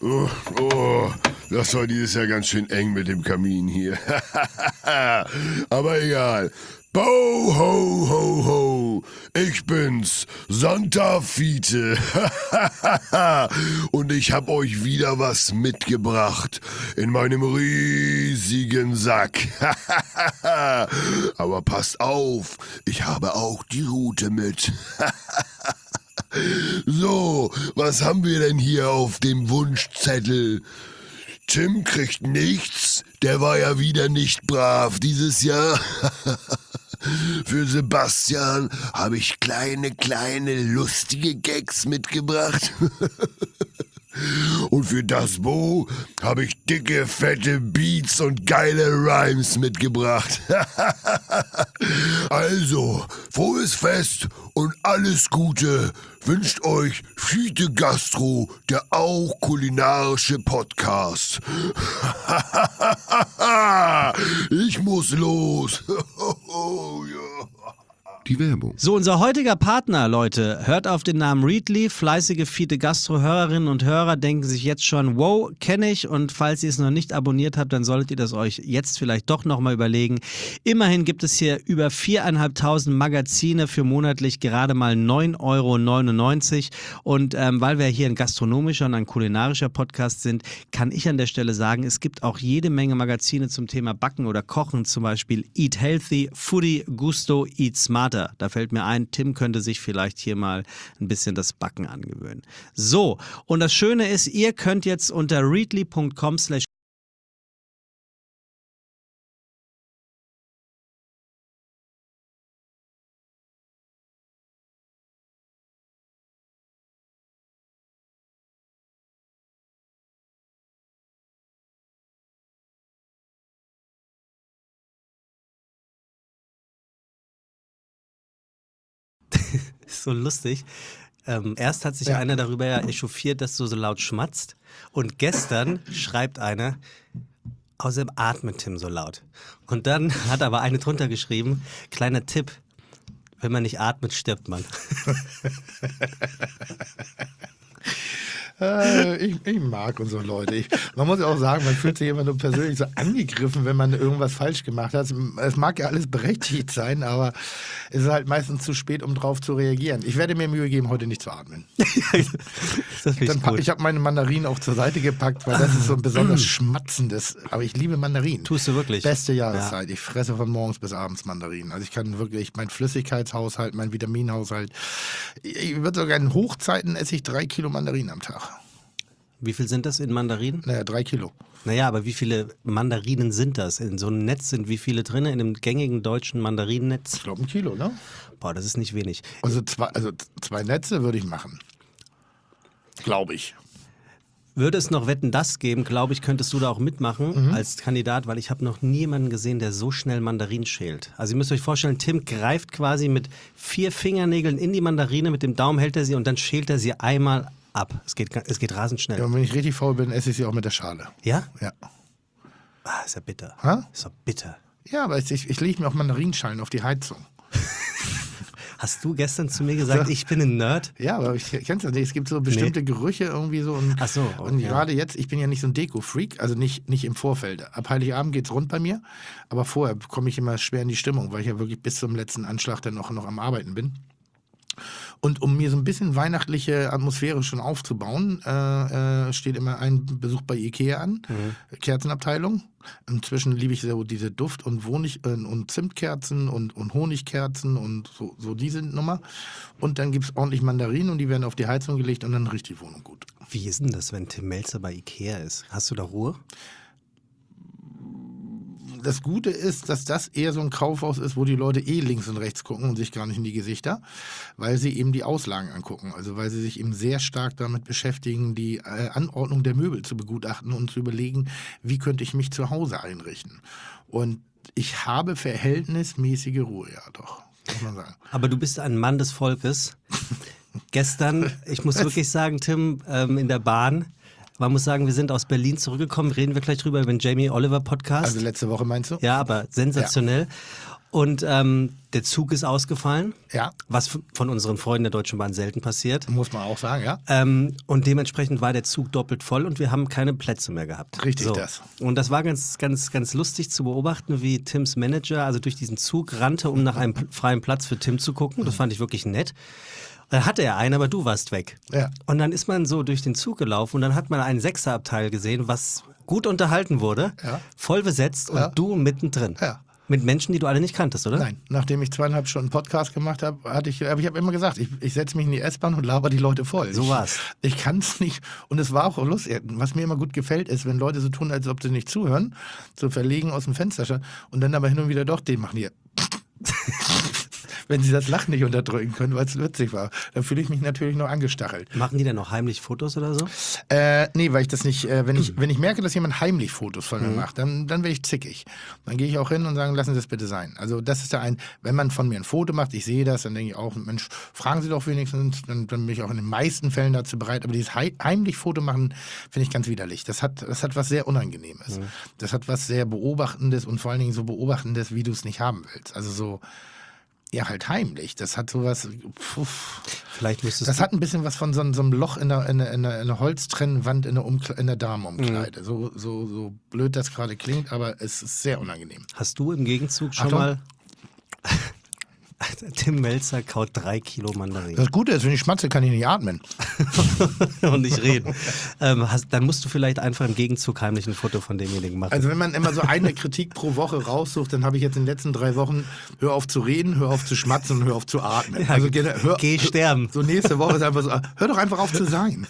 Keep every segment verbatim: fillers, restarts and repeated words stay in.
Oh, oh, das war dieses Jahr ganz schön eng mit dem Kamin hier. Aber egal. Bo, ho, ho, ho. Ich bin's, Santa Fiete. Und ich hab euch wieder was mitgebracht. In meinem riesigen Sack. Aber passt auf, ich habe auch die Rute mit. So, was haben wir denn hier auf dem Wunschzettel? Tim kriegt nichts, der war ja wieder nicht brav dieses Jahr. Für Sebastian habe ich kleine, kleine, lustige Gags mitgebracht. Und für das Bo habe ich dicke, fette Beats und geile Rhymes mitgebracht. Also, frohes Fest und alles Gute wünscht euch Fiete Gastro, der auch kulinarische Podcast. Ich muss los. Die Werbung. So, unser heutiger Partner, Leute, hört auf den Namen Readly. Fleißige Fiete Gastro-Hörerinnen und Hörer denken sich jetzt schon, wow, kenne ich. Und falls ihr es noch nicht abonniert habt, dann solltet ihr das euch jetzt vielleicht doch nochmal überlegen. Immerhin gibt es hier über viertausendfünfhundert Magazine für monatlich gerade mal neun Euro neunundneunzig. Und ähm, weil wir hier ein gastronomischer und ein kulinarischer Podcast sind, kann ich an der Stelle sagen, es gibt auch jede Menge Magazine zum Thema Backen oder Kochen. Zum Beispiel Eat Healthy, Foodie, Gusto, Eat Smarter. Da fällt mir ein, Tim könnte sich vielleicht hier mal ein bisschen das Backen angewöhnen. So, und das Schöne ist, ihr könnt jetzt unter readly punkt com slash ist so lustig. Ähm, erst hat sich ja. einer darüber ja echauffiert, dass du so laut schmatzt. Und gestern schreibt einer, außerdem atmet Tim so laut. Und dann hat aber eine drunter geschrieben, kleiner Tipp, wenn man nicht atmet, stirbt man. Äh, ich, ich mag unsere Leute. Ich, man muss ja auch sagen, man fühlt sich immer nur persönlich so angegriffen, wenn man irgendwas falsch gemacht hat. Es mag ja alles berechtigt sein, aber es ist halt meistens zu spät, um drauf zu reagieren. Ich werde mir Mühe geben, heute nicht zu atmen. Das ich Dann, ich habe meine Mandarinen auch zur Seite gepackt, weil das ist so ein besonders schmatzendes. Aber ich liebe Mandarinen. Tust du wirklich? Beste Jahreszeit. Ja. Ich fresse von morgens bis abends Mandarinen. Also ich kann wirklich, mein Flüssigkeitshaushalt, mein Vitaminhaushalt. Ich würde sogar in Hochzeiten esse ich drei Kilo Mandarinen am Tag. Wie viel sind das in Mandarinen? Naja, drei Kilo. Naja, aber wie viele Mandarinen sind das? In so einem Netz sind wie viele drin? In einem gängigen deutschen Mandarinennetz? Ich glaube ein Kilo, ne? Boah, das ist nicht wenig. Also zwei, also zwei Netze würde ich machen. Glaube ich. Würde es noch Wetten, das geben, glaube ich, könntest du da auch mitmachen Mhm. als Kandidat, weil ich habe noch nie jemanden gesehen, der so schnell Mandarinen schält. Also ihr müsst euch vorstellen, Tim greift quasi mit vier Fingernägeln in die Mandarine, mit dem Daumen hält er sie und dann schält er sie einmal ab. Es geht, es geht rasend schnell. Ja, und wenn ich richtig faul bin, esse ich sie auch mit der Schale. Ja? Ja. Ah, ist ja bitter. Ha? Ist doch bitter. Ja, aber ich, ich, ich lege mir auch Mandarinschalen auf die Heizung. Hast du gestern zu mir gesagt, ich bin ein Nerd? Ja, aber ich kenn's das nicht. Es gibt so bestimmte Nee. Gerüche irgendwie so. Und, Ach so, okay. und gerade jetzt, ich bin ja nicht so ein Deko-Freak, also nicht, nicht im Vorfeld. Ab Heiligabend geht's rund bei mir, aber vorher komme ich immer schwer in die Stimmung, weil ich ja wirklich bis zum letzten Anschlag dann noch, noch am Arbeiten bin. Und um mir so ein bisschen weihnachtliche Atmosphäre schon aufzubauen, äh, äh, steht immer ein Besuch bei Ikea an, mhm. Kerzenabteilung. Inzwischen liebe ich so diese Duft- und, Honig, äh, und Zimtkerzen und, und Honigkerzen und so, so diese Nummer. Und dann gibt es ordentlich Mandarinen und die werden auf die Heizung gelegt und dann riecht die Wohnung gut. Wie ist denn das, wenn Tim Melzer bei Ikea ist? Hast du da Ruhe? Das Gute ist, dass das eher so ein Kaufhaus ist, wo die Leute eh links und rechts gucken und sich gar nicht in die Gesichter, weil sie eben die Auslagen angucken. Also weil sie sich eben sehr stark damit beschäftigen, die äh, Anordnung der Möbel zu begutachten und zu überlegen, wie könnte ich mich zu Hause einrichten. Und ich habe verhältnismäßige Ruhe, ja doch, muss man sagen. Aber du bist ein Mann des Volkes. Gestern, ich muss wirklich sagen, Tim, ähm, in der Bahn, man muss sagen, wir sind aus Berlin zurückgekommen, reden wir gleich drüber über den Jamie Oliver Podcast. Also letzte Woche meinst du? Ja, aber sensationell. Ja. Und ähm, der Zug ist ausgefallen, Ja, was f- von unseren Freunden der Deutschen Bahn selten passiert. muss man auch sagen, ja. Ähm, und dementsprechend war der Zug doppelt voll und wir haben keine Plätze mehr gehabt. Richtig das. Und das war ganz, ganz, ganz lustig zu beobachten, wie Tims Manager also durch diesen Zug rannte, um nach einem p- freien Platz für Tim zu gucken. Das fand ich wirklich nett. Dann hatte er einen, aber du warst weg. Ja. Und dann ist man so durch den Zug gelaufen und dann hat man ein Sechserabteil gesehen, was gut unterhalten wurde, Ja. voll besetzt und Ja. du mittendrin. Ja. Mit Menschen, die du alle nicht kanntest, oder? Nein, nachdem ich zweieinhalb Stunden Podcast gemacht habe, hatte ich, aber ich habe immer gesagt, ich, ich setze mich in die S-Bahn und laber die Leute voll. So ich, war's. Ich kann es nicht. Und es war auch lustig. Was mir immer gut gefällt, ist, wenn Leute so tun, als ob sie nicht zuhören, so verlegen aus dem Fenster schauen und dann aber hin und wieder doch den machen hier. Wenn sie das Lachen nicht unterdrücken können, weil es witzig war, dann fühle ich mich natürlich noch angestachelt. Machen die denn noch heimlich Fotos oder so? Äh, nee, weil ich das nicht, äh, wenn ich, wenn ich merke, dass jemand heimlich Fotos von mir macht, dann, dann werde ich zickig. Dann gehe ich auch hin und sage, lassen Sie das bitte sein. Also das ist ja ein, wenn man von mir ein Foto macht, ich sehe das, dann denke ich auch, Mensch, fragen Sie doch wenigstens, dann, dann bin ich auch in den meisten Fällen dazu bereit. Aber dieses hei- heimlich Foto machen, finde ich ganz widerlich. Das hat, das hat was sehr Unangenehmes. Mhm. Das hat was sehr Beobachtendes und vor allen Dingen so Beobachtendes, wie du es nicht haben willst. Also so, ja, halt heimlich. Das hat sowas, pfuff. Vielleicht müsstest Das du... hat ein bisschen was von so, so einem Loch in der, in der, in der, in der Holztrennwand in der, Umkle in der Damenumkleide. Mhm. So, so, so blöd das gerade klingt, aber es ist sehr unangenehm. Hast du im Gegenzug schon Achtung. mal... Tim Melzer kaut drei Kilo Mandarinen. Das Gute ist, wenn ich schmatze, kann ich nicht atmen. Und nicht reden. Ähm, hast, dann musst du vielleicht einfach im Gegenzug heimlich ein Foto von demjenigen machen. Also wenn man immer so eine Kritik pro Woche raussucht, dann habe ich jetzt in den letzten drei Wochen, hör auf zu reden, hör auf zu schmatzen und hör auf zu atmen. Ja, also geh, hör, geh sterben. So nächste Woche ist einfach so, hör doch einfach auf zu sein.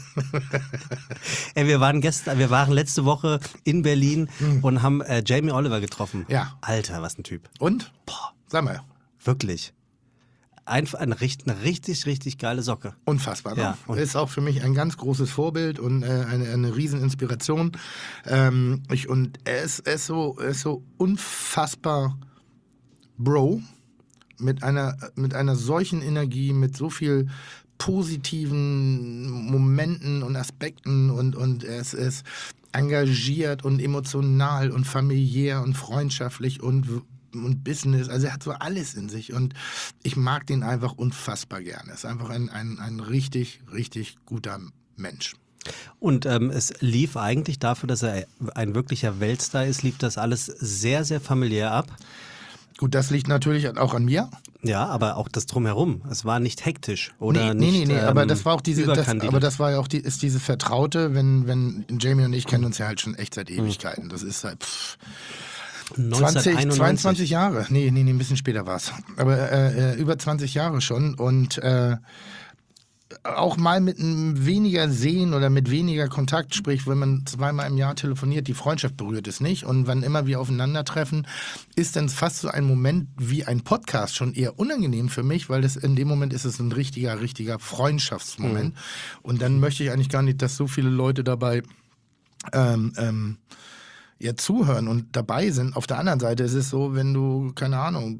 Ey, wir waren gestern, wir waren letzte Woche in Berlin und haben äh, Jamie Oliver getroffen. Ja. Alter, was ein Typ. Und? Boah, sag mal, Wirklich. Einfach eine, richt- eine richtig, richtig geile Socke. unfassbar. Ne? Ja, und- Ist auch für mich ein ganz großes Vorbild und äh, eine, eine Rieseninspiration. Ähm, ich, und er ist, er, ist so, er ist so unfassbar Bro mit einer, mit einer solchen Energie, mit so viel positiven Momenten und Aspekten und, und er ist, er ist engagiert und emotional und familiär und freundschaftlich und und Business, also er hat so alles in sich und ich mag den einfach unfassbar gerne. Er ist einfach ein, ein, ein richtig, richtig guter Mensch. Und ähm, es lief eigentlich dafür, dass er ein wirklicher Weltstar ist, lief das alles sehr, sehr familiär ab. Gut, das liegt natürlich auch an mir. Ja, aber auch das Drumherum. Es war nicht hektisch oder nee, nicht nee, nee, aber ähm, das war auch diese, das, überkandidelt. aber das war ja auch die, ist dieses Vertraute, wenn, wenn Jamie und ich kennen uns ja halt schon echt seit Ewigkeiten. Das ist halt pff, zwanzig, neunzehnhunderteinundneunzig. zweiundzwanzig Jahre. Nee, nee, nee, ein bisschen später war es. Aber äh, äh, über zwanzig Jahre schon und äh, auch mal mit einem weniger Sehen oder mit weniger Kontakt, sprich, wenn man zweimal im Jahr telefoniert, die Freundschaft berührt es nicht. Und wann immer wir aufeinandertreffen, ist dann fast so ein Moment wie ein Podcast schon eher unangenehm für mich, weil das in dem Moment ist es ein richtiger, richtiger Freundschaftsmoment. Mhm. Und dann möchte ich eigentlich gar nicht, dass so viele Leute dabei ähm, ähm, ja, zuhören und dabei sind. Auf der anderen Seite ist es so, wenn du, keine Ahnung,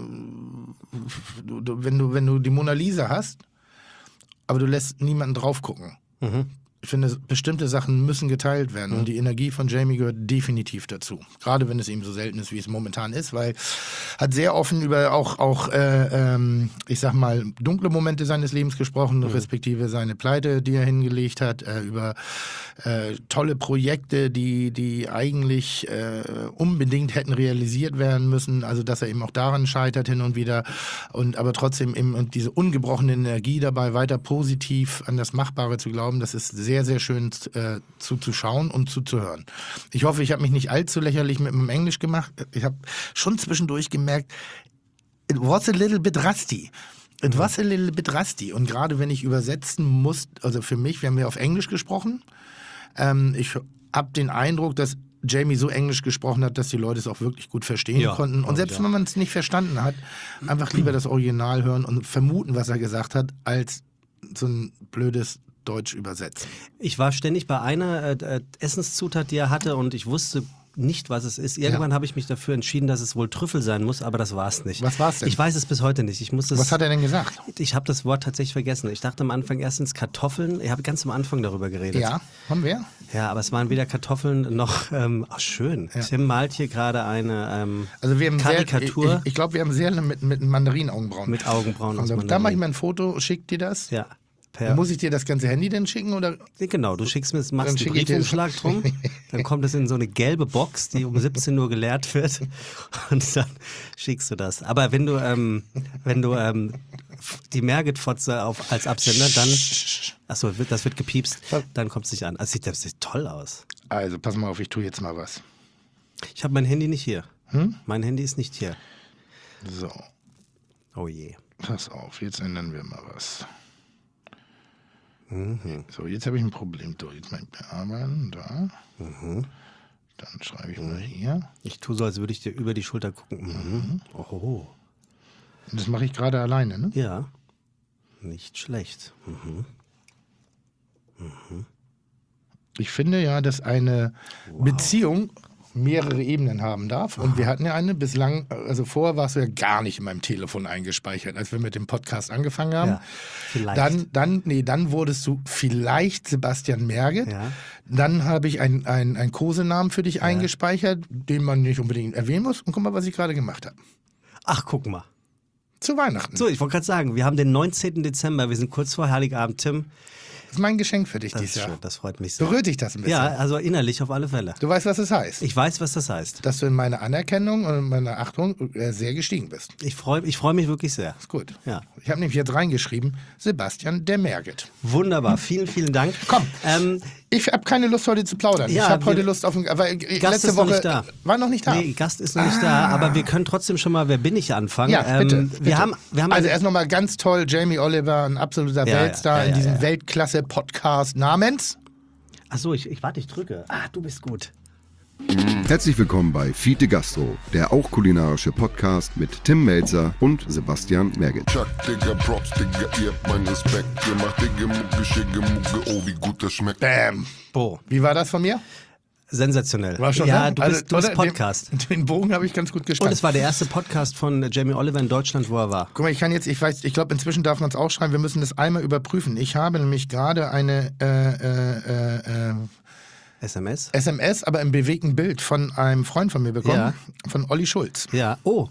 du, du, wenn, du, wenn du die Mona Lisa hast, aber du lässt niemanden drauf gucken. Mhm. Ich finde, bestimmte Sachen müssen geteilt werden mhm. und die Energie von Jamie gehört definitiv dazu. Gerade wenn es ihm so selten ist, wie es momentan ist, weil hat sehr offen über auch, auch äh, ähm, ich sag mal, dunkle Momente seines Lebens gesprochen, mhm. respektive seine Pleite, die er hingelegt hat, äh, über äh, tolle Projekte, die, die eigentlich äh, unbedingt hätten realisiert werden müssen, also dass er eben auch daran scheitert hin und wieder und aber trotzdem eben und diese ungebrochene Energie dabei, weiter positiv an das Machbare zu glauben, das ist sehr, sehr schön äh, zuzuschauen und zuzuhören. Ich hoffe, ich habe mich nicht allzu lächerlich mit meinem Englisch gemacht. Ich habe schon zwischendurch gemerkt, it was a little bit rusty. It was a little bit rusty. Und gerade wenn ich übersetzen muss, also für mich, wir haben ja auf Englisch gesprochen, ähm, ich habe den Eindruck, dass Jamie so Englisch gesprochen hat, dass die Leute es auch wirklich gut verstehen Ja, konnten. Und selbst ja. wenn man es nicht verstanden hat, einfach lieber das Original hören und vermuten, was er gesagt hat, als so ein blödes Deutsch übersetzen. Ich war ständig bei einer äh, Essenszutat, die er hatte und ich wusste nicht, was es ist. Irgendwann Ja. habe ich mich dafür entschieden, dass es wohl Trüffel sein muss, aber das war es nicht. Was war's denn? Ich weiß es bis heute nicht. Ich muss das, Was hat er denn gesagt? Ich habe das Wort tatsächlich vergessen. Ich dachte am Anfang erstens Kartoffeln. Ich habe ganz am Anfang darüber geredet. Ja, haben wir? Ja, aber es waren weder Kartoffeln noch, ähm, ach schön. Tim malt hier gerade eine ähm, Also wir haben Karikatur Sehr, ich ich glaube, wir haben sehr mit, mit Mandarinaugenbrauen. mit Augenbrauen aus Also, da Mandarin. mache ich mal ein Foto, schick dir das. Ja, per, Muss ich dir das ganze Handy denn schicken? Oder? genau, du schickst mir, machst Dann einen schicke ich dir- Briefumschlag drum, dann kommt es in so eine gelbe Box, die um siebzehn Uhr geleert wird und dann schickst du das. Aber wenn du, ähm, wenn du ähm, die Merget-Fotze auf, als Absender, dann, achso, das wird gepiepst, dann kommt es nicht an. Also sieht, das sieht toll aus. Also pass mal auf, ich tue jetzt mal was. Ich habe mein Handy nicht hier. Hm? Mein Handy ist nicht hier. So, Oh je. pass auf, jetzt ändern wir mal was. Mhm. So, jetzt habe ich ein Problem. So, jetzt mal bearbeiten, da. Mhm. Dann schreibe ich mal hier. Ich tue so, als würde ich dir über die Schulter gucken. Mhm. Oh. Und das mache ich gerade alleine, ne? Ja. Nicht schlecht. Mhm. Ich finde ja, dass eine Beziehung mehrere Ebenen haben darf. Und wir hatten ja eine bislang, also vorher warst du ja gar nicht in meinem Telefon eingespeichert, als wir mit dem Podcast angefangen haben. Ja, vielleicht. Dann, dann, nee, dann wurdest du vielleicht Sebastian Merget. Ja. Dann habe ich einen ein Kosenamen für dich eingespeichert, den man nicht unbedingt erwähnen muss. Und guck mal, was ich gerade gemacht habe. Ach, guck mal. Zu Weihnachten. So, ich wollte gerade sagen, wir haben den neunzehnten Dezember, wir sind kurz vor Heiligabend, Tim. Das ist mein Geschenk für dich Das dieses ist Jahr. schön, das freut mich sehr. Berührt dich das ein bisschen? Ja, also innerlich auf alle Fälle. Du weißt, was es heißt. Ich weiß, was das heißt. Dass du in meiner Anerkennung und in meiner Achtung äh, sehr gestiegen bist. Ich freue ich freu mich wirklich sehr. Ist gut. Ja. Ich habe nämlich jetzt reingeschrieben, Sebastian der Merget. Wunderbar, vielen, vielen Dank. Komm. Ähm, Ich habe keine Lust, heute zu plaudern. Ja, ich habe heute wir- Lust auf ein. Aber äh, Gast letzte ist noch Woche nicht da. war noch nicht da. Nee, Gast ist noch nicht da, aber wir können trotzdem schon mal Wer bin ich anfangen. Ja, bitte. Ähm, bitte. Wir haben, wir haben also eine- erst nochmal ganz toll, Jamie Oliver, ein absoluter Ja, Weltstar ja, ja, in diesem ja. Weltklasse-Podcast namens. Achso, ich, ich warte, ich drücke. Ah, du bist gut. Herzlich willkommen bei Fiete Gastro, der auch kulinarische Podcast mit Tim Melzer und Sebastian Merget. Chuck, Digga, Props, Digga, ihr habt meinen Respekt. Ihr macht Digga, Mucke, Schicke, Mucke, oh, wie gut das schmeckt. Bam. Bo, Wie war das von mir? sensationell. War schon, ja, ne? du Also, bist, du bist oder? Podcast. Den, den Bogen habe ich ganz gut Und gestanden. es war der erste Podcast von Jamie Oliver in Deutschland, wo er war. Guck mal, ich kann jetzt, ich weiß, ich glaube, inzwischen darf man es auch schreiben, wir müssen das einmal überprüfen. Ich habe nämlich gerade eine äh, äh, äh, äh, S M S? S M S, aber im bewegten Bild von einem Freund von mir bekommen, Ja. von Olli Schulz. Ja. Oh,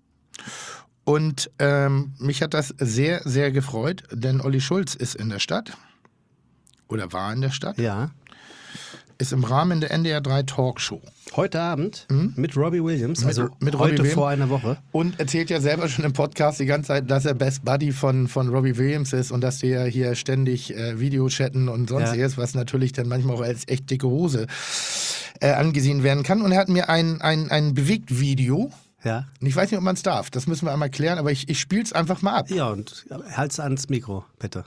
Und ähm, mich hat das sehr, sehr gefreut, denn Olli Schulz ist in der Stadt oder war in der Stadt, ja. ist im Rahmen der N D R drei Talkshow Heute Abend mit Robbie Williams, also mit Robbie heute Williams. vor einer Woche. und erzählt ja selber schon im Podcast die ganze Zeit, dass er Best Buddy von, von Robbie Williams ist und dass die ja hier ständig äh, Videochatten und sonstiges, was natürlich dann manchmal auch als echt dicke Hose äh, angesehen werden kann. Und er hat mir ein, ein, ein Bewegt-Video, Ja. und ich weiß nicht, ob man es darf, das müssen wir einmal klären, aber ich, ich spiele es einfach mal ab. Ja, und halt's ans Mikro, bitte.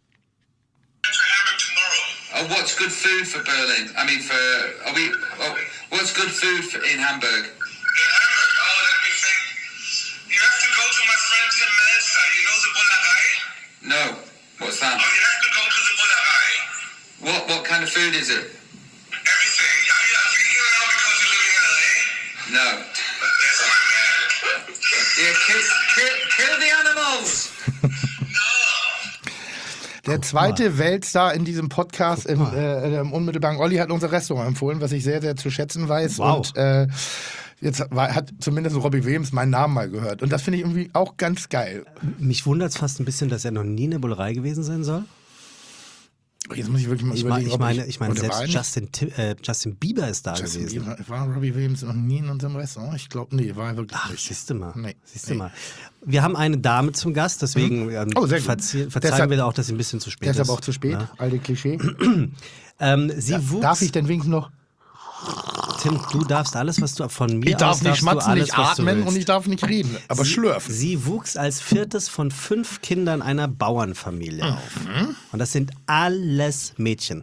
Oh, what's good food for Berlin? I mean, for are we? Oh, what's good food for, in Hamburg? In Hamburg, oh, let me think. You have to go to my friend Tim Melzer. You know the Bullerei? No. What's Oh, that? you have to go to the Bullerei. What what kind of food is it? Everything. Are you are vegan now because you're living in L A? No. But that's my man. Yeah, kill kill, kill the animals. No. Der zweite Weltstar in diesem Podcast im, äh, im unmittelbaren Olli hat unser Restaurant empfohlen, was ich sehr, sehr zu schätzen weiß. Wow. Und äh, jetzt war, hat zumindest Robbie Williams meinen Namen mal gehört. Und das finde ich irgendwie auch ganz geil. Mich wundert es fast ein bisschen, dass er noch nie in der Bullerei gewesen sein soll. Jetzt muss ich wirklich mal Ich, mein, überlegen, ich ob meine, ich meine oder war selbst er nicht? Justin, Ti- äh, Justin Bieber ist da Justin gewesen. Bieber, war Robbie Williams noch nie in unserem Restaurant? Ich glaube, nee, war er wirklich Ach, nicht. siehst du mal. Nee. Siehst du mal. Wir haben eine Dame zum Gast, deswegen ähm, Oh, sehr gut. verzie verzeihen Deshalb- wir auch, dass sie ein bisschen zu spät Der ist ist. aber auch zu spät, Ja. alte Klischee. Ähm, sie wuchs, Darf ich denn wenigstens noch? Tim, du darfst alles, was du von mir Ich darf aus nicht darfst du schmatzen, alles, nicht was du atmen willst. und ich darf nicht reden, aber sie, schlürfen. Sie wuchs als viertes von fünf Kindern einer Bauernfamilie Mhm. auf. Und das sind alles Mädchen.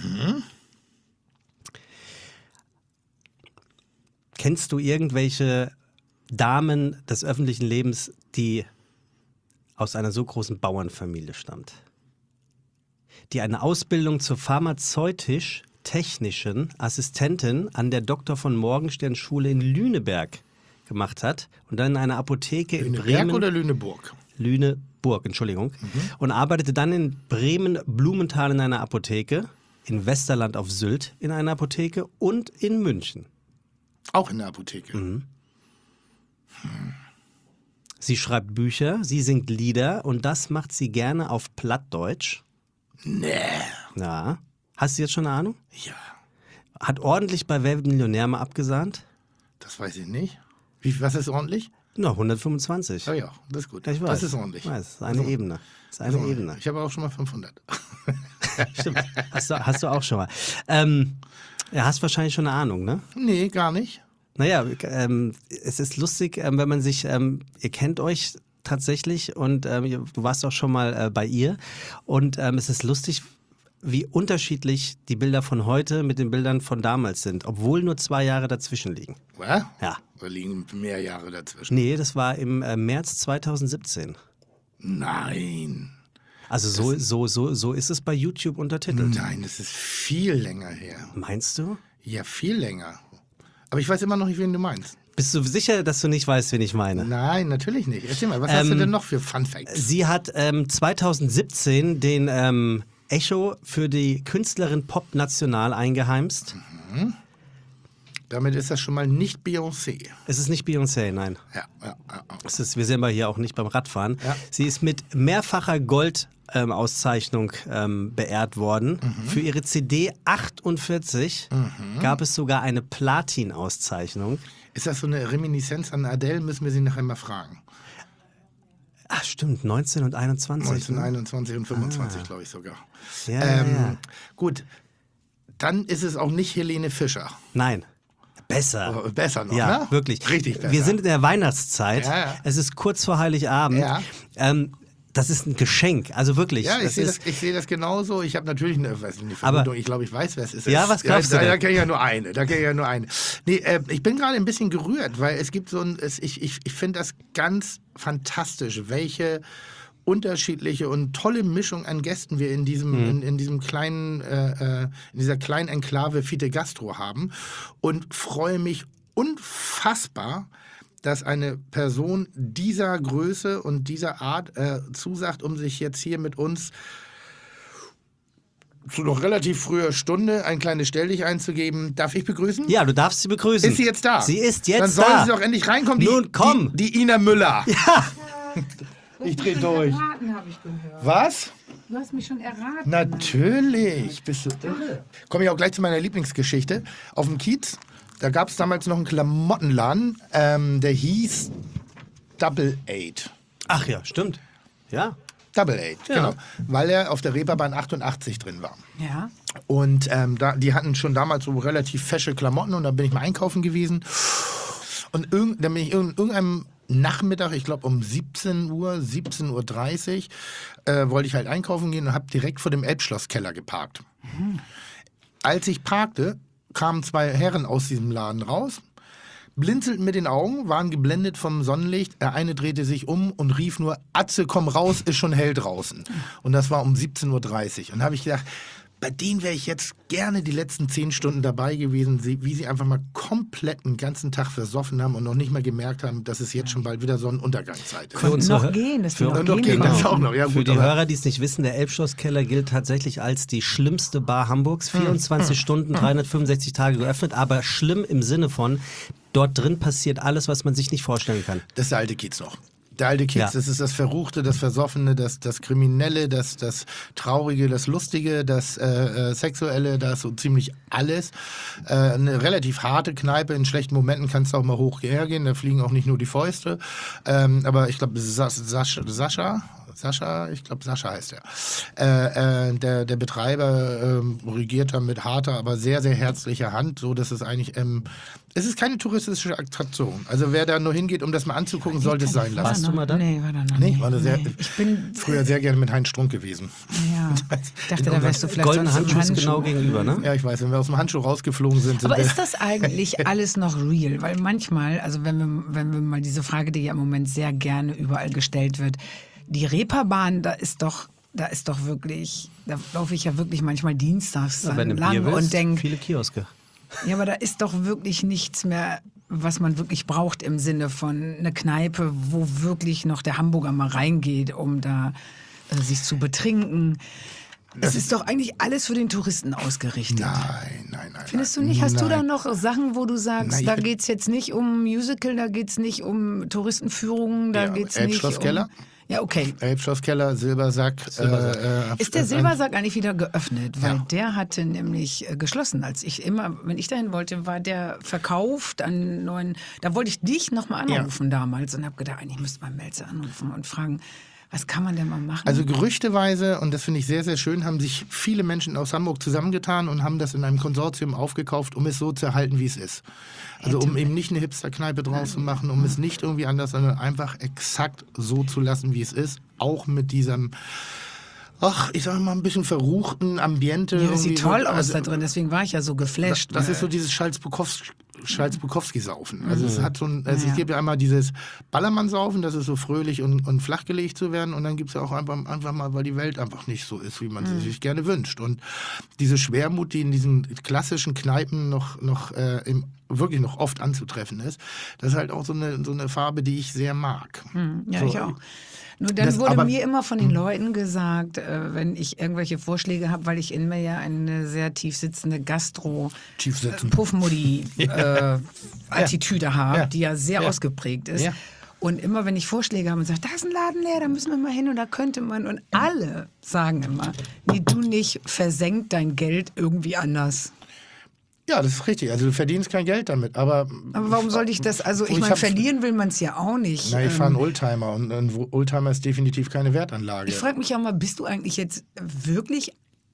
Kennst du irgendwelche Damen des öffentlichen Lebens, die aus einer so großen Bauernfamilie stammt? Die eine Ausbildung zur pharmazeutisch technischen Assistentin an der Doktor von Morgenstern Schule in Lüneberg gemacht hat und dann in einer Apotheke in Lüneberg Bremen. oder Lüneburg? Lüneburg, Entschuldigung. Und arbeitete dann in Bremen-Blumenthal in einer Apotheke, in Westerland auf Sylt in einer Apotheke und in München. Auch in der Apotheke. Mhm. Sie schreibt Bücher, sie singt Lieder und das macht sie gerne auf Plattdeutsch. Nee. Ja. Hast du jetzt schon eine Ahnung? Ja, Hat ordentlich bei Wer wird Millionär mal abgesahnt? das weiß ich nicht. Wie, was ist ordentlich? Na, hundertfünfundzwanzig. Oh ja, das ist gut. Ja, ich weiß. Das ist ordentlich. Ich weiß, das ist eine Das ist Ebene. Das ist eine ordentlich. Ebene. Ich habe auch schon mal fünfhundert. Stimmt. Hast du, hast du auch schon mal. Ähm, ja, hast wahrscheinlich schon eine Ahnung, ne? Nee, gar nicht. Naja, ähm, es ist lustig, ähm, wenn man sich, ähm, ihr kennt euch tatsächlich und ähm, ihr- du warst auch schon mal äh, bei ihr und ähm, es ist lustig, wie unterschiedlich die Bilder von heute mit den Bildern von damals sind, obwohl nur zwei Jahre dazwischen liegen. Was? Ja. Da liegen mehr Jahre dazwischen. Nee, das war im äh, März zweitausendsiebzehn. Nein. Also so, so, so, so ist es bei YouTube untertitelt. Nein, das ist viel länger her. Meinst du? Ja, viel länger. Aber ich weiß immer noch nicht, wen du meinst. Bist du sicher, dass du nicht weißt, wen ich meine? Nein, natürlich nicht. Erzähl mal, was hast du Ähm, denn noch für Fun Facts? Sie hat ähm, zweitausendsiebzehn den ähm, Echo für die Künstlerin Pop National eingeheimst. Damit ist das schon mal nicht Beyoncé. Es ist nicht Beyoncé, nein. Ja, ja, ja. ja. Es ist, wir sind aber hier auch nicht beim Radfahren. Ja. Sie ist mit mehrfacher Gold-Auszeichnung ähm, beehrt worden. Mhm. Für ihre C D achtundvierzig gab es sogar eine Platin-Auszeichnung. Ist das so eine Reminiszenz an Adele? Müssen wir sie nachher mal fragen. Ach stimmt, neunzehn und einundzwanzig. neunzehn, ne? einundzwanzig und fünfundzwanzig, glaube ich sogar. Ja, ähm, ja, ja. Gut, dann ist es auch nicht Helene Fischer. Nein, besser. Aber besser noch, Ja, ne? wirklich. Richtig besser. Wir sind in der Weihnachtszeit. Ja, ja. Es ist kurz vor Heiligabend. Ja. Ähm, das ist ein Geschenk. Also wirklich. Ja, ich das sehe ist, das, ich sehe das genauso. Ich habe natürlich eine, weiß nicht, eine Aber- Vermutung. Ich glaube, ich weiß, wer es ist. Ja, was glaubst ja, du Da, denn? da kenne ich ja nur eine. Da kenne ich ja nur eine. Nee, äh, ich bin gerade ein bisschen gerührt, weil es gibt so ein, es, ich, ich, ich finde das ganz fantastisch, welche unterschiedliche und tolle Mischung an Gästen wir in diesem, Mhm. in, in diesem kleinen, äh, äh, in dieser kleinen Enklave Fide Gastro haben und freue mich unfassbar, dass eine Person dieser Größe und dieser Art äh, zusagt, um sich jetzt hier mit uns zu noch relativ früher Stunde ein kleines Stelldich einzugeben. Darf ich begrüßen? ja, du darfst sie begrüßen. Ist sie jetzt da? Sie ist jetzt Dann soll da. sie doch endlich reinkommen. Die, Nun komm. Die, die Ina Müller. Ja. Ich dreh durch. Erraten, habe ich gehört. Was? Du hast mich schon erraten. Natürlich. Bist du irre. Komme ich auch gleich zu meiner Lieblingsgeschichte. Auf dem Kiez, da gab es damals noch einen Klamottenladen, ähm, der hieß Double Eight. Ach ja, stimmt. Ja. Double Eight, Ja. genau. Weil er auf der Reeperbahn achtundachtzig drin war. Ja. Und ähm, da, die hatten schon damals so relativ fesche Klamotten und da bin ich mal einkaufen gewesen. Und irgend, dann bin ich in irgendeinem Nachmittag, ich glaube um siebzehn Uhr, siebzehn Uhr dreißig, äh, wollte ich halt einkaufen gehen und habe direkt vor dem Elbschlosskeller geparkt. Als ich parkte, kamen zwei Herren aus diesem Laden raus, blinzelten mit den Augen, waren geblendet vom Sonnenlicht. Der eine drehte sich um und rief nur, Atze, komm raus, ist schon hell draußen. Und das war um siebzehn Uhr dreißig. Und da habe ich gedacht, bei denen wäre ich jetzt gerne die letzten zehn Stunden dabei gewesen, sie- wie sie einfach mal komplett einen ganzen Tag versoffen haben und noch nicht mal gemerkt haben, dass es jetzt schon bald wieder Sonnenuntergangszeit ist. Für unsere noch Hö- gehen, dass für die noch Und noch gehen. gehen, das genau. auch noch. Ja, Für gut, die aber- Hörer, die es nicht wissen, der Elbschlosskeller gilt tatsächlich als die schlimmste Bar Hamburgs. vierundzwanzig Stunden, dreihundertfünfundsechzig Tage geöffnet, aber schlimm im Sinne von, dort drin passiert alles, was man sich nicht vorstellen kann. Das ist der alte Kiez noch. Der alte Kiez, Ja. das ist das Verruchte, das Versoffene, das, das Kriminelle, das, das Traurige, das Lustige, das äh, äh, Sexuelle, da ist so ziemlich alles. Äh, eine relativ harte Kneipe, in schlechten Momenten kannst du auch mal hoch hergehen, da fliegen auch nicht nur die Fäuste. Ähm, aber ich glaube, Sas Sascha, Sascha, Sascha, ich glaube Sascha heißt er. Äh, äh, der, der Betreiber ähm, regiert da mit harter, aber sehr, sehr herzlicher Hand, so dass es eigentlich, ähm, es ist keine touristische Attraktion. Also wer da nur hingeht, um das mal anzugucken, sollte es sein lassen. Warst du mal da? Nee, war da noch Nee, nicht. war da sehr, Nee. Ich bin früher sehr gerne mit Heinz Strunk gewesen. Ja. Ich dachte, da wärst du vielleicht Goldene sonst im Handschuh ist genau Handschuh. gegenüber, ne? Ja, ich weiß, wenn wir aus dem Handschuh rausgeflogen sind, sind Aber wir... ist das eigentlich alles noch real? Weil manchmal, also wenn wir, wenn wir mal diese Frage, die ja im Moment sehr gerne überall gestellt wird, die Reeperbahn, da ist doch da ist doch wirklich, da laufe ich ja wirklich manchmal dienstags Ja, wenn du lang Bier willst, und denke, viele Kioske. ja, aber da ist doch wirklich nichts mehr, was man wirklich braucht im Sinne von eine Kneipe, wo wirklich noch der Hamburger mal reingeht, um da äh, sich zu betrinken. Es ist doch eigentlich alles für den Touristen ausgerichtet. Nein, nein, nein. Findest du nein, nicht? Hast du da nein. noch Sachen, wo du sagst, Nein, da ich- geht's jetzt nicht um Musical, da geht's nicht um Touristenführungen, da Ja, geht's nicht um... Elbschlosskeller? Ja, okay. Elbschlosskeller, Silbersack. Silbersack. Äh, äh, Ist der äh, Silbersack eigentlich wieder geöffnet? Weil Ja. der hatte nämlich äh, geschlossen. Als ich immer, wenn ich dahin wollte, war der verkauft an neuen. Da wollte ich dich nochmal Ja. anrufen damals und habe gedacht, eigentlich müsste man Melzer anrufen und fragen, was kann man denn mal machen? Also gerüchteweise, und das finde ich sehr, sehr schön, haben sich viele Menschen aus Hamburg zusammengetan und haben das in einem Konsortium aufgekauft, um es so zu erhalten, wie es ist. Also um eben nicht eine Hipster-Kneipe draus zu machen, um es nicht irgendwie anders, sondern einfach exakt so zu lassen, wie es ist. Auch mit diesem, ach, ich sag mal, ein bisschen verruchten Ambiente. ja, das irgendwie sieht toll so. aus Also, da drin, deswegen war ich ja so Das, geflasht. das weil- ist so dieses Schalz-Bukowski- Schalz-Bukowski-Saufen. Also es hat so ein, also Ja. es gibt ja einmal dieses Ballermann-Saufen, das ist so fröhlich und, und flachgelegt zu werden. Und dann gibt es ja auch einfach, einfach mal, weil die Welt einfach nicht so ist, wie man sie sich gerne wünscht. Und diese Schwermut, die in diesen klassischen Kneipen noch, noch äh, im, wirklich noch oft anzutreffen ist, das ist halt auch so eine, so eine Farbe, die ich sehr mag. Ja, so, ich auch. Nur dann Das- wurde aber- mir immer von den Leuten gesagt, äh, wenn ich irgendwelche Vorschläge habe, weil ich in mir ja eine sehr tief sitzende Gastro Tief sitzen. Puffmuddy äh, Attitüde habe, Ja. die ja sehr Ja. ausgeprägt ist. Ja. Und immer wenn ich Vorschläge habe und sage, da ist ein Laden leer, da müssen wir mal hin und da könnte man. Und alle sagen immer, nee, du nicht, versenk dein Geld irgendwie anders. Ja, das ist richtig. Also du verdienst kein Geld damit, aber... Aber warum soll ich das, also ich Ich meine, hab- verlieren will man es ja auch nicht. Na, ich Ähm, fahre einen Oldtimer und ein Oldtimer ist definitiv keine Wertanlage. Ich frage mich auch mal, bist du eigentlich jetzt wirklich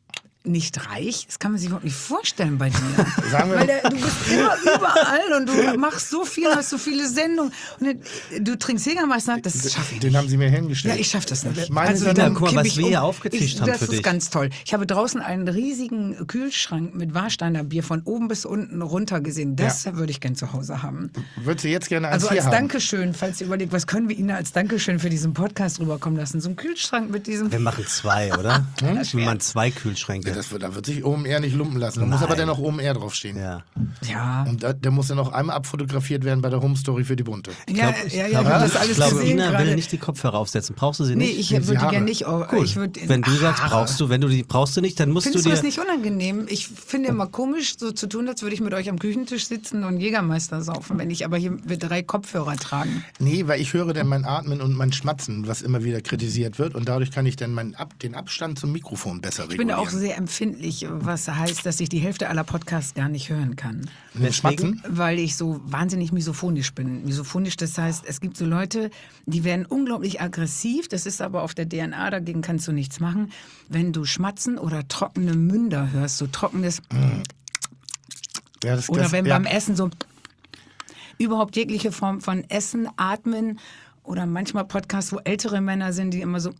nicht reich? Das kann man sich überhaupt nicht vorstellen bei dir. Sagen wir- Weil der, du bist immer überall und du machst so viel, hast so viele Sendungen. Und dann, du trinkst Jägermeister, das schaffe ich Den nicht. haben sie mir hingestellt. Ja, ich schaffe das nicht. Meine also, Sendung- dann Guck mal, kipp was ich wir um. hier aufgetischt ich, haben Das für ist dich. ganz toll. Ich habe draußen einen riesigen Kühlschrank mit Warsteiner Bier von oben bis unten runter gesehen. Das würde ich gern zu Hause haben. Würdest du jetzt gerne eins Also hier als haben? Dankeschön, falls ihr überlegt, was können wir Ihnen als Dankeschön für diesen Podcast rüberkommen lassen? So ein Kühlschrank mit diesem... Wir machen zwei, oder? Wir machen zwei Kühlschränke. Ja, das wird, da wird sich O M R nicht lumpen lassen. Da muss aber dennoch O M R draufstehen. Ja. Ja, Und da, der muss dann noch einmal abfotografiert werden bei der Home Story für die Bunte. ja, Ich ja, ja, glaube, ich habe das alles ich glaube gesehen Ina will gerade. nicht die Kopfhörer aufsetzen. Brauchst du sie Nee, nicht? ich Nee, sie würde die Haare. gerne nicht. Oh, ich würd, Wenn du sagst, Haare. brauchst du, wenn du die brauchst du nicht, dann musst Findest du du dir. das nicht unangenehm? Ich finde immer komisch, so zu tun, als würde ich mit euch am Küchentisch sitzen und Jägermeister saufen, wenn ich aber hier mit drei Kopfhörer tragen. Nee, weil ich höre dann mein Atmen und mein Schmatzen, was immer wieder kritisiert wird. Und dadurch kann ich dann meinen Ab, den Abstand zum Mikrofon besser Ich bin regulieren. da auch sehr empfindlich, was heißt, dass ich die Hälfte aller Podcasts gar nicht hören kann. Mit Schmatzen? Weil ich so wahnsinnig misophonisch bin. Misophonisch, das heißt, es gibt so Leute, die werden unglaublich aggressiv. Das ist aber auf der D N A, dagegen kannst du nichts machen. Wenn du Schmatzen oder trockene Münder hörst, so trockenes... Ja, das, Oder das, wenn ja. beim Essen so überhaupt jegliche Form von Essen, Atmen oder manchmal Podcasts, wo ältere Männer sind, die immer so...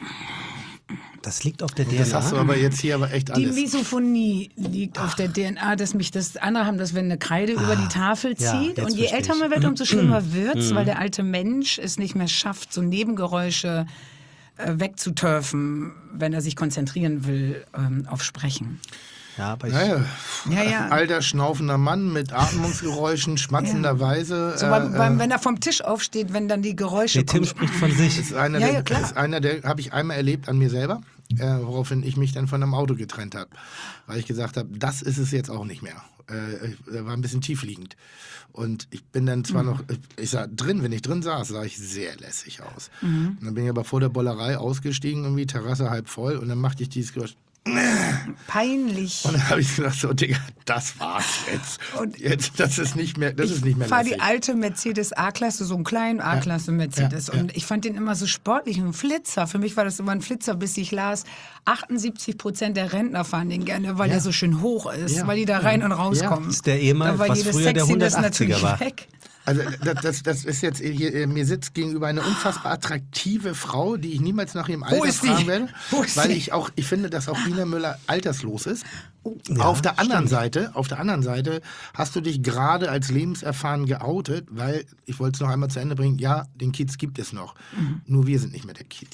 Das liegt auf der D N A. Das hast du aber jetzt hier aber echt Die alles. Misophonie liegt auf der D N A, dass mich das andere haben, dass wenn eine Kreide über die Tafel ja, zieht jetzt und je verstehe älter ich. man wird, umso schlimmer wird's, weil der alte Mensch es nicht mehr schafft, so Nebengeräusche äh, wegzuturfen, wenn er sich konzentrieren will ähm, auf Sprechen. Ja, aber ich, Ja, ja. Ja, ja. Alter, schnaufender Mann mit Atmungsgeräuschen, schmatzenderweise. So äh, beim, beim, äh, wenn er vom Tisch aufsteht, wenn dann die Geräusche nee, Tim kommen. spricht von sich. ist einer, Ja, der, ja, klar. ist einer, der habe ich einmal erlebt an mir selber, äh, woraufhin ich mich dann von einem Auto getrennt habe. Weil ich gesagt habe, das ist es jetzt auch nicht mehr. Äh, er war ein bisschen tiefliegend. Und ich bin dann zwar Mhm. noch, ich sah drin, wenn ich drin saß, sah ich sehr lässig aus. Mhm. Und dann bin ich aber vor der Bollerei ausgestiegen, irgendwie Terrasse halb voll, und dann machte ich dieses Geräusch. Peinlich. Und dann habe ich gedacht, so, Digga, das war's jetzt. Und jetzt das ist nicht mehr, das ist nicht mehr Ich fahre die lässig. alte Mercedes A-Klasse, so einen kleinen A-Klasse Mercedes. ja, ja. Und ich fand den immer so sportlich, ein Flitzer. Für mich war das immer ein Flitzer, bis ich las, achtundsiebzig Prozent der Rentner fahren den gerne, weil Ja. der so schön hoch ist, Ja. weil die da rein und rauskommen. Das ist der Ehemann, Da war was jedes früher der Sexiness hundertachtziger natürlich war. weg. Also das, das, das ist jetzt hier, äh, mir sitzt gegenüber eine unfassbar attraktive Frau, die ich niemals nach ihrem Alter ist sie? fragen werde, Wo ist weil sie? ich auch, ich finde, dass auch Ina Müller alterslos ist. Ja, auf der anderen Seite, auf der anderen Seite hast du dich gerade als lebenserfahren geoutet, weil ich wollte es noch einmal zu Ende bringen. Ja, den Kiez gibt es noch, Mhm. nur wir sind nicht mehr der Kiez.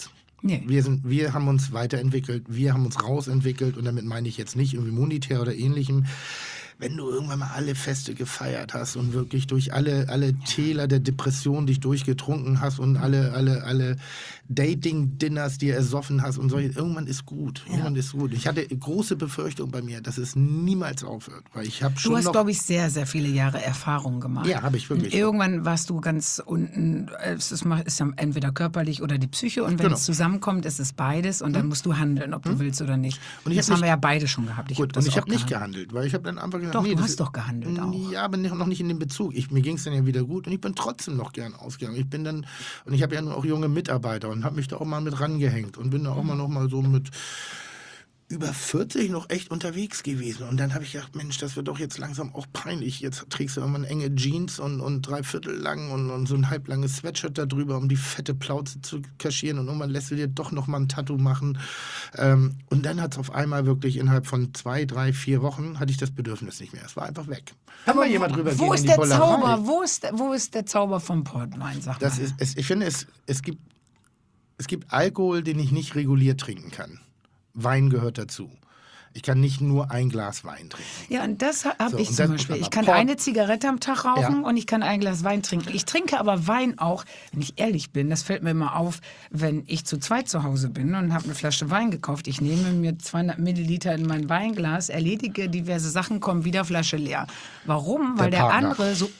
Nee. Wir, sind, wir haben uns weiterentwickelt, wir haben uns rausentwickelt und damit meine ich jetzt nicht irgendwie monetär oder ähnlichem. Wenn du irgendwann mal alle Feste gefeiert hast und wirklich durch alle, alle Täler der Depression dich durchgetrunken hast und alle, alle, alle Dating-Dinners dir ersoffen hast und solche, irgendwann ist gut. Irgendwann ist gut. Ich hatte große Befürchtung bei mir, dass es niemals aufhört. Weil ich habe schon Du hast, noch, glaube ich, sehr, sehr viele Jahre Erfahrung gemacht. Ja, habe ich wirklich. Und irgendwann warst du ganz unten, es ist, ist ja entweder körperlich oder die Psyche und wenn Genau. es zusammenkommt, ist es beides und dann musst du handeln, ob du willst oder nicht. Und ich das hab haben nicht- wir ja beide schon gehabt. Ich hab Gut, das und ich auch habe nicht gehandelt. gehandelt, weil ich habe dann einfach gesagt, Doch, nee, du das hast ist- doch gehandelt auch. Ja, aber noch nicht in dem Bezug. Ich, mir ging es dann ja wieder gut und ich bin trotzdem noch gern ausgegangen. Ich bin dann, und ich habe ja nur auch junge Mitarbeiter und habe mich da auch mal mit rangehängt und bin da auch mal noch mal so mit über vierzig noch echt unterwegs gewesen. Und dann habe ich gedacht, Mensch, das wird doch jetzt langsam auch peinlich. Jetzt trägst du irgendwann enge Jeans und, und drei Viertel lang und, und so ein halblanges Sweatshirt da drüber, um die fette Plauze zu kaschieren. Und irgendwann lässt du dir doch noch mal ein Tattoo machen. Ähm, und dann hat es auf einmal wirklich innerhalb von zwei, drei, vier Wochen hatte ich das Bedürfnis nicht mehr. Es war einfach weg. Kann mal jemand drüber Wo gehen ist in die der Bollerei? Zauber? Wo ist, wo ist der Zauber vom Portwein, sag Das mal? ist, es, ich finde, es, es, gibt, es gibt Alkohol, den ich nicht reguliert trinken kann. Wein gehört dazu. Ich kann nicht nur ein Glas Wein trinken. Ja, und das habe So, ich und zum dann- Beispiel. Ich aber kann Port- eine Zigarette am Tag rauchen Ja. und ich kann ein Glas Wein trinken. Ich trinke aber Wein auch, wenn ich ehrlich bin, das fällt mir immer auf, wenn ich zu zweit zu Hause bin und habe eine Flasche Wein gekauft. Ich nehme mir zweihundert Milliliter in mein Weinglas, erledige diverse Sachen, komme wieder Flasche leer. Warum? Weil Der der, Partner. andere so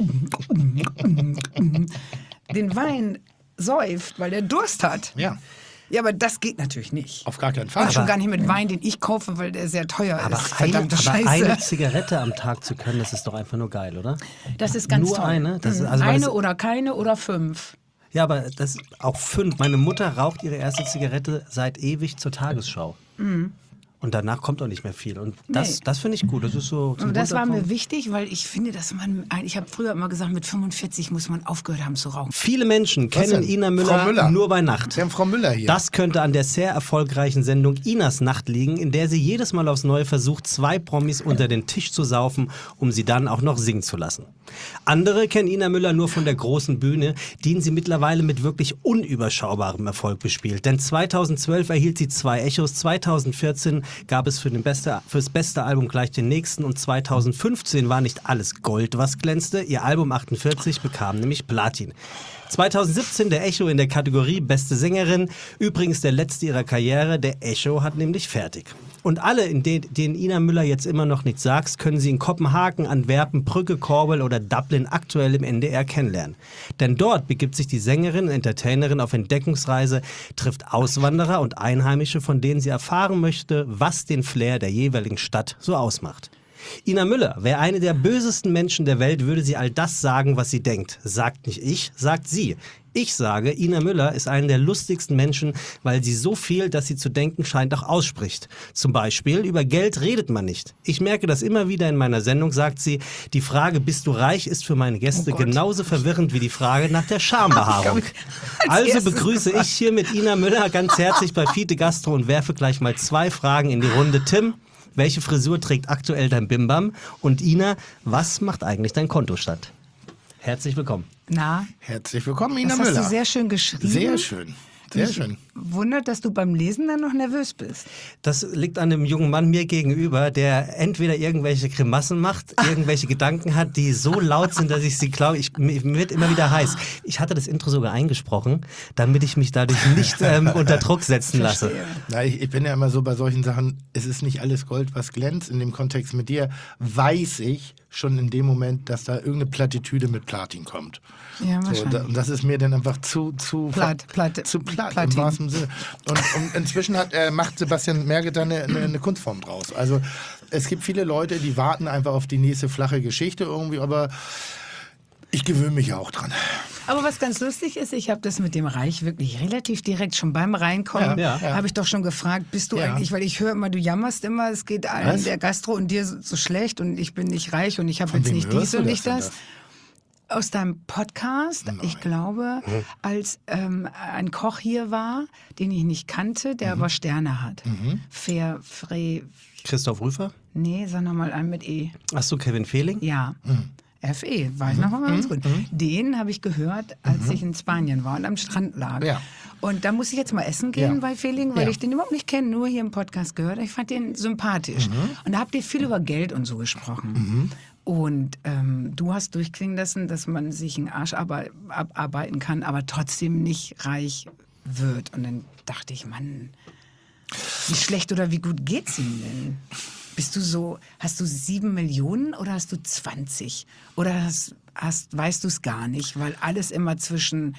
den Wein säuft, weil der Durst hat. Ja, Ja, aber das geht natürlich nicht. auf gar keinen Fall. Und schon gar nicht mit Wein, den ich kaufe, weil der sehr teuer Aber, ist. eine, Verdammte aber Scheiße. eine Zigarette am Tag zu können, das ist doch einfach nur geil, oder? Das ist ganz Nur toll. eine? Das ist- Mhm. also weil eine das- oder keine oder fünf. Ja, aber das auch fünf. Meine Mutter raucht ihre erste Zigarette seit ewig zur Tagesschau. Und danach kommt auch nicht mehr viel. Und das, Nee. das finde ich gut. Das ist so zum Und das war Runterkommen. mir wichtig, weil ich finde, dass man, ich habe früher immer gesagt, mit fünfundvierzig muss man aufgehört haben zu rauchen. Viele Menschen Was kennen denn? Ina Müller, Frau Müller. nur bei Nacht. Wir haben Frau Müller hier. Das könnte an der sehr erfolgreichen Sendung Inas Nacht liegen, in der sie jedes Mal aufs Neue versucht, zwei Promis unter den Tisch zu saufen, um sie dann auch noch singen zu lassen. Andere kennen Ina Müller nur von der großen Bühne, die sie mittlerweile mit wirklich unüberschaubarem Erfolg bespielt. Denn zweitausendzwölf erhielt sie zwei Echos, zweitausendvierzehn gab es für den beste, fürs beste Album gleich den nächsten und zweitausendfünfzehn war nicht alles Gold, was glänzte. Ihr Album achtundvierzig bekam nämlich Platin. zweitausendsiebzehn der Echo in der Kategorie Beste Sängerin, übrigens der letzte ihrer Karriere, der Echo hat nämlich fertig. Und alle, in denen, denen Ina Müller jetzt immer noch nichts sagt, können sie in Kopenhagen, Antwerpen, Brügge, Korbel oder Dublin aktuell im N D R kennenlernen. Denn dort begibt sich die Sängerin und Entertainerin auf Entdeckungsreise, trifft Auswanderer und Einheimische, von denen sie erfahren möchte, was den Flair der jeweiligen Stadt so ausmacht. Ina Müller wäre eine der bösesten Menschen der Welt, würde sie all das sagen, was sie denkt. Sagt nicht ich, sagt sie. Ich sage, Ina Müller ist eine der lustigsten Menschen, weil sie so viel, dass sie zu denken scheint, auch ausspricht. Zum Beispiel, über Geld redet man nicht. Ich merke das immer wieder in meiner Sendung, sagt sie, die Frage, bist du reich, ist für meine Gäste Oh Gott. genauso verwirrend wie die Frage nach der Schambehaarung. Als Also erstes begrüße ich hier mit Ina Müller ganz herzlich bei Fiete Gastro und werfe gleich mal zwei Fragen in die Runde. Tim, welche Frisur trägt aktuell dein Bimbam? Und Ina, was macht eigentlich dein Kontostand? Herzlich willkommen. Na, Herzlich willkommen, Ina das hast Müller. du sehr schön geschrieben. Sehr schön. Sehr schön. Wundert, dass du beim Lesen dann noch nervös bist. Das liegt an dem jungen Mann mir gegenüber, der entweder irgendwelche Grimassen macht, irgendwelche Gedanken hat, die so laut sind, dass ich sie glaube, ich, mir wird immer wieder heiß. Ich hatte das Intro sogar eingesprochen, damit ich mich dadurch nicht ähm, unter Druck setzen lasse. Na, ich, ich bin ja immer so bei solchen Sachen, es ist nicht alles Gold, was glänzt. In dem Kontext mit dir weiß ich schon in dem Moment, dass da irgendeine Plattitüde mit Platin kommt. Ja, So, wahrscheinlich. da, und das ist mir dann einfach zu zu Platt, Platte, zu platt Platin. im wahrsten Sinne. Und, und inzwischen hat, äh, macht Sebastian Merge da eine, eine, eine Kunstform draus. Also es gibt viele Leute, die warten einfach auf die nächste flache Geschichte irgendwie, aber ich gewöhne mich ja auch dran. Aber was ganz lustig ist, ich habe das mit dem Reich wirklich relativ direkt schon beim Reinkommen, Ja, ja. habe ich doch schon gefragt, bist du Ja. eigentlich, weil ich höre immer, du jammerst immer, es geht allen Was? der Gastro und dir so, so schlecht und ich bin nicht reich und ich habe Von jetzt wem nicht hörst dies du und das nicht denn das. Aus deinem Podcast, ich glaube, als ähm, ein Koch hier war, den ich nicht kannte, der aber Sterne hat. Fair, Frey, Christoph Rüfer? nee, sag nochmal einen mit E. Ach so, Kevin Fehling? Ja. F E, war ich noch mal ganz gut. Den habe ich gehört, als ich in Spanien war und am Strand lag. Ja. Und da muss ich jetzt mal essen gehen Ja. bei Feeling, weil Ja. ich den überhaupt nicht kenne, nur hier im Podcast gehört. Ich fand den sympathisch. Und da habt ihr viel über Geld und so gesprochen. Und ähm, du hast durchklingen lassen, dass man sich einen Arsch arbe- abarbeiten kann, aber trotzdem nicht reich wird. Und dann dachte ich, Mann, wie schlecht oder wie gut geht's ihm denn? Bist du so, hast du sieben Millionen oder hast du zwanzig? Oder hast, hast, weißt du es gar nicht, weil alles immer zwischen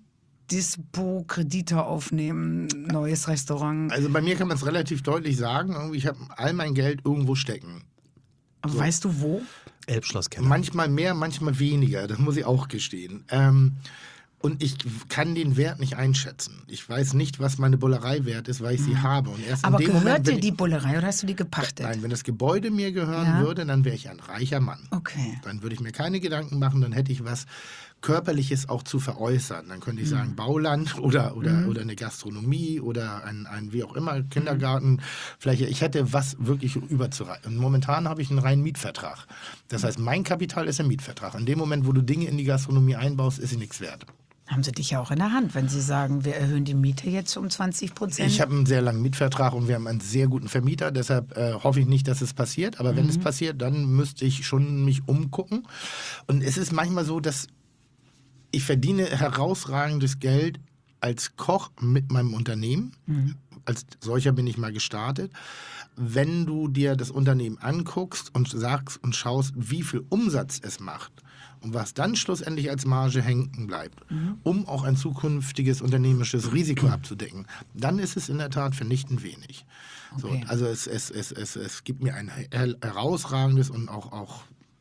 Dispo, Kredite aufnehmen, neues Restaurant. Also bei mir kann man es relativ deutlich sagen, irgendwie, ich habe all mein Geld irgendwo stecken. Aber weißt du wo? Elbschlosskeller. Manchmal mehr, manchmal weniger, das muss ich auch gestehen. Ähm, und ich kann den Wert nicht einschätzen. Ich weiß nicht, was meine Bullerei wert ist, weil ich sie habe. Und erst Aber in dem gehört Moment, dir wenn die ich, Bullerei oder hast du die gepachtet? Nein, wenn das Gebäude mir gehören Ja. würde, dann wäre ich ein reicher Mann. Okay. Dann würde ich mir keine Gedanken machen, dann hätte ich was Körperliches auch zu veräußern. Dann könnte ich sagen, Mhm. Bauland oder, oder, oder eine Gastronomie oder ein, ein wie auch immer, Kindergarten. Vielleicht, ich hätte was wirklich überzureichen. Und momentan habe ich einen reinen Mietvertrag. Das heißt, mein Kapital ist ein Mietvertrag. In dem Moment, wo du Dinge in die Gastronomie einbaust, ist sie nichts wert. Haben sie dich ja auch in der Hand, wenn sie sagen, wir erhöhen die Miete jetzt um zwanzig Prozent? Ich habe einen sehr langen Mietvertrag und wir haben einen sehr guten Vermieter. Deshalb äh, hoffe ich nicht, dass es passiert. Aber wenn es passiert, dann müsste ich schon mich umgucken. Und es ist manchmal so, dass ich verdiene herausragendes Geld als Koch mit meinem Unternehmen. Als solcher bin ich mal gestartet. Wenn du dir das Unternehmen anguckst und sagst und schaust, wie viel Umsatz es macht und was dann schlussendlich als Marge hängen bleibt, um auch ein zukünftiges unternehmerisches Risiko abzudecken, dann ist es in der Tat vernichtend wenig. So, Okay. also es, es, es, es, es gibt mir ein her- herausragendes und auch, auch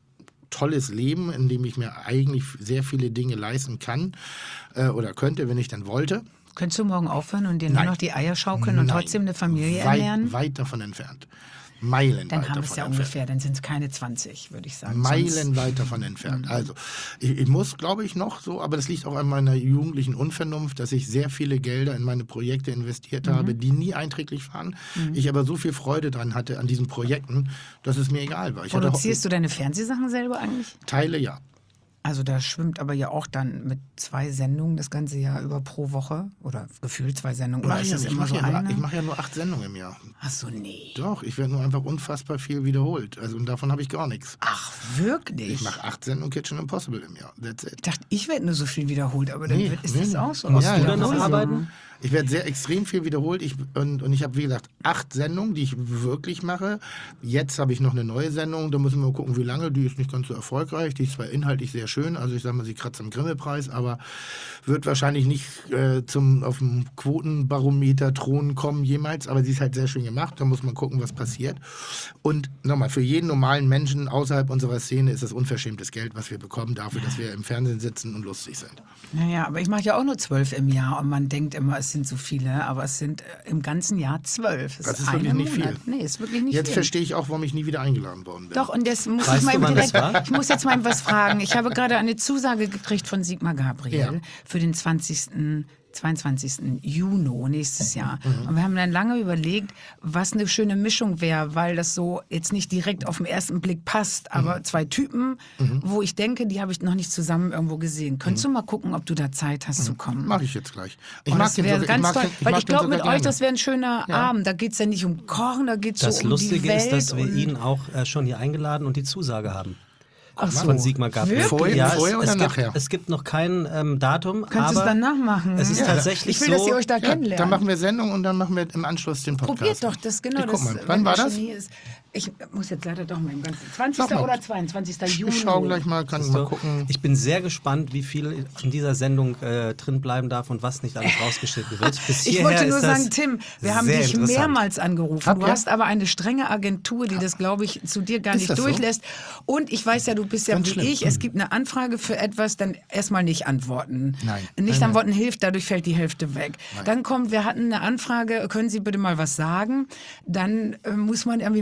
tolles Leben, in dem ich mir eigentlich sehr viele Dinge leisten kann äh, oder könnte, wenn ich dann wollte. Könntest du morgen aufhören und dir nur Nein. noch die Eier schaukeln und Nein. trotzdem eine Familie weit, ernähren? Weit davon entfernt. Meilen Dann weit haben wir es davon ja entfernt. ungefähr, dann sind es keine zwanzig, würde ich sagen. Meilen Sonst- weit davon entfernt. Also, ich, ich muss, glaube ich, noch so, aber das liegt auch an meiner jugendlichen Unvernunft, dass ich sehr viele Gelder in meine Projekte investiert habe, die nie einträglich waren. Ich aber so viel Freude dran hatte an diesen Projekten, dass es mir egal war. Ich hatte Produzierst du deine Fernsehsachen selber eigentlich? Teile, ja. Also da schwimmt aber ja auch dann mit zwei Sendungen das ganze Jahr über pro Woche oder gefühlt zwei Sendungen. Oder Mach ich, ist ja das nicht. Ich immer mache so ja, eine? nur- ich mach ja nur acht Sendungen im Jahr. Ach so, nee. Doch, ich werde nur einfach unfassbar viel wiederholt. Also, und davon habe ich gar nichts. Ach, wirklich? Ich mache acht Sendungen Kitchen Impossible im Jahr. That's it. Ich dachte, ich werde nur so viel wiederholt, aber dann Nee, wird, ist nee, das nee. auch so. Musst Ja, du ja, dann noch also- arbeiten? Ich werde sehr extrem viel wiederholt. Ich, und, und ich habe, wie gesagt, acht Sendungen, die ich wirklich mache. Jetzt habe ich noch eine neue Sendung. Da müssen wir mal gucken, wie lange. Die ist nicht ganz so erfolgreich. Die ist zwar inhaltlich sehr schön. Also ich sage mal, sie kratzt am Grimme-Preis, aber wird wahrscheinlich nicht äh, zum, auf dem Quotenbarometer Thron kommen jemals. Aber sie ist halt sehr schön gemacht. Da muss man gucken, was passiert. Und nochmal, für jeden normalen Menschen außerhalb unserer Szene ist das unverschämtes Geld, was wir bekommen, dafür, dass wir im Fernsehen sitzen und lustig sind. Naja, aber ich mache ja auch nur zwölf im Jahr und man denkt immer, es sind so viele, aber es sind äh, im ganzen Jahr zwölf. Das ist eine wirklich nicht Monat. viel. Nee, ist wirklich nicht Jetzt viel. verstehe ich auch, warum ich nie wieder eingeladen worden bin. Doch, und jetzt muss Weißt ich mal du, eben wann das direkt, war? ich muss jetzt mal was fragen. Ich habe gerade eine Zusage gekriegt von Sigmar Gabriel Ja. für den zwanzigsten zweiundzwanzigsten Juni nächstes Jahr. Mhm. Und wir haben dann lange überlegt, was eine schöne Mischung wäre, weil das so jetzt nicht direkt auf den ersten Blick passt, aber Mhm. zwei Typen, wo ich denke, die habe ich noch nicht zusammen irgendwo gesehen. Könntest du mal gucken, ob du da Zeit hast zu kommen? Mache ich jetzt gleich. Ich Oh, mag das den wäre sogar, ganz ich mag toll, den, ich weil mag ich den glaube, sogar mit gerne. euch, das wäre ein schöner Ja. Abend. Da geht es ja nicht um Kochen, da geht es Das so um Lustige die Welt. ist, dass wir und ihn auch äh, schon hier eingeladen und die Zusage haben. Ach so. Von Sigmar Gabriel. Wirklich? Vorher- ja, vorher es, oder es, nachher? gibt, es gibt noch kein ähm, Datum, Könntest du aber es dann nachmachen? es ist Ja. tatsächlich Ich will, so, dass ihr euch da Ja, kennenlernt. dann machen wir Sendung und dann machen wir im Anschluss den Podcast. Probiert doch das, genau. Ich guck das, mal. wenn Wann war der das? Genie Ist. Ich muss jetzt leider doch mal im ganzen. Sag zwanzigsten mal. oder zweiundzwanzigsten Juni. Ich schau gleich mal, kann mal So, gucken. ich bin sehr gespannt, wie viel in dieser Sendung äh, drin bleiben darf und was nicht alles rausgeschnitten wird. Bis Ich hierher wollte nur ist das sagen, Tim, wir haben sehr dich interessant. mehrmals angerufen. Hab Du ja? hast aber eine strenge Agentur, die das, glaube ich, zu dir gar Ist nicht das so? durchlässt. Und ich weiß ja, du bist ja Ganz wie schlimm. ich. Es gibt eine Anfrage für etwas, dann erstmal nicht antworten. Nein. Nicht Nein, antworten hilft, dadurch fällt die Hälfte weg. Dann kommt, wir hatten eine Anfrage, können Sie bitte mal was sagen? Dann äh, muss man irgendwie mit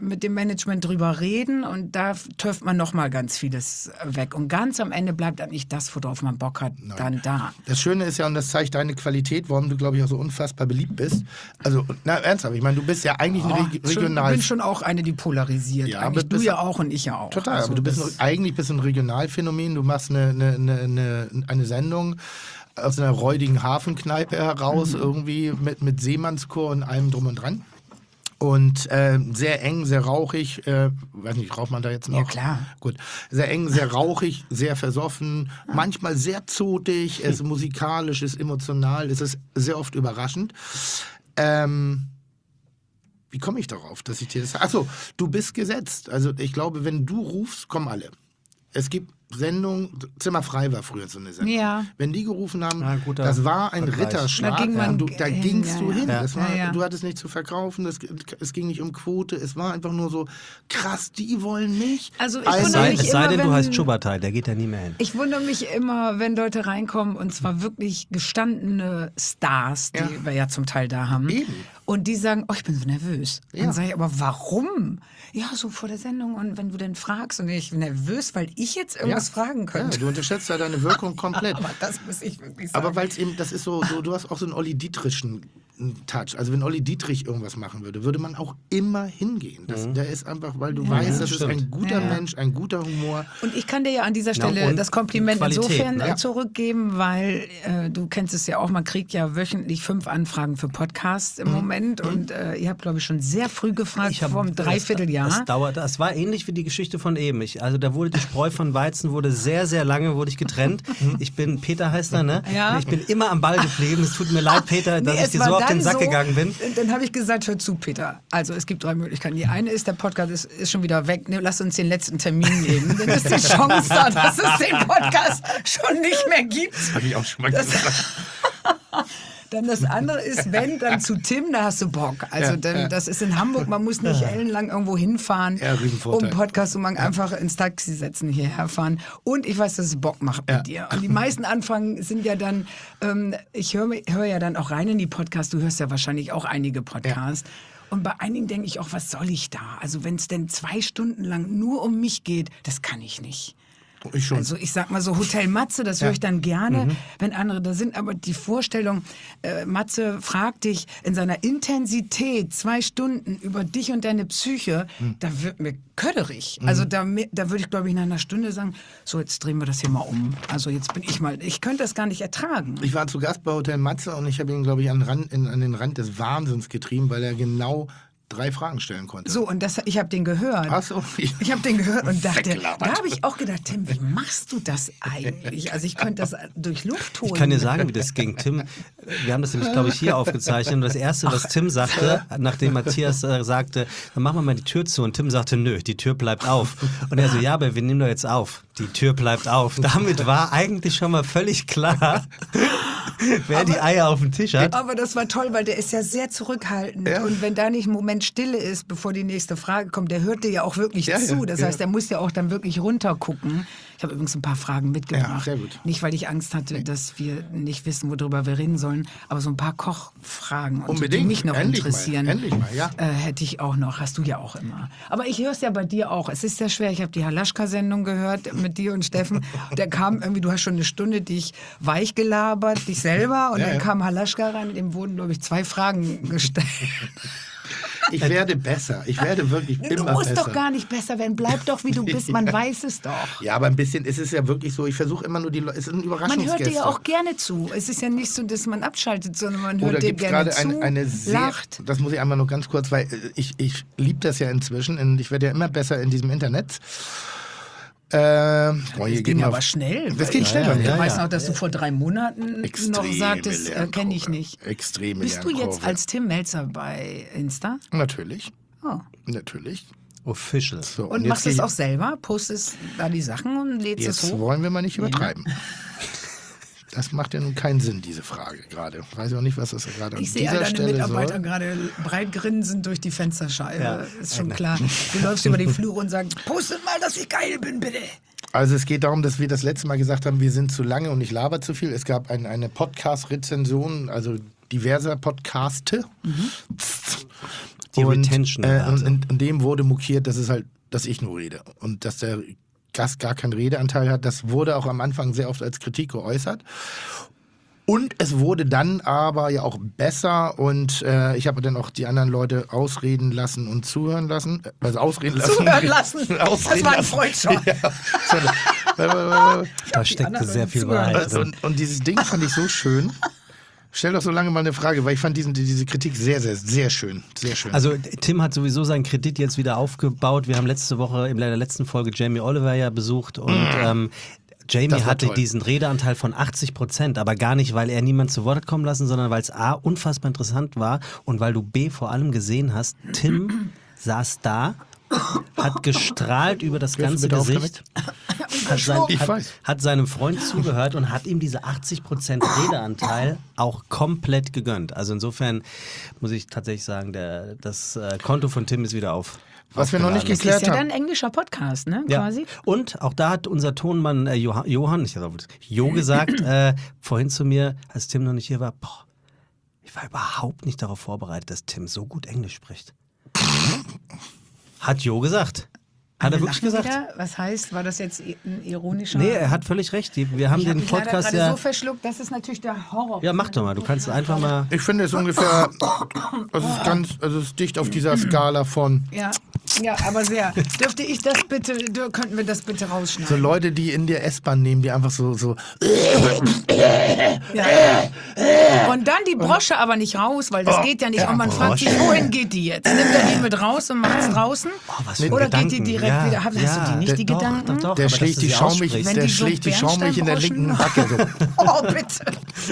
mit dem Management drüber reden und da töpft man nochmal ganz vieles weg. Und ganz am Ende bleibt dann nicht das, worauf man Bock hat, dann da. Das Schöne ist ja, und das zeigt deine Qualität, warum du, glaube ich, auch so unfassbar beliebt bist. Also, na, ernsthaft, ich meine, du bist ja eigentlich eine Oh, Reg- schon, Regional... ich bin schon auch eine, die polarisiert. Ja, Eigentlich aber du bist- ja auch und ich ja auch. Total, Also aber du bist das- noch, eigentlich bist du ein Regionalphänomen. Du machst eine, eine, eine, eine, eine Sendung aus einer räudigen Hafenkneipe heraus, Mhm. irgendwie mit, mit Seemannschor und allem drum und dran. Und äh, sehr eng, sehr rauchig, äh, weiß nicht, raucht man da jetzt noch? Ja, klar. Gut. Sehr eng, sehr rauchig, sehr versoffen, manchmal sehr zotig, es ist musikalisch, es ist emotional, es ist sehr oft überraschend. Ähm, wie komme ich darauf, dass ich dir das sage? Achso, du bist gesetzt. Also ich glaube, wenn du rufst, kommen alle. Es gibt Sendungen, Zimmer frei war früher so eine Sendung. Ja. Wenn die gerufen haben, Ja, guter das war ein Vergleich. Ritterschlag. Da ging man und du, da hin, gingst ja, du ja. hin. Ja. Das war, Ja, ja. Du hattest nichts zu verkaufen, das, es ging nicht um Quote, es war einfach nur so, krass, die wollen mich. Also ich Es wundere sei, mich es sei immer, denn, du wenn- heißt Schubertai, der geht da nie mehr hin. Ich wundere mich immer, wenn Leute reinkommen und zwar wirklich gestandene Stars, die Ja. wir ja zum Teil da haben. Eben. Und die sagen, oh, ich bin so nervös. Ja. Dann sage ich, aber warum? Ja, so vor der Sendung und wenn du denn fragst und ich bin nervös, weil ich jetzt irgendwas fragen könnte. Ja, du unterschätzt ja deine Wirkung komplett. Aber das muss ich wirklich sagen. Aber weil es eben, das ist so, du, du hast auch so einen Olli Dietrichschen Touch. Also wenn Olli Dietrich irgendwas machen würde, würde man auch immer hingehen. Das, Der ist einfach, weil du weißt, das ist stimmt. ein guter Ja, ja. Mensch, ein guter Humor. Und ich kann dir ja an dieser Stelle und das Kompliment Qualität, insofern ne? äh, zurückgeben, weil äh, du kennst es ja auch, man kriegt ja wöchentlich fünf Anfragen für Podcasts im Moment und äh, ihr habt, glaube ich, schon sehr früh gefragt, hab- vor einem Dreivierteljahr. Das, das dauert, das war ähnlich wie die Geschichte von eben. Ich, also da wurde die Spreu von Weizen, wurde sehr, sehr lange wurde ich getrennt. Ich bin, Peter heißt er, ne? Ja. Ich bin immer am Ball geblieben. Es tut mir leid, Peter, dass Nee, ich es dir war so auf den dann Sack so, gegangen bin. Dann habe ich gesagt, hör zu, Peter. Also es gibt drei Möglichkeiten. Die eine ist, der Podcast ist, ist schon wieder weg. Ne, lass uns den letzten Termin nehmen. Dann ist die Chance da, dass es den Podcast schon nicht mehr gibt. Habe ich auch schon mal gesagt. Dann das andere ist, wenn, dann zu Tim, da hast du Bock. Also Ja, dann, ja. das ist in Hamburg, man muss nicht ellenlang irgendwo hinfahren, Ja, Riesenvorteil. um Podcast zu machen, einfach ins Taxi setzen, hierher fahren. Und ich weiß, dass es Bock macht mit Ja. dir. Und die meisten Anfragen sind ja dann, ähm, ich höre hör ja dann auch rein in die Podcasts, du hörst ja wahrscheinlich auch einige Podcasts. Und bei einigen denke ich auch, was soll ich da? Also wenn es denn zwei Stunden lang nur um mich geht, das kann ich nicht. Ich schon. Also ich sag mal so Hotel Matze, das höre ich dann gerne, wenn andere da sind. Aber die Vorstellung, äh, Matze fragt dich in seiner Intensität zwei Stunden über dich und deine Psyche, da wird mir köderig. Also da, mi- da würde ich, glaube ich, nach einer Stunde sagen, so jetzt drehen wir das hier mal um. Also jetzt bin ich mal, ich könnte das gar nicht ertragen. Ich war zu Gast bei Hotel Matze und ich habe ihn, glaube ich, an, den Rand, in, an den Rand des Wahnsinns getrieben, weil er genau drei Fragen stellen konnte. So, und das, ich habe den gehört. Ach so. Ich habe den gehört und dachte, Weggelabert. da habe ich auch gedacht, Tim, wie machst du das eigentlich? Also ich könnte das durch Luft holen. Ich kann dir sagen, wie das ging. Tim, wir haben das nämlich, glaube ich, hier aufgezeichnet. Und das Erste, was Tim sagte, nachdem Matthias äh, sagte, dann machen wir mal die Tür zu. Und Tim sagte, nö, die Tür bleibt auf. Und er so, ja, aber wir nehmen doch jetzt auf. Die Tür bleibt auf. Damit war eigentlich schon mal völlig klar, wer die Eier auf dem Tisch hat. Aber das war toll, weil der ist ja sehr zurückhaltend. Ja. Und wenn da nicht ein Moment Stille ist, bevor die nächste Frage kommt, der hört dir ja auch wirklich Ja, zu. ja, Das ja. heißt, der muss ja auch dann wirklich runtergucken. Ich habe übrigens ein paar Fragen mitgebracht. Ja, sehr gut. Nicht, weil ich Angst hatte, dass wir nicht wissen, worüber wir reden sollen, aber so ein paar Kochfragen, und so, die Unbedingt. mich noch Endlich mal. interessieren, Endlich mal, ja. äh, hätte ich auch noch. Hast du ja auch immer. Aber ich höre es ja bei dir auch. Es ist sehr schwer. Ich habe die Halaschka-Sendung gehört mit dir und Steffen. Der kam irgendwie, du hast schon eine Stunde dich weich gelabert, dich selber. Und Ja, dann ja. kam Halaschka rein, dem wurden, glaube ich, zwei Fragen gestellt. Ich werde besser. Ich werde wirklich Du immer musst besser. doch gar nicht besser werden. Bleib doch, wie du bist. Man weiß es doch. Ja, aber ein bisschen ist es ja wirklich so. Ich versuche immer nur die Leute. Es sind Man Überraschungsgäste. hört dir ja auch gerne zu. Es ist ja nicht so, dass man abschaltet, sondern man hört Oder dir gibt es gerne gerade zu, eine, eine sehr, lacht. das muss ich einmal nur ganz kurz, weil äh, ich, ich liebe das ja inzwischen und ich werde ja immer besser in diesem Internet. Ähm, oh, hier Das geht ging mir aber auf- schnell. Das ging schneller. Ich ja, weiß ja. noch, dass du vor drei Monaten noch sagtest, äh, kenne ich Lernkurve. nicht. Extreme Bist du jetzt Lernkurve. als Tim Melzer bei Insta? Natürlich, Oh. natürlich. Official. So, Und jetzt machst du es geh- auch selber? Postest da die Sachen und lädst es Jetzt hoch? wollen wir mal nicht übertreiben. Das macht ja nun keinen Sinn, diese Frage gerade. Ich weiß auch nicht, was das gerade an Ich sehe dieser all deine Stelle Mitarbeiter soll. gerade breit grinsend durch die Fensterscheibe. Ja. Ist schon klar. Du läufst über die Flure und sagst, postet mal, dass ich geil bin, bitte. Also es geht darum, dass wir das letzte Mal gesagt haben, wir sind zu lange und ich laber zu viel. Es gab ein, eine Podcast-Rezension, also diverser Podcaste. Die und, Retention. äh, und in, in dem wurde mokiert, dass es halt, dass ich nur rede und dass der Gast gar keinen Redeanteil hat. Das wurde auch am Anfang sehr oft als Kritik geäußert. Und es wurde dann aber ja auch besser und äh, ich habe dann auch die anderen Leute ausreden lassen und zuhören lassen. Also ausreden lassen. Zuhören lassen. ausreden Das war ein lassen. Freund schon. Ja. Da steckte anderen sehr viel zuhören. Wahrheit drin. und, und dieses Ding fand ich so schön. Stell doch so lange mal eine Frage, weil ich fand diesen, diese Kritik sehr, sehr, sehr schön. Sehr schön. Also Tim hat sowieso seinen Kredit jetzt wieder aufgebaut. Wir haben letzte Woche in der letzten Folge Jamie Oliver ja besucht und ähm, Jamie Das war hatte toll. diesen Redeanteil von achtzig Prozent, aber gar nicht, weil er niemand zu Wort hat kommen lassen, sondern weil es A, unfassbar interessant war und weil du B, vor allem gesehen hast, Tim saß da, hat gestrahlt über das ganze bitte aufhören Gesicht, hat, sein, Ich hat, weiß. hat seinem Freund zugehört und hat ihm diese achtzig Prozent Redeanteil auch komplett gegönnt. Also insofern muss ich tatsächlich sagen, der, das äh, Konto von Tim ist wieder auf. Was wir noch nicht Das ist geklärt ja dann haben. ein englischer Podcast, ne? Ja. Quasi. Und auch da hat unser Tonmann äh, Johann, Johann, ich glaube, Jo gesagt, äh, vorhin zu mir, als Tim noch nicht hier war, boah, ich war überhaupt nicht darauf vorbereitet, dass Tim so gut Englisch spricht. Hat Jo gesagt. Hat er Wir wirklich lachen gesagt? wieder. Was heißt, war das jetzt ein ironischer... Nee, er hat völlig recht. Die- Wir haben Ich hab den mich leider Podcast gerade ja. so verschluckt, das ist natürlich der Horror. Ja, mach doch mal. Du kannst einfach mal. Ich finde es ungefähr, es ist ganz, also es ist dicht auf dieser Skala von Ja, ja, aber sehr. Dürfte ich das bitte, dür- könnten wir das bitte so rausschneiden? Leute, die in der S-Bahn nehmen, die einfach so, so Ja. Und dann die Brosche aber nicht raus, weil das geht ja nicht. Und man fragt sich, wohin geht die jetzt? Nimmt er die mit raus und macht es draußen? Oh, was für Oder Gedanken. geht die direkt ja, wieder? Hast ja, du die nicht, der- die doch, Gedanken? Doch, doch, der aber dass schlägt du die sie schaumig, aussprichst. Wenn der die so schlägt die schaumig in der linken Bernsteinbroschen Backe. So. Oh, bitte.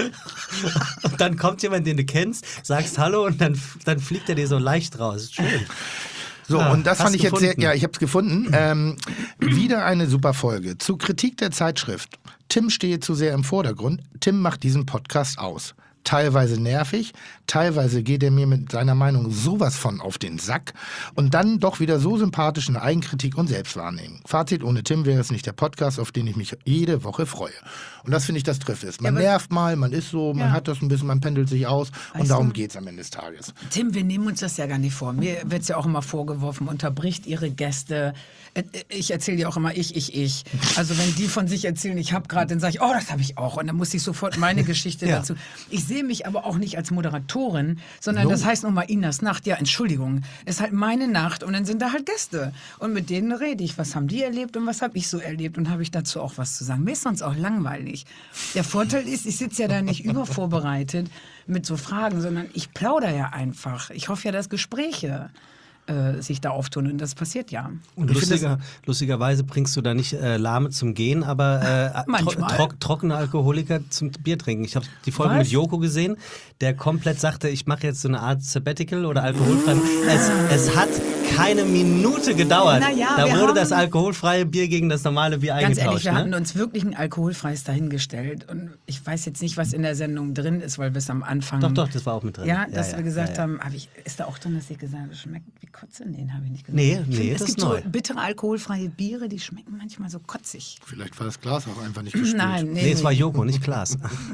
Und dann kommt jemand, den du kennst, sagst Hallo und dann, dann fliegt er dir so leicht raus. Schön. So, Ah, und das hast fand ich jetzt sehr, gefunden. ja, ich habe es gefunden. Ähm, wieder eine super Folge. Zu Kritik der Zeitschrift. Tim stehe zu sehr im Vordergrund. Tim macht diesen Podcast aus. Teilweise nervig, teilweise geht er mir mit seiner Meinung sowas von auf den Sack und dann doch wieder so sympathisch in Eigenkritik und Selbstwahrnehmung. Fazit, ohne Tim wäre es nicht der Podcast, auf den ich mich jede Woche freue. Und das finde ich, das trifft es. Man Ja, aber- nervt mal, man ist so, man Ja. hat das ein bisschen, man pendelt sich aus und Weißt darum du- geht es am Ende des Tages. Tim, wir nehmen uns das ja gar nicht vor. Mir wird es ja auch immer vorgeworfen, unterbricht ihre Gäste. Äh, Ich erzähle ja auch immer ich, ich, ich. Also wenn die von sich erzählen, ich habe gerade, dann sage ich, oh, das habe ich auch. Und dann muss ich sofort meine Geschichte Ja. dazu. Ich sehe mich aber auch nicht als Moderatorin, sondern das heißt nochmal Inas Nacht. Ja, Entschuldigung, ist halt meine Nacht und dann sind da halt Gäste. Und mit denen rede ich. Was haben die erlebt und was habe ich so erlebt? Und habe ich dazu auch was zu sagen. Mir ist sonst auch langweilig. Der Vorteil ist, ich sitze ja da nicht übervorbereitet mit so Fragen, sondern ich plaudere ja einfach. Ich hoffe ja, dass Gespräche äh, sich da auftun und das passiert ja. Und Ich finde lustiger, lustigerweise bringst du da nicht äh, Lahme zum Gehen, aber äh, tro Manchmal. tro trockene Alkoholiker zum Bier trinken. Ich habe die Folge Was? mit Joko gesehen, der komplett sagte, ich mache jetzt so eine Art Sabbatical oder alkoholfrei. Es, es hat keine Minute gedauert. Na ja, da wir wurde haben- das alkoholfreie Bier gegen das normale Bier Ganz eingetauscht. ehrlich, wir ne? hatten uns wirklich ein alkoholfreies dahingestellt und ich weiß jetzt nicht, was in der Sendung drin ist, weil wir es am Anfang... Doch, doch, das war auch mit drin. Ja, Ja, dass ja, wir gesagt ja, ja. haben, hab ich, ist da auch drin, dass ich gesagt habe, schmeckt wie Kotze? Nee, habe ich nicht gesagt. Nee, Ich nee, finde, das es gibt ist neu. so bittere alkoholfreie Biere, die schmecken manchmal so kotzig. Vielleicht war das Glas auch einfach nicht gespült. Nein, nee, Nee, es war nee. Joko, nicht Klaas.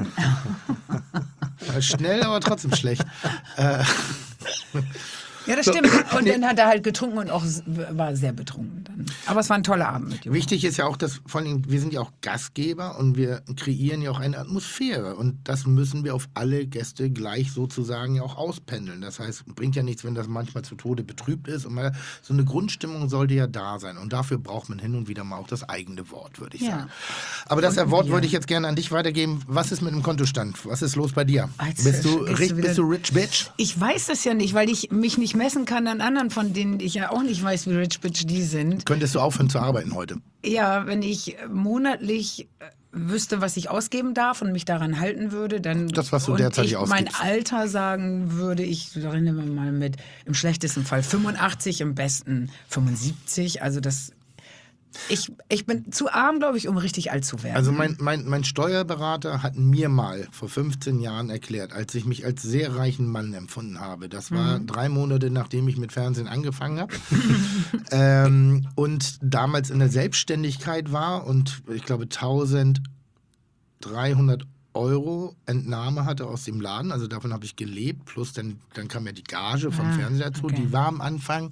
Ja, schnell, aber trotzdem schlecht. Äh, Ja, das stimmt. Und dann hat er halt getrunken und auch s- war sehr betrunken dann. Aber es war ein toller Abend mit Joko. Wichtig ist ja auch, dass vor allem, wir sind ja auch Gastgeber und wir kreieren ja auch eine Atmosphäre. Und das müssen wir auf alle Gäste gleich sozusagen ja auch auspendeln. Das heißt, bringt ja nichts, wenn das manchmal zu Tode betrübt ist. Und mal, so eine Grundstimmung sollte ja da sein. Und dafür braucht man hin und wieder mal auch das eigene Wort, würde ich Ja. sagen. Aber das Und ein Wort Bier. würde ich jetzt gerne an dich weitergeben. Was ist mit dem Kontostand? Was ist los bei dir? Alter, bist, du, gehst du rich, wieder- bist du rich bitch? Ich weiß das ja nicht, weil ich mich nicht messen kann an anderen, von denen ich ja auch nicht weiß, wie rich bitch die sind. Könntest du aufhören zu arbeiten heute? Ja, wenn ich monatlich äh, wüsste, was ich ausgeben darf und mich daran halten würde, dann Das, was du und derzeitig ich mein ausgibst. Alter sagen würde, ich rechne mal mit im schlechtesten Fall fünfundachtzig, im besten fünfundsiebzig. Also das ich, ich bin zu arm, glaube ich, um richtig alt zu werden. Also mein, mein, mein Steuerberater hat mir mal vor fünfzehn Jahren erklärt, als ich mich als sehr reichen Mann empfunden habe. Das war Mhm. drei Monate, nachdem ich mit Fernsehen angefangen habe. ähm, und damals in der Selbstständigkeit war und ich glaube dreizehnhundert Euro Entnahme hatte aus dem Laden. Also davon habe ich gelebt. Plus dann, dann kam ja die Gage vom Ah, Fernseher dazu. okay. Die war am Anfang,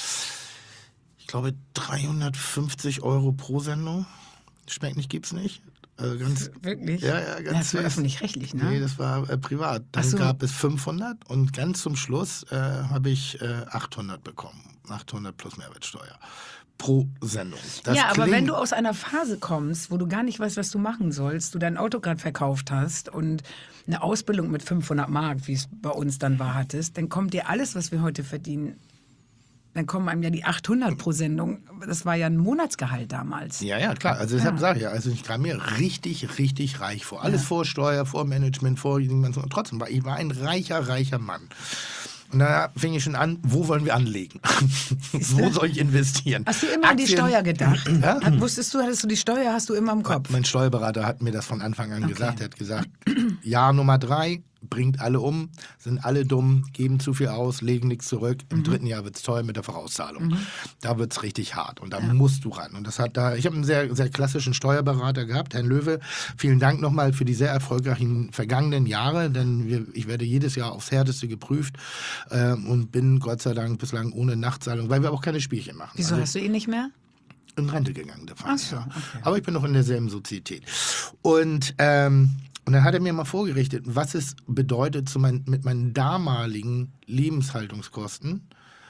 ich glaube, dreihundertfünfzig Euro pro Sendung. Schmeckt nicht, gibt's nicht. Also ganz, Wirklich? Ja, ja, ganz Das war süß. öffentlich-rechtlich, ne? Nee, das war äh, privat. Dann Ach so. gab es fünfhundert und ganz zum Schluss äh, habe ich äh, achthundert bekommen. achthundert plus Mehrwertsteuer pro Sendung. Das ja, aber klingt- wenn du aus einer Phase kommst, wo du gar nicht weißt, was du machen sollst, du dein Auto gerade verkauft hast und eine Ausbildung mit fünfhundert Mark, wie es bei uns dann war, hattest, dann kommt dir alles, was wir heute verdienen, dann kommen einem ja die achthundert pro Sendung. Das war ja ein Monatsgehalt damals. Ja, ja, klar. Also deshalb sage ich ja, also ich kam mir richtig, richtig reich vor. Alles vor Steuer, vor Management, vor diesem ganzen. Und trotzdem war ich war ein reicher, reicher Mann. Und da fing ich schon an, wo wollen wir anlegen? Wo soll ich investieren? Hast du immer an die Aktien- Steuer gedacht? Ja? Hat, wusstest du, hattest du die Steuer, hast du immer im Kopf? Mein Steuerberater hat mir das von Anfang an gesagt. Er hat gesagt, Jahr Nummer drei, bringt alle um, sind alle dumm, geben zu viel aus, legen nichts zurück. Im dritten Jahr wird es teuer mit der Vorauszahlung. Da wird es richtig hart und da musst du ran. Und das hat da, ich habe einen sehr, sehr klassischen Steuerberater gehabt, Herrn Löwe. Vielen Dank nochmal für die sehr erfolgreichen vergangenen Jahre, denn wir, ich werde jedes Jahr aufs Härteste geprüft ähm, und bin Gott sei Dank bislang ohne Nachtzahlung, weil wir auch keine Spielchen machen. Wieso Also, hast du ihn nicht mehr? in Rente gegangen, der Verein. Ach so, ja. okay. Aber ich bin noch in derselben Sozietät. Und, ähm, und dann hat er mir mal vorgerichtet, was es bedeutet, zu mein, mit meinen damaligen Lebenshaltungskosten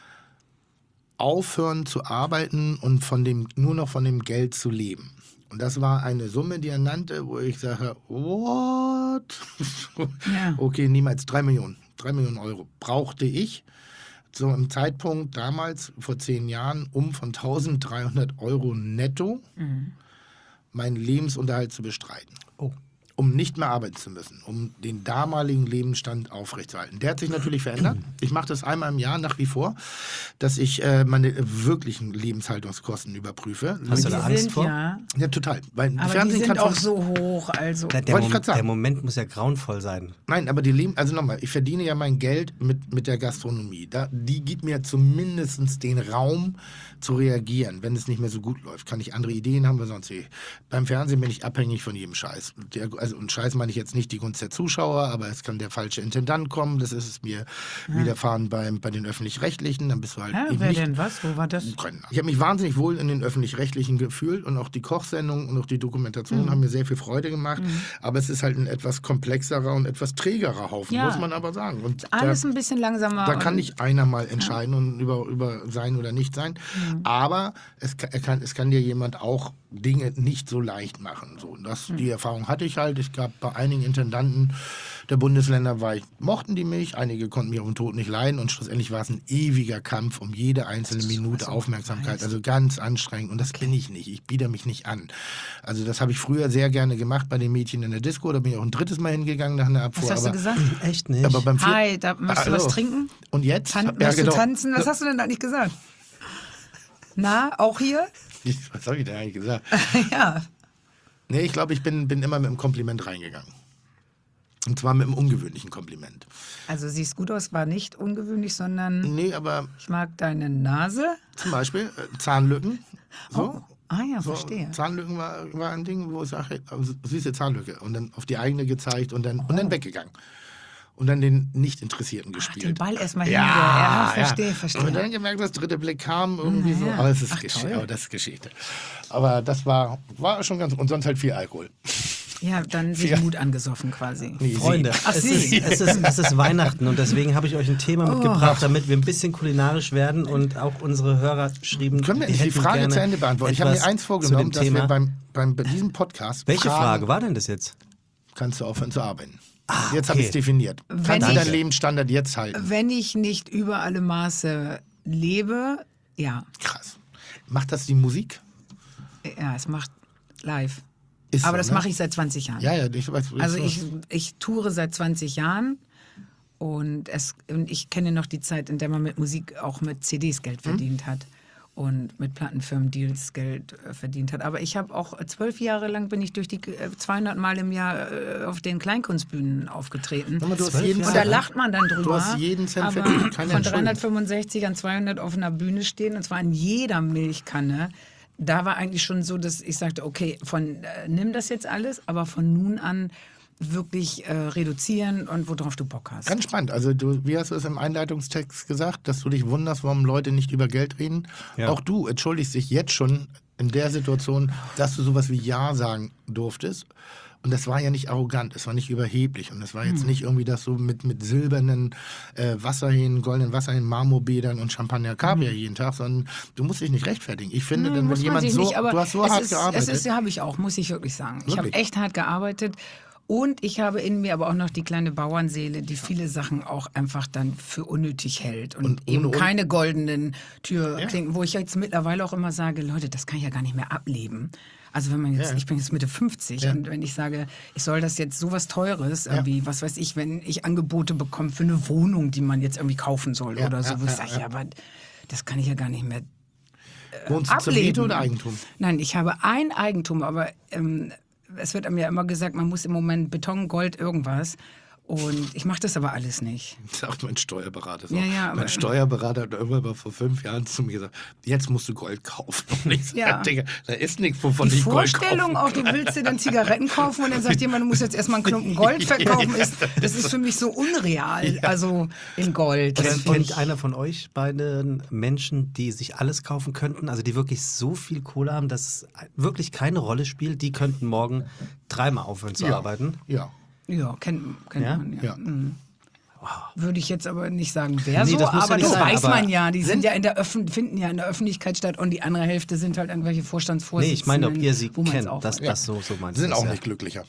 aufhören zu arbeiten und von dem, nur noch von dem Geld zu leben. Und das war eine Summe, die er nannte, wo ich sage, what? Ja. Okay, niemals. Drei Millionen. Drei Millionen Euro brauchte ich so im Zeitpunkt damals, vor zehn Jahren, um von eintausenddreihundert Euro netto meinen Lebensunterhalt zu bestreiten. Oh. Um nicht mehr arbeiten zu müssen, um den damaligen Lebensstand aufrechtzuerhalten. Der hat sich natürlich verändert. Ich mache das einmal im Jahr nach wie vor, dass ich äh, meine wirklichen Lebenshaltungskosten überprüfe. Hast du Die da Angst sind vor? ja, Ja, total. Weil aber die Fernsehen sind kann auch von, so hoch, also... Der, der, Wollte ich Mom grad sagen. der Moment muss ja grauenvoll sein. Nein, aber die Leben, also nochmal, ich verdiene ja mein Geld mit, mit der Gastronomie. Da, die gibt mir zumindest den Raum zu reagieren. Wenn es nicht mehr so gut läuft, kann ich andere Ideen haben, weil sonst eh. Beim Fernsehen bin ich abhängig von jedem Scheiß. Der, also, und Scheiß meine ich jetzt nicht die Gunst der Zuschauer, aber es kann der falsche Intendant kommen. Das ist es mir widerfahren beim, bei den Öffentlich-Rechtlichen. Dann bist du halt Ja, eben wer nicht denn was? Wo war das? können. Ich habe mich wahnsinnig wohl in den Öffentlich-Rechtlichen gefühlt und auch die Kochsendung und auch die Dokumentation Mhm. haben mir sehr viel Freude gemacht. Aber es ist halt ein etwas komplexerer und etwas trägerer Haufen, Ja. muss man aber sagen. Und Alles da, ein bisschen langsamer. da kann und- nicht einer mal entscheiden und über, über sein oder nicht sein. Mhm. Aber es kann, er kann, es kann dir jemand auch Dinge nicht so leicht machen. So, und das, Mhm. Die Erfahrung hatte ich halt. Ich gab bei einigen Intendanten der Bundesländer, war ich, mochten die mich, einige konnten mich auf den Tod nicht leiden und schlussendlich war es ein ewiger Kampf um jede einzelne Minute Aufmerksamkeit. Also ganz anstrengend und das bin ich nicht. Ich biete mich nicht an. Also das habe ich früher sehr gerne gemacht bei den Mädchen in der Disco. Da bin ich auch ein drittes Mal hingegangen nach einer Abfuhr. Was hast du aber, gesagt? Echt nicht? aber beim Vier- Hi, da möchtest du Hallo. was trinken? Und jetzt? Tan Ja, möchtest genau. du tanzen? Was hast du denn da nicht gesagt? Na, auch hier? Was habe ich denn eigentlich gesagt? Ja. Nee, ich glaube, ich bin, bin immer mit einem Kompliment reingegangen. Und zwar mit einem ungewöhnlichen Kompliment. Also siehst gut aus, war nicht ungewöhnlich, sondern Nee, aber ich mag deine Nase. zum Beispiel äh, Zahnlücken. So. Oh, ah ja, So, verstehe. Zahnlücken war, war ein Ding, wo ich sage, hey, also, süße Zahnlücke. Und dann auf die eigene gezeigt und dann, und dann weggegangen. Und dann den Nicht-Interessierten gespielt. Den Ball erstmal Ja, hinter. Ja, ja. verstehe, verstehe. Und dann gemerkt, das dritte Blick kam irgendwie so. ja. Aber das ist, Ach, Geschichte, toll. aber das ist Geschichte. Aber das war, war schon ganz. Und sonst halt viel Alkohol. Ja, dann sich Ja. Mut angesoffen quasi. Nee, Freunde, Ach, es, Sie. ist, es, ist, es ist Weihnachten und deswegen habe ich euch ein Thema mitgebracht, damit wir ein bisschen kulinarisch werden und auch unsere Hörer schrieben. Können wir die endlich die hätten Frage gerne zu Ende beantworten? Ich habe mir etwas eins zu vorgenommen, dem dass Thema. wir beim, beim, bei diesem Podcast. Welche Fragen, Frage war denn das jetzt? Kannst du aufhören zu arbeiten? jetzt habe okay. ich es definiert. Wenn Kannst du ich- deinen Lebensstandard jetzt halten? Wenn ich nicht über alle Maße lebe, ja. Krass. Macht das die Musik? Ja, es macht live. Ist Aber so, das ne? mache ich seit zwanzig Jahren. Ja, ja, ich weiß. Also so. ich, ich toure seit zwanzig Jahren und, es, und ich kenne noch die Zeit, in der man mit Musik auch mit C Ds Geld verdient hat und mit Plattenfirmen-Deals Geld äh, verdient hat. Aber ich habe auch äh, zwölf Jahre lang bin ich durch die äh, zweihundert Mal im Jahr äh, auf den Kleinkunstbühnen aufgetreten. Sag mal, du hast Zwölf jeden Jahre. Und da Cent- lacht man dann drüber. Du hast jeden Cent aber verdient, keine von Entschuldigung. dreihundertfünfundsechzig an zweihundert auf einer Bühne stehen, und zwar an jeder Milchkanne. Da war eigentlich schon so, dass ich sagte, okay, von, äh, nimm das jetzt alles, aber von nun an wirklich äh, reduzieren und worauf du Bock hast. Ganz spannend. Also du, wie hast du es im Einleitungstext gesagt, dass du dich wunderst, warum Leute nicht über Geld reden? Ja. Auch du entschuldigst dich jetzt schon in der Situation, dass du sowas wie Ja sagen durftest. Und das war ja nicht arrogant, es war nicht überheblich. Und es war jetzt Hm. nicht irgendwie, dass du mit, mit silbernen äh, Wasserhähnen, goldenen Wasserhähnen, Marmorbädern und Champagner Kaviar jeden Tag, sondern du musst dich nicht rechtfertigen. Ich finde, Nein, dann, wenn muss man jemand sich so, nicht, aber du hast so es hart ist, gearbeitet. Es ist, ja, habe ich auch, muss ich wirklich sagen. Ich habe Wirklich? echt hart gearbeitet. Und ich habe in mir aber auch noch die kleine Bauernseele, die viele Sachen auch einfach dann für unnötig hält. Und, Und ohne- eben ohne- keine goldenen Türklinken, wo ich jetzt mittlerweile auch immer sage, Leute, das kann ich ja gar nicht mehr ableben. Also wenn man jetzt, Ja. ich bin jetzt Mitte fünfzig Ja. und wenn ich sage, ich soll das jetzt sowas Teures, irgendwie, was weiß ich, wenn ich Angebote bekomme für eine Wohnung, die man jetzt irgendwie kaufen soll Ja, oder so, ja, wo ich ja, sage, ja. ja, aber das kann ich ja gar nicht mehr Wohnst du zur ableben. Miete oder Eigentum? Nein, ich habe ein Eigentum, aber ähm, es wird einem ja immer gesagt, man muss im Moment Beton, Gold, irgendwas. Und ich mache das aber alles nicht. Sagt mein Steuerberater so. Ja, ja, aber- mein Steuerberater hat irgendwann mal vor fünf Jahren zu mir gesagt, jetzt musst du Gold kaufen. Und ich sag, Ja. Digga, da ist nichts, wovon Die ich Gold kaufen Vorstellung auch, du willst dir dann Zigaretten kaufen und dann sagt jemand, du musst jetzt erstmal einen Klumpen Gold verkaufen, ist, das ist für mich so unreal. Also in Gold. Das Kennt, find kennt ich- einer von euch beiden Menschen, die sich alles kaufen könnten, also die wirklich so viel Kohle haben, dass es wirklich keine Rolle spielt, die könnten morgen dreimal aufhören zu Ja. arbeiten? Ja. Ja, kennt, kennt Ja? man ja. Ja. Mhm. Würde ich jetzt aber nicht sagen, wer Nee, so, das muss ja aber nicht das sein, weiß aber man ja. Die sind ja in der Öffn finden ja in der Öffentlichkeit statt und die andere Hälfte sind halt irgendwelche Nee, Vorstandsvorsitzenden. ich meine, ob ihr sie wo man's kennt, auch das, weiß. das so, so meinst Sind du auch das, nicht ja. glücklicher.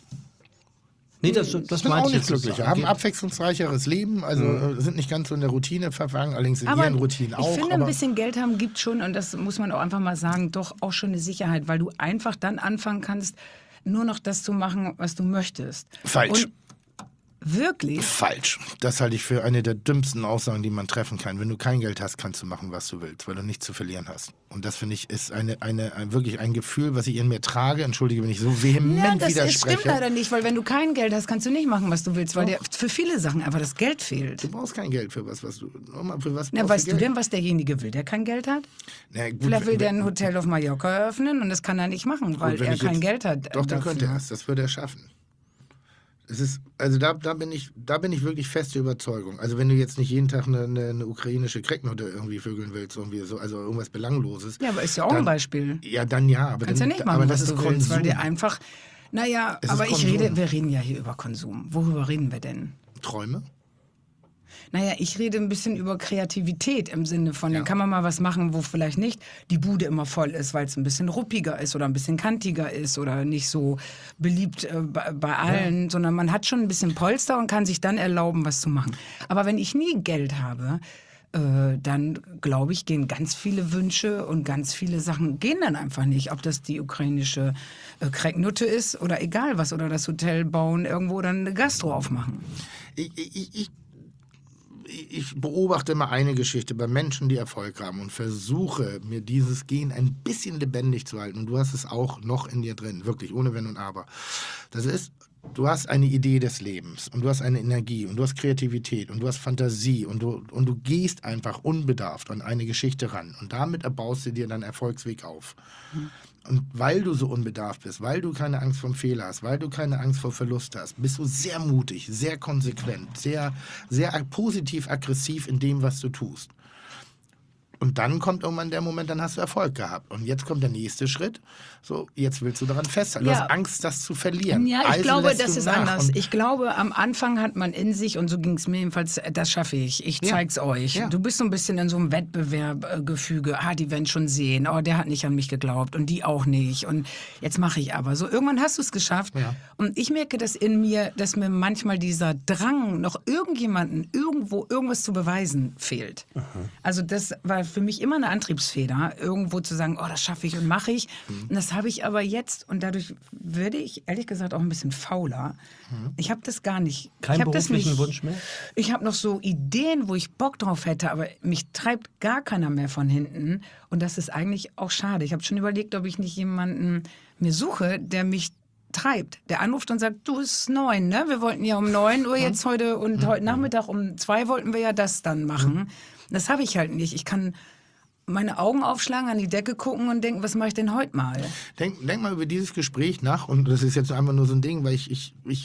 Nee, das, das Sind meinte auch ich nicht jetzt glücklicher. so. Haben Okay. abwechslungsreicheres Leben, also äh, sind nicht ganz so in der Routine verfangen, allerdings in Aber ihren Routinen auch. ich finde, aber ein bisschen Geld haben gibt schon, und das muss man auch einfach mal sagen, doch auch schon eine Sicherheit, weil du einfach dann anfangen kannst, nur noch das zu machen, was du möchtest. Falsch. Und wirklich? Falsch. Das halte ich für eine der dümmsten Aussagen, die man treffen kann. Wenn du kein Geld hast, kannst du machen, was du willst, weil du nichts zu verlieren hast. Und das, finde ich, ist eine, eine, ein, wirklich ein Gefühl, was ich in mir trage. Entschuldige, wenn ich so vehement Ja, das ist, widerspreche. stimmt leider nicht, weil wenn du kein Geld hast, kannst du nicht machen, was du willst, weil dir für viele Sachen einfach das Geld fehlt. Du brauchst kein Geld für was, was du... Nochmal, für was Na, brauchst weißt du Geld? denn, was derjenige will, der kein Geld hat? Na, gut, Vielleicht will wenn- der ein Hotel auf Mallorca eröffnen und das kann er nicht machen, weil Gut, wenn er ich kein jetzt- Geld hat. Doch, dann dafür. könnte er es. Das würde er schaffen. Es ist, also da, da, bin ich, da bin ich wirklich feste Überzeugung. Also wenn du jetzt nicht jeden Tag eine, eine, eine ukrainische Cracknote irgendwie vögeln willst, irgendwie so, also irgendwas Belangloses. Ja, aber ist ja auch dann, ein Beispiel. Ja, dann ja. Aber, Kannst ja dann, nicht machen, aber was das ist du Konsum. willst, weil dir einfach... Naja, Es ist aber ich Konsum. rede, wir reden ja hier über Konsum. Worüber reden wir denn? Träume? Naja, ich rede ein bisschen über Kreativität im Sinne von, dann kann man mal was machen, wo vielleicht nicht die Bude immer voll ist, weil es ein bisschen ruppiger ist oder ein bisschen kantiger ist oder nicht so beliebt äh, bei, bei allen, sondern man hat schon ein bisschen Polster und kann sich dann erlauben, was zu machen. Aber wenn ich nie Geld habe, äh, dann glaube ich, gehen ganz viele Wünsche und ganz viele Sachen gehen dann einfach nicht. Ob das die ukrainische äh, Cracknutte ist oder egal was, oder das Hotel bauen irgendwo oder eine Gastro aufmachen. Ich, ich, ich, ich beobachte immer eine Geschichte bei Menschen, die Erfolg haben und versuche, mir dieses Gen ein bisschen lebendig zu halten. Und du hast es auch noch in dir drin, wirklich, ohne Wenn und Aber. Das ist, du hast eine Idee des Lebens und du hast eine Energie und du hast Kreativität und du hast Fantasie und du, und du gehst einfach unbedarft an eine Geschichte ran und damit erbaust du dir deinen Erfolgsweg auf. Und weil du so unbedarft bist, weil du keine Angst vor Fehler hast, weil du keine Angst vor Verlust hast, bist du sehr mutig, sehr konsequent, sehr, sehr ag- positiv aggressiv in dem, was du tust. Und dann kommt irgendwann der Moment, dann hast du Erfolg gehabt. Und jetzt kommt der nächste Schritt. So, jetzt willst du daran festhalten. Du Ja. hast Angst, das zu verlieren. Ja, ich Also glaube, lässt das du ist nach. anders. Und Ich glaube, am Anfang hat man in sich, und so ging es mir jedenfalls, das schaffe ich, ich Ja. zeig's euch. Ja. Du bist so ein bisschen in so einem Wettbewerbgefüge. Ah, die werden schon sehen. Oh, der hat nicht an mich geglaubt und die auch nicht. Und jetzt mache ich aber. So, irgendwann hast du es geschafft. Ja. Und ich merke das in mir, dass mir manchmal dieser Drang, noch irgendjemanden irgendwo irgendwas zu beweisen, fehlt. Also das war für mich immer eine Antriebsfeder, irgendwo zu sagen, oh, das schaffe ich und mache ich. Mhm. Und das habe ich aber jetzt, und dadurch werde ich ehrlich gesagt auch ein bisschen fauler. Ich habe das gar nicht. Keinen ich hab das beruflichen nicht, Wunsch mehr? Ich habe noch so Ideen, wo ich Bock drauf hätte, aber mich treibt gar keiner mehr von hinten. Und das ist eigentlich auch schade. Ich habe schon überlegt, ob ich nicht jemanden mir suche, der mich treibt, der anruft und sagt, du, es ist neun, ne? Wir wollten ja um neun Uhr jetzt heute und heute Nachmittag um zwei wollten wir ja das dann machen. Das habe ich halt nicht. Ich kann meine Augen aufschlagen, an die Decke gucken und denken, was mache ich denn heute mal? denk, denk mal über dieses Gespräch nach. Und das ist jetzt einfach nur so ein Ding, weil ich, ich, ich, ich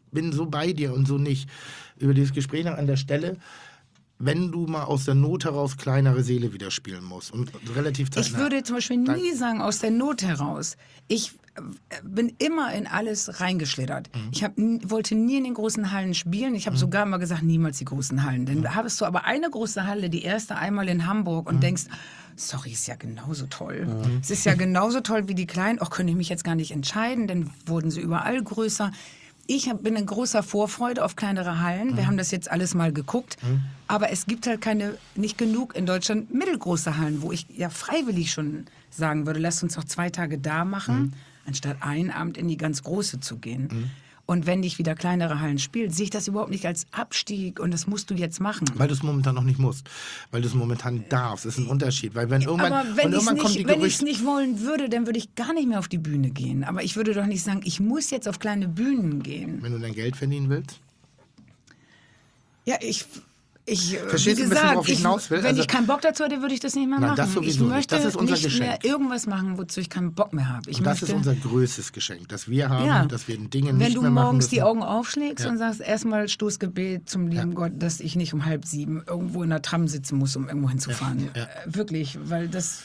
bin so bei dir und so nicht. Über dieses Gespräch noch an der Stelle, wenn du mal aus der Not heraus kleinere Seele wieder spielen musst und relativ zeitnah. Ich würde zum Beispiel nie sagen, aus der Not heraus. Ich äh, bin immer in alles reingeschlittert. Mhm. Ich hab, n- wollte nie in den großen Hallen spielen. Ich habe Mhm. sogar mal gesagt, niemals die großen Hallen. Dann Mhm. habest du aber eine große Halle, die erste einmal in Hamburg und Mhm. denkst, sorry, ist ja genauso toll. Mhm. Es ist ja genauso toll wie die kleinen. Auch könnte ich mich jetzt gar nicht entscheiden, dann wurden sie überall größer. Ich hab, bin in großer Vorfreude auf kleinere Hallen. Wir Mhm. haben das jetzt alles mal geguckt. Mhm. Aber es gibt halt keine, nicht genug in Deutschland mittelgroße Hallen, wo ich ja freiwillig schon sagen würde, lasst uns doch zwei Tage da machen, Mhm. anstatt einen Abend in die ganz große zu gehen. Mhm. Und wenn ich wieder kleinere Hallen spiele, sehe ich das überhaupt nicht als Abstieg und das musst du jetzt machen. Weil du es momentan noch nicht musst. Weil du es momentan darfst. Das ist ein Unterschied. Weil wenn irgendwann, Aber und wenn ich es irgendwann kommen die nicht, wenn ich's Gerüchte. nicht wollen würde, dann würde ich gar nicht mehr auf die Bühne gehen. Aber ich würde doch nicht sagen, ich muss jetzt auf kleine Bühnen gehen. Wenn du dein Geld verdienen willst. Ja, ich... Ich, äh, Verstehst wie du ein bisschen, gesagt, worauf ich ich, hinaus will? wenn Also- ich keinen Bock dazu hätte, würde ich das nicht mehr Nein, machen. das sowieso ich nicht. möchte Das ist unser nicht Geschenk. mehr irgendwas machen, wozu ich keinen Bock mehr habe. Ich Und das möchte, ist unser größtes Geschenk, das wir haben, Ja. dass wir Dinge Wenn nicht du mehr machen morgens müssen. die Augen aufschlägst Ja. und sagst, erstmal Stoßgebet zum lieben Gott, dass ich nicht um halb sieben irgendwo in der Tram sitzen muss, um irgendwo hinzufahren. Ja. Ja. Äh, wirklich, weil das...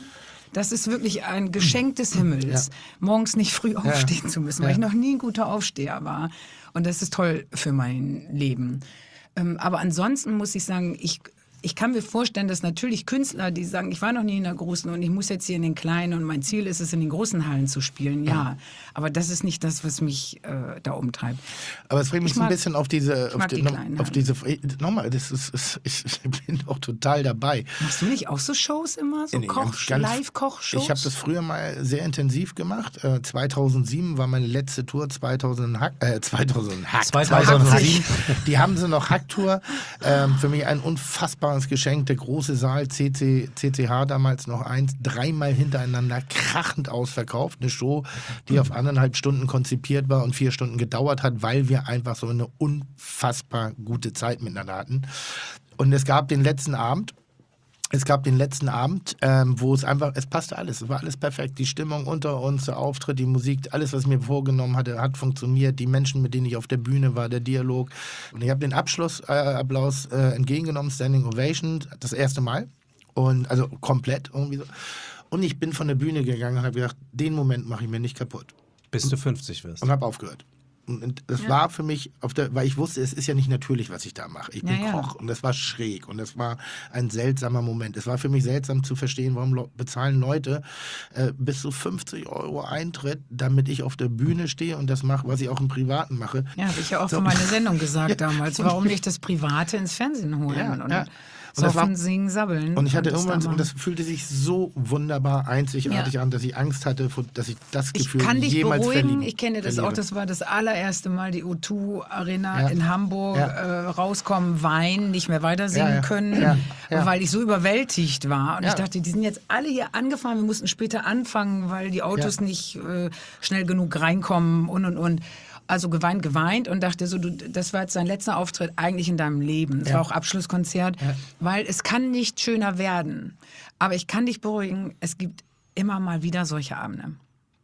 Das ist wirklich ein Geschenk des Himmels, morgens nicht früh aufstehen zu müssen, weil Ja. ich noch nie ein guter Aufsteher war. Und das ist toll für mein Leben. Ähm, aber ansonsten muss ich sagen, ich, ich kann mir vorstellen, dass natürlich Künstler, die sagen, ich war noch nie in der großen und ich muss jetzt hier in den kleinen und mein Ziel ist es, in den großen Hallen zu spielen. Ja, aber das ist nicht das, was mich äh, da umtreibt. Aber es bringt mich Ich so ein mag- bisschen auf diese, ich auf, mag die, die no- kleinen auf Hallen. diese, nochmal, das ist, ist, ich, ich bin auch total dabei. Machst du nicht auch so Shows immer, so Nee, Koch, ganz- ganz- Live-Koch-Shows? Ich habe das früher mal sehr intensiv gemacht. Äh, zweitausendsieben war meine letzte Tour, zweitausend Hack, äh, zweitausend Hack, zweitausendsieben. Die haben sie noch Hacktour. Ähm, für mich ein unfassbares Geschenk. Der große Saal, C C, C C H damals noch eins, dreimal hintereinander krachend ausverkauft. Eine Show, die auf anderthalb Stunden konzipiert war und vier Stunden gedauert hat, weil wir einfach so eine unfassbar gute Zeit miteinander hatten. Und es gab den letzten Abend. Es gab den letzten Abend, ähm, wo es einfach, es passte alles, es war alles perfekt. Die Stimmung unter uns, der Auftritt, die Musik, alles, was ich mir vorgenommen hatte, hat funktioniert. Die Menschen, mit denen ich auf der Bühne war, der Dialog. Und ich habe den Abschlussapplaus äh, entgegengenommen, Standing Ovation, das erste Mal. Und also komplett irgendwie so. Und ich bin von der Bühne gegangen und habe gedacht, den Moment mache ich mir nicht kaputt. Bis du fünfzig wirst. Und habe aufgehört. Und das Ja. war für mich, auf der, weil ich wusste, es ist ja nicht natürlich, was ich da mache. Ich bin Ja, ja. Koch und das war schräg und das war ein seltsamer Moment. Es war für mich seltsam zu verstehen, warum lo- bezahlen Leute äh, bis zu fünfzig Euro Eintritt, damit ich auf der Bühne stehe und das mache, was ich auch im Privaten mache. Ja, habe ich ja auch So. für meine Sendung gesagt damals. Warum nicht das Private ins Fernsehen holen Ja, und ja. Und das soffen, war- singen, sabbeln. Und ich hatte das irgendwann, da und das fühlte sich so wunderbar einzigartig Ja. an, dass ich Angst hatte, dass ich das Ich Gefühl kann dich jemals beruhigen, verlieben, ich kenne das verliere. auch, das war das allererste Mal die O zwei Arena Ja. in Hamburg, Ja. äh, rauskommen, weinen, nicht mehr weiter singen Ja, ja. können, Ja, ja. weil ich so überwältigt war. Und Ja. ich dachte, die sind jetzt alle hier angefahren, wir mussten später anfangen, weil die Autos Ja. nicht äh, schnell genug reinkommen und und und. Also geweint, geweint und dachte so, du, das war jetzt dein letzter Auftritt eigentlich in deinem Leben. Das Ja. war auch Abschlusskonzert, Ja. weil es kann nicht schöner werden. Aber ich kann dich beruhigen, es gibt immer mal wieder solche Abende.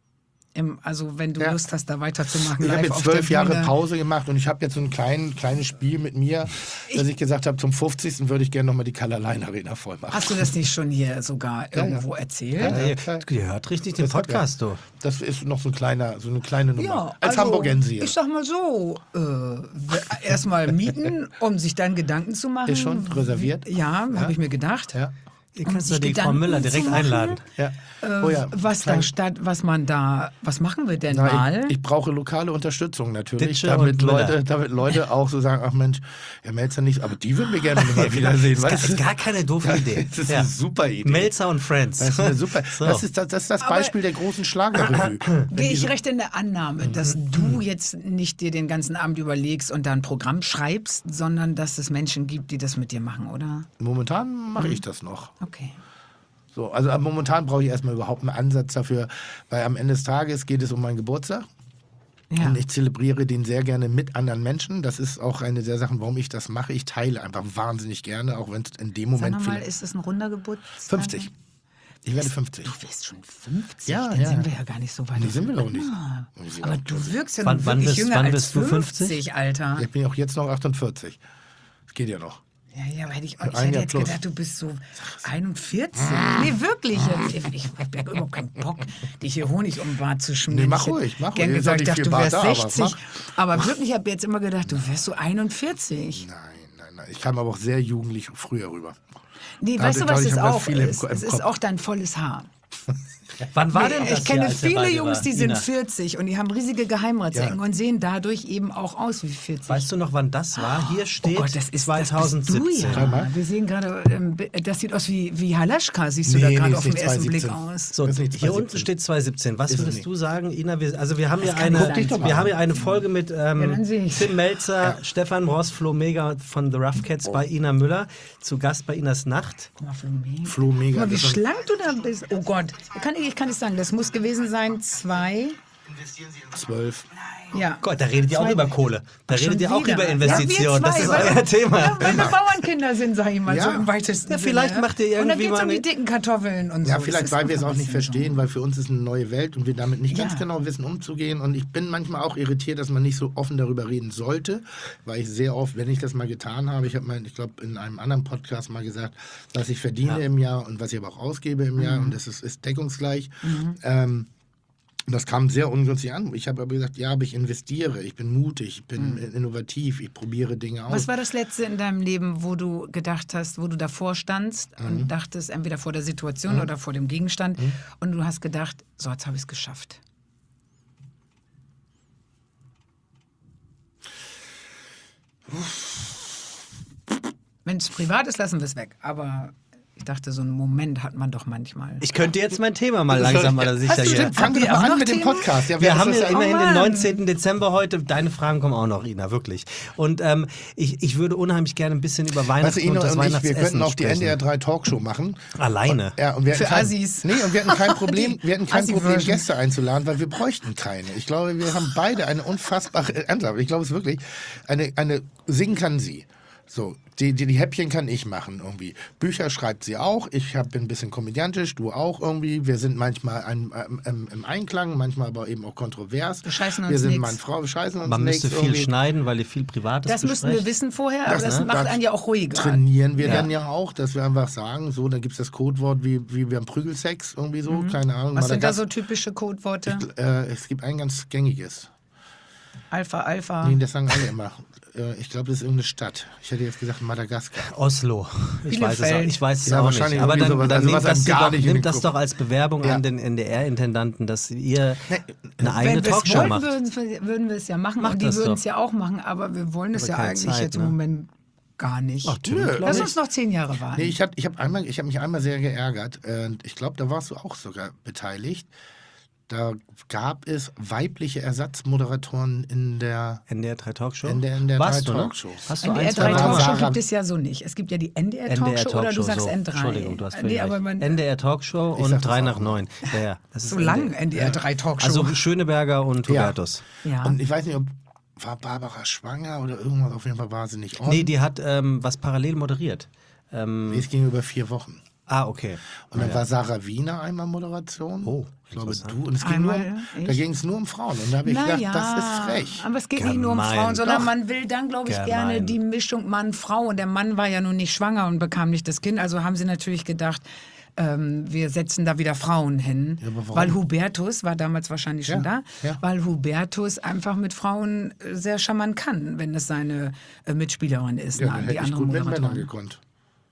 Im, also wenn du Ja. Lust hast, da weiterzumachen. Ich habe live jetzt auf der zwölf Jahre Bühne. Pause gemacht und ich habe jetzt so ein klein, kleines Spiel mit mir, dass ich gesagt habe, zum fünfzigsten würde ich gerne nochmal die Color Line Arena voll machen. Hast du das nicht schon hier sogar Ja, irgendwo ja. erzählt? Ja, Ihr, klar. ihr hört richtig den Das hat- Podcast, du. Das ist noch so, ein kleiner, so eine kleine Nummer. Ja, Als also, Hamburgense hier. ich sag mal so, äh, erstmal mieten, um sich dann Gedanken zu machen. Ist schon reserviert? Ja, Ja. habe ich mir gedacht. Ja. Ihr Um könnt sich doch die Frau Gedanken Müller direkt zu machen. einladen. Ja. Äh, Oh ja, was klein- da statt, was man da, was machen wir denn Na, mal? ich, ich brauche lokale Unterstützung natürlich, Ditsche damit und Müller. Leute, damit Leute auch so sagen, ach Mensch, Herr Melzer nicht, aber die würden wir gerne mal wiedersehen. Das ist, gar, weißt du? ist gar keine doofe Idee. Das ist Ja. eine super Idee. Melzer und Friends. Das ist eine super. So. Das, ist das, das ist das Aber- Beispiel der großen Schlagerrevue. Wenn Gehe die ich so- recht in der Annahme, dass du jetzt nicht dir den ganzen Abend überlegst und da ein Programm schreibst, sondern dass es Menschen gibt, die das mit dir machen, oder? Momentan mache ich das noch. Okay. So, also aber momentan brauche ich erstmal überhaupt einen Ansatz dafür, weil am Ende des Tages geht es um meinen Geburtstag. Ja. Und ich zelebriere den sehr gerne mit anderen Menschen. Das ist auch eine der Sachen, warum ich das mache. Ich teile einfach wahnsinnig gerne, auch wenn es in dem Sag Moment nochmal, vielleicht- ist das ein runder Geburtstag? fünfzig. Ich werde fünfzig. Du wirst schon fünfzig? Ja, Dann ja. sind wir ja gar nicht so weit. Nee, sind wir doch nicht. Ah, Wir sind aber doch- du wirkst ja Wann- noch wann wirklich bist- jünger wann als bist du fünfzig? fünfzig, Alter. Ich bin auch jetzt noch achtundvierzig. Das geht ja noch. Ja, ja, aber hätte ich, ich Ein hätte Jahr jetzt plus. gedacht, du bist so einundvierzig. Nee, wirklich. Ich, ich habe ja überhaupt keinen Bock, dich hier Honig um den Bart zu schmieren. Nee, mach Ich hätte ruhig, mach gern ruhig. Ist gesagt, doch ich dachte, nicht du viel wärst Bart da, aber sechzig. Aber wirklich, ich habe jetzt immer gedacht, du wärst so einundvierzig. Nein, nein, nein. Ich kam aber auch sehr jugendlich früher rüber. Nee, Da weißt du, hatte- was glaub ich, es haben wir auch viele im ist? Ko- im Es ist Kopf. auch dein volles Haar. Wann war denn Nee, das ich kenne hier, als ihr viele beide Jungs, war? die sind Ina, vierzig und die haben riesige Geheimratsecken Ja. und sehen dadurch eben auch aus wie vierzig. Weißt du noch, wann das war? Hier steht oh Gott, das ist zweitausendsiebzehn. Das bist du, Schau ja. mal. Wir sehen gerade, ähm, das sieht aus wie, wie Halaschka, siehst du Nee, da nee, gerade ist auf den nicht ersten Blick zweitausendsiebzehn. aus. So, Das ist nicht hier zweitausendsiebzehn. unten steht zweitausendsiebzehn. Was Ist es würdest nicht. du sagen, Ina? Wir, also wir haben hier kann eine, nicht sein. Guck dich doch mal wir an. haben hier eine Folge mit Ja, ähm, dann sehe ich's. Tim Melzer, Stefan Ross, Flo Mega von The Rough Cats bei Ina Müller. Zu Gast bei Inas Nacht. Guck mal, Flo Mega. Flo Mega. Guck mal, wie das ist- schlank du da bist. Oh Gott, kann ich, ich kann nicht sagen, das muss gewesen sein, zwei, zwölf. ja. Gott, da redet ihr auch Zwei- über Kohle. Da Ach, schon redet ihr auch wieder. über Ja, wir Investitionen. Das zwei, ist weil- euer Thema. Ja, weil wir Bauernkinder sind, sag ich mal, Ja. so im weitesten Ja, vielleicht Sinne. macht ihr Und dann irgendwie geht's mal um die eine- dicken Kartoffeln und so. Ja, Das vielleicht, ist weil wir es einfach auch ein nicht bisschen verstehen, weil für uns ist eine neue Welt und wir damit nicht Ja. ganz genau wissen, umzugehen. Und ich bin manchmal auch irritiert, dass man nicht so offen darüber reden sollte, weil ich sehr oft, wenn ich das mal getan habe, ich habe mal, ich glaube, in einem anderen Podcast mal gesagt, was ich verdiene im Jahr und was ich aber auch ausgebe im Jahr und das ist, ist deckungsgleich. Ähm, und das kam sehr ungünstig an. Ich habe aber gesagt, ja, aber ich investiere, ich bin mutig, ich bin innovativ, ich probiere Dinge aus. Was war das Letzte in deinem Leben, wo du gedacht hast, wo du davor standst Mhm. und dachtest, entweder vor der Situation oder vor dem Gegenstand und du hast gedacht, so, jetzt habe ich es geschafft? Wenn es privat ist, lassen wir es weg. Aber ich dachte, so einen Moment hat man doch manchmal. Ich könnte jetzt mein Thema mal langsam oder sicher Hast du hier. stimmt, Fang doch Habt ihr mal auch an noch mit dem Themen? Podcast. Ja, Wir das haben ist ja immerhin den Mann. neunzehnten Dezember heute. Deine Fragen kommen auch noch, Ina, wirklich. Und ähm, ich, ich würde unheimlich gerne ein bisschen über Weihnachten Weißt du, Ina und das und ich, wir Weihnachtsessen könnten auch die sprechen. N D R drei Talkshow machen. Alleine. Ja, und wir hatten Für kein, Assis. Nee, und wir hatten kein Problem, Die wir hatten kein Problem, Assi-Version. Gäste einzuladen, weil wir bräuchten keine. Ich glaube, wir haben beide eine unfassbare, ernsthaft, ich glaube es wirklich, eine, eine, singen kann sie. So, die, die, die Häppchen kann ich machen irgendwie. Bücher schreibt sie auch. Ich hab, bin ein bisschen komödiantisch, du auch irgendwie. Wir sind manchmal ein, ähm, ähm, im Einklang, manchmal aber eben auch kontrovers. Wir scheißen uns Wir sind nix. Mann, Frau, wir scheißen uns Man nichts müsste viel irgendwie. schneiden, weil ihr viel Privates Das müssten wir besprecht. wissen vorher, aber Das, das ne? macht Da einen ja auch ruhiger. Trainieren wir Ja. dann ja auch, dass wir einfach sagen, so, da gibt es das Codewort wie, wie wir haben Prügelsex, irgendwie so, keine Ahnung. Mhm. Was sind da Madagaskar- so typische Codeworte? Äh, es gibt ein ganz gängiges. Alpha, Alpha. Nee, das sagen alle immer. Äh, ich glaube, das ist irgendeine Stadt. Ich hätte jetzt gesagt Madagaskar. Oslo. Ich weiß es auch, Bielefeld. ich weiß es Ja, auch wahrscheinlich nicht. Aber irgendwie dann, sowas. dann Also nehmt, was das, einem ihr gar doch, nicht in den nehmt das Kopf- doch als Bewerbung Ja. an den N D R-Intendanten, dass ihr eine eigene Wenn wir es Talkshow wollen, macht. würden, wir- würden wir es ja machen. Macht und die das würden doch. es ja auch machen, aber wir wollen es Aber ja keine eigentlich Zeit, jetzt im ne? Moment gar nicht. Ach, Tim, Nö. glaub Lass ich. uns noch zehn Jahre warten. Nee, ich, hab- ich habe einmal, ich hab mich einmal sehr geärgert. Und ich glaube, da warst du auch sogar beteiligt. Da gab es weibliche Ersatzmoderatoren in der N D R drei Talkshow? In der N D R Warst drei du, ne? Talkshow. Hast du N D R ein, zwei drei Mal Talkshow Sarah- gibt es ja so nicht. Es gibt ja die N D R N D R Talkshow oder du sagst so. N drei. Entschuldigung, du hast völlig nee, aber recht. man, N D R Talkshow Ich und sag das drei auch nach immer. neun. Ja, ja, das ist so N D R. lang N D R drei Talkshow. Also Schöneberger und Ja. Hubertus. ja. Und ich weiß nicht, ob war Barbara schwanger oder irgendwas, auf jeden Fall war sie nicht on. Nee, die hat ähm, was parallel moderiert. Ähm, Nee, es ging über vier Wochen. ah, okay. Und dann war Sarah Wiener einmal Moderation. Oh, ich glaube interessant. du. Und es ging Einmal, nur, echt? da ging es nur um Frauen. Und da habe ich Na gedacht, ja, das ist frech. Aber es geht nicht nur um Gemein. Frauen, sondern Doch. man will dann, glaube ich, Gemein. gerne die Mischung Mann-Frau. Und der Mann war ja nun nicht schwanger und bekam nicht das Kind. Also haben sie natürlich gedacht, ähm, wir setzen da wieder Frauen hin. Ja, aber warum? Weil Hubertus war damals wahrscheinlich schon Ja, da. ja. Weil Hubertus einfach mit Frauen äh, sehr charmant kann, wenn es seine äh, Mitspielerin ist. Ja, na, dann die hätte ich andere gut mit Männern Moderatorin. gekonnt.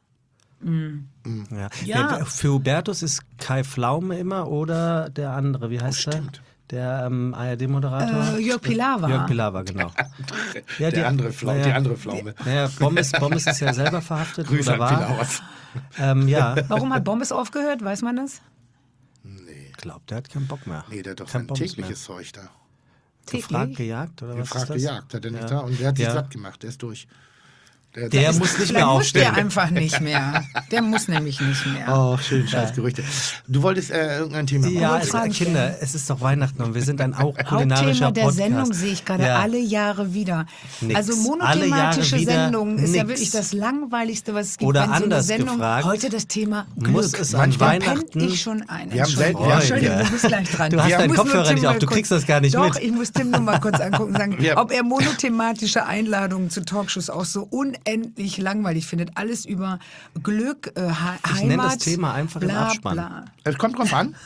Ja. Ja. Der, für Hubertus ist Kai Pflaume immer oder der andere, wie heißt der? stimmt. Der ähm, A R D-Moderator? Äh, Jörg Pilawa. Jörg Pilawa, genau. Ja, Der andere Pflau- naja, die andere Pflaume. Naja, Bommes, Bommes ist ja selber verhaftet Grüße oder an war. Pilauers. Ähm, ja, Warum hat Bommes aufgehört? Weiß man das? ich glaube, der hat keinen Bock mehr. Nee, der hat doch Kein sein Pommes tägliches Zeug da. mehr. Gefragt, gejagt oder was Gefragt, ist das? gejagt, hat er nicht Ja. da. Und der hat sich Ja. satt gemacht, der ist durch. Der muss nicht Vielleicht mehr muss aufstehen. der einfach nicht mehr. Der muss nämlich nicht mehr. Oh, schön, scheiß Gerüchte. Du wolltest äh, irgendein Thema Ja, machen. es, Fragen Kinder, es ist doch Weihnachten und wir sind ein auch kulinarischer Hauptthema der Podcast. Sendung sehe ich gerade Ja. alle Jahre wieder. Nix. Also Alle monothematische Jahre wieder Sendungen ist ja nix. wirklich das langweiligste, was es gibt. Oder wenn so eine anders Sendung, gefragt, heute das Thema Glück. muss es an Manchmal Weihnachten- penn ich schon ein. Wir haben selten- Entschuldigung, wir haben- Entschuldigung, du bist gleich dran. Du hast Ich deinen muss nur Kopfhörer Tim nicht auf, mal du kurz- kriegst das gar nicht Doch, mit. ich muss Tim nur mal kurz angucken und sagen, Ja. ob er monothematische Einladungen zu Talkshows auch so unendlich langweilig findet. Alles über Glück, äh, Heimat, Ich nenne das Thema einfach im bla, Abspann. bla. Es kommt drauf an.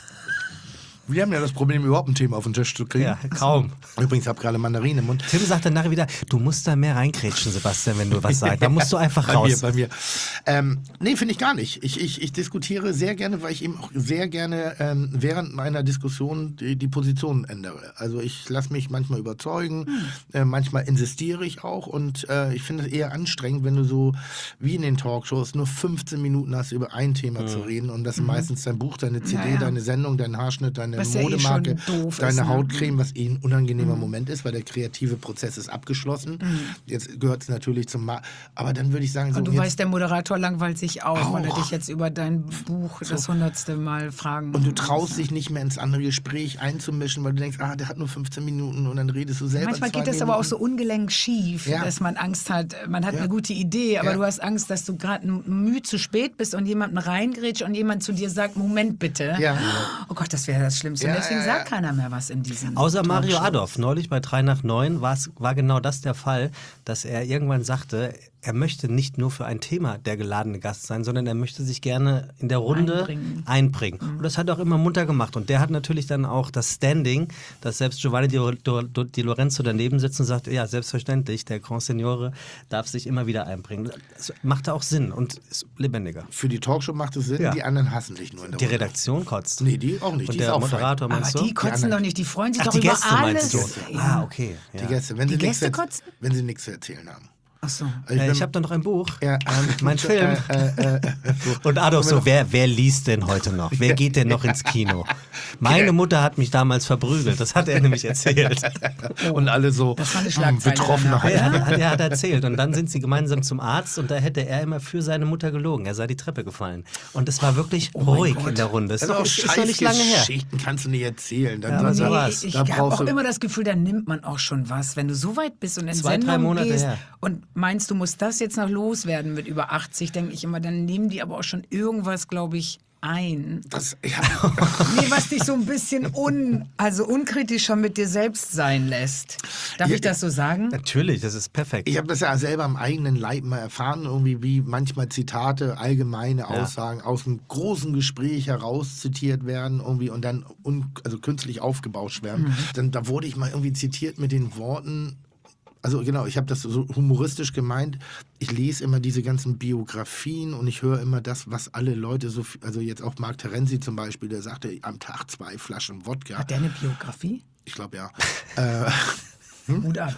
Wir haben ja das Problem, überhaupt ein Thema auf den Tisch zu kriegen. Ja, kaum. Übrigens, ich habe gerade Mandarinen im Mund. Tim sagt dann nachher wieder, du musst da mehr reinkrätschen, Sebastian, wenn du was sagst. Da musst du einfach bei raus. Mir, bei mir. Ähm, nee, finde ich gar nicht. Ich, ich, ich diskutiere sehr gerne, weil ich eben auch sehr gerne ähm, während meiner Diskussion die, die Position ändere. Also ich lasse mich manchmal überzeugen, Hm. äh, manchmal insistiere ich auch und äh, ich finde es eher anstrengend, wenn du so wie in den Talkshows nur fünfzehn Minuten hast, über ein Thema Hm. zu reden und das ist meistens dein Buch, deine C D, Ja, ja. deine Sendung, dein Haarschnitt, deine Was ja eh Modemarke, schon doof deine ist, ne? Hautcreme, was eh ein unangenehmer Moment ist, weil der kreative Prozess ist abgeschlossen. Jetzt gehört es natürlich zum Ma aber dann würde ich sagen, so Und du jetzt, weißt, der Moderator langweilt sich auch, weil er Auch. dich jetzt über dein Buch das hundertste Mal fragen und du traust dich nicht mehr ins andere Gespräch einzumischen, weil du denkst, ah, der hat nur fünfzehn Minuten und dann redest du selber Manchmal zwei geht das Minuten. aber auch so ungelenk schief, Ja. dass man Angst hat. Man hat Ja. eine gute Idee, aber Ja. du hast Angst, dass du gerade müh zu spät bist und jemanden reingrätscht und jemand zu dir sagt, Moment bitte. Ja. Oh Gott, das wäre das Schlimmste. Ja, und deswegen ja, ja. sagt keiner mehr was in diesen Außer Mario Talkshows. Adolf. Neulich bei drei nach neun war's- war genau das der Fall, dass er irgendwann sagte, er möchte nicht nur für ein Thema der geladene Gast sein, sondern er möchte sich gerne in der Runde Einbringen. einbringen. Und das hat er auch immer munter gemacht. Und der hat natürlich dann auch das Standing, dass selbst Giovanni Di, Di, Di Lorenzo daneben sitzt und sagt, ja, selbstverständlich, der Grand Signore darf sich immer wieder einbringen. Das macht auch Sinn und ist lebendiger. Für die Talkshow macht es Sinn, Ja. die anderen hassen dich nur in der Die Runde. Redaktion kotzt. Nee, die auch nicht. Und die der ist auch Moderator, Aber meinst die du? kotzen anderen- doch nicht, die freuen sich Ach, doch die über Gäste alles. meinst du? Ja. Ah, okay. Die Ja. Gäste, wenn Die sie nichts Gäste erz- kotzen? wenn sie nichts zu erzählen haben. Ach so. Also Äh, bin- ich habe da noch ein Buch. ja, ähm, Mein Film. Äh, äh, äh, so. Und Adolf so, wer, wer liest denn heute noch? Wer geht denn noch ins Kino? Meine Mutter hat mich damals verprügelt, das hat er nämlich erzählt. Und alle so Das war eine hm, Schlagzeile Betroffenheit. Ja, hat, er hat erzählt. Und dann sind sie gemeinsam zum Arzt und da hätte er immer für seine Mutter gelogen. Er sei die Treppe gefallen. Und es war wirklich ruhig in der Runde. Es ist, Das doch, ist ist auch doch nicht lange her. Geschichten kannst du nicht erzählen. Dann Ja, sagst aber du, so Nee, war's. ich da habe brauchst auch du- immer das Gefühl, da nimmt man auch schon was. Wenn du so weit bist und in Zwei, drei Sendung Monate gehst her. und meinst, du musst das jetzt noch loswerden mit über achtzig, denke ich immer, dann nehmen die aber auch schon irgendwas, glaube ich, ein. das, ja, Nee, was dich so ein bisschen un, also unkritischer mit dir selbst sein lässt. Darf Ja, ich das so sagen? Natürlich, das ist perfekt. ich habe das ja selber am eigenen Leib mal erfahren, irgendwie wie manchmal Zitate, allgemeine Aussagen aus einem großen Gespräch heraus zitiert werden irgendwie und dann un, also künstlich aufgebauscht werden. Mhm. Dann, da wurde ich mal irgendwie zitiert mit den Worten, also genau, ich habe das so humoristisch gemeint. Ich lese immer diese ganzen Biografien und ich höre immer das, was alle Leute so, viel- also jetzt auch Mark Terenzi zum Beispiel, der sagte am Tag zwei Flaschen Wodka. Hat der eine Biografie? Ich glaube ja. äh, Hut ab.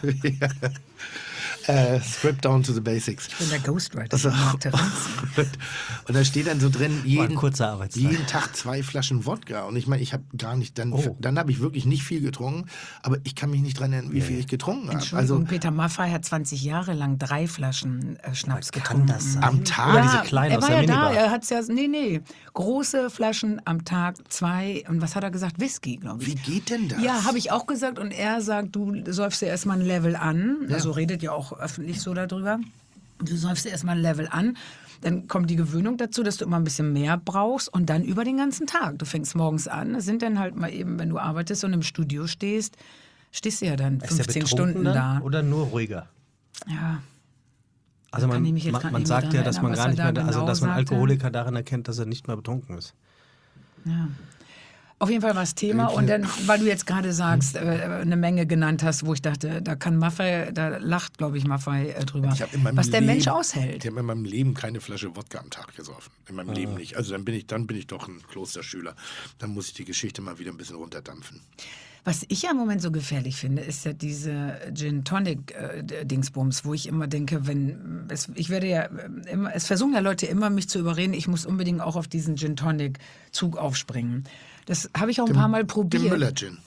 äh, Script down to the basics. Ich bin der Ghostwriter. Also, von Mark Terenzi. und da steht dann so drin, jeden, kurzer Arbeitstag. jeden Tag zwei Flaschen Wodka. Und ich meine, ich habe gar nicht, dann, Oh. dann habe ich wirklich nicht viel getrunken, aber ich kann mich nicht dran erinnern, wie viel ich getrunken habe. Entschuldigung, Also Peter Maffay hat zwanzig Jahre lang drei Flaschen äh, Schnaps Kann getrunken. das sein? am Tag. Ja, diese kleinen er aus war der ja da, Minibar. er hat's ja, nee, nee, große Flaschen am Tag, zwei, und was hat er gesagt? Whisky, glaube ich. Wie geht denn das? Ja, habe ich auch gesagt und er sagt, du säufst dir erstmal ein Level an, also redet ja auch öffentlich so darüber, du säufst dir erstmal ein Level an, dann kommt die Gewöhnung dazu, dass du immer ein bisschen mehr brauchst und dann über den ganzen Tag. Du fängst morgens an, das sind dann halt mal eben, wenn du arbeitest und im Studio stehst, stehst du ja dann Ist der fünfzehn betrunken Stunden dann da. Oder nur ruhiger? Ja. Also kann man, ich mich jetzt man, grad man nicht mehr sagt dran ja, dass man erinnern, gar was nicht er mehr, da also genau dass man sagte. Alkoholiker daran erkennt, dass er nicht mehr betrunken ist. Ja. Auf jeden Fall war es Thema und dann, weil du jetzt gerade sagst, äh, eine Menge genannt hast, wo ich dachte, da kann Maffay, da lacht, glaube ich, Maffay äh, drüber, Ich hab in meinem was der Leben, Mensch aushält. Ich habe in meinem Leben keine Flasche Wodka am Tag gesoffen. In meinem Leben nicht. Also dann bin ich, dann bin ich doch ein Klosterschüler. Dann muss ich die Geschichte mal wieder ein bisschen runterdampfen. Was ich ja im Moment so gefährlich finde, ist ja diese Gin Tonic äh, Dingsbums, wo ich immer denke, wenn es, ich werde ja äh, immer, es versuchen ja Leute immer mich zu überreden, ich muss unbedingt auch auf diesen Gin Tonic Zug aufspringen. Das habe ich auch ein paar Mal probiert. Den Müller-Gin.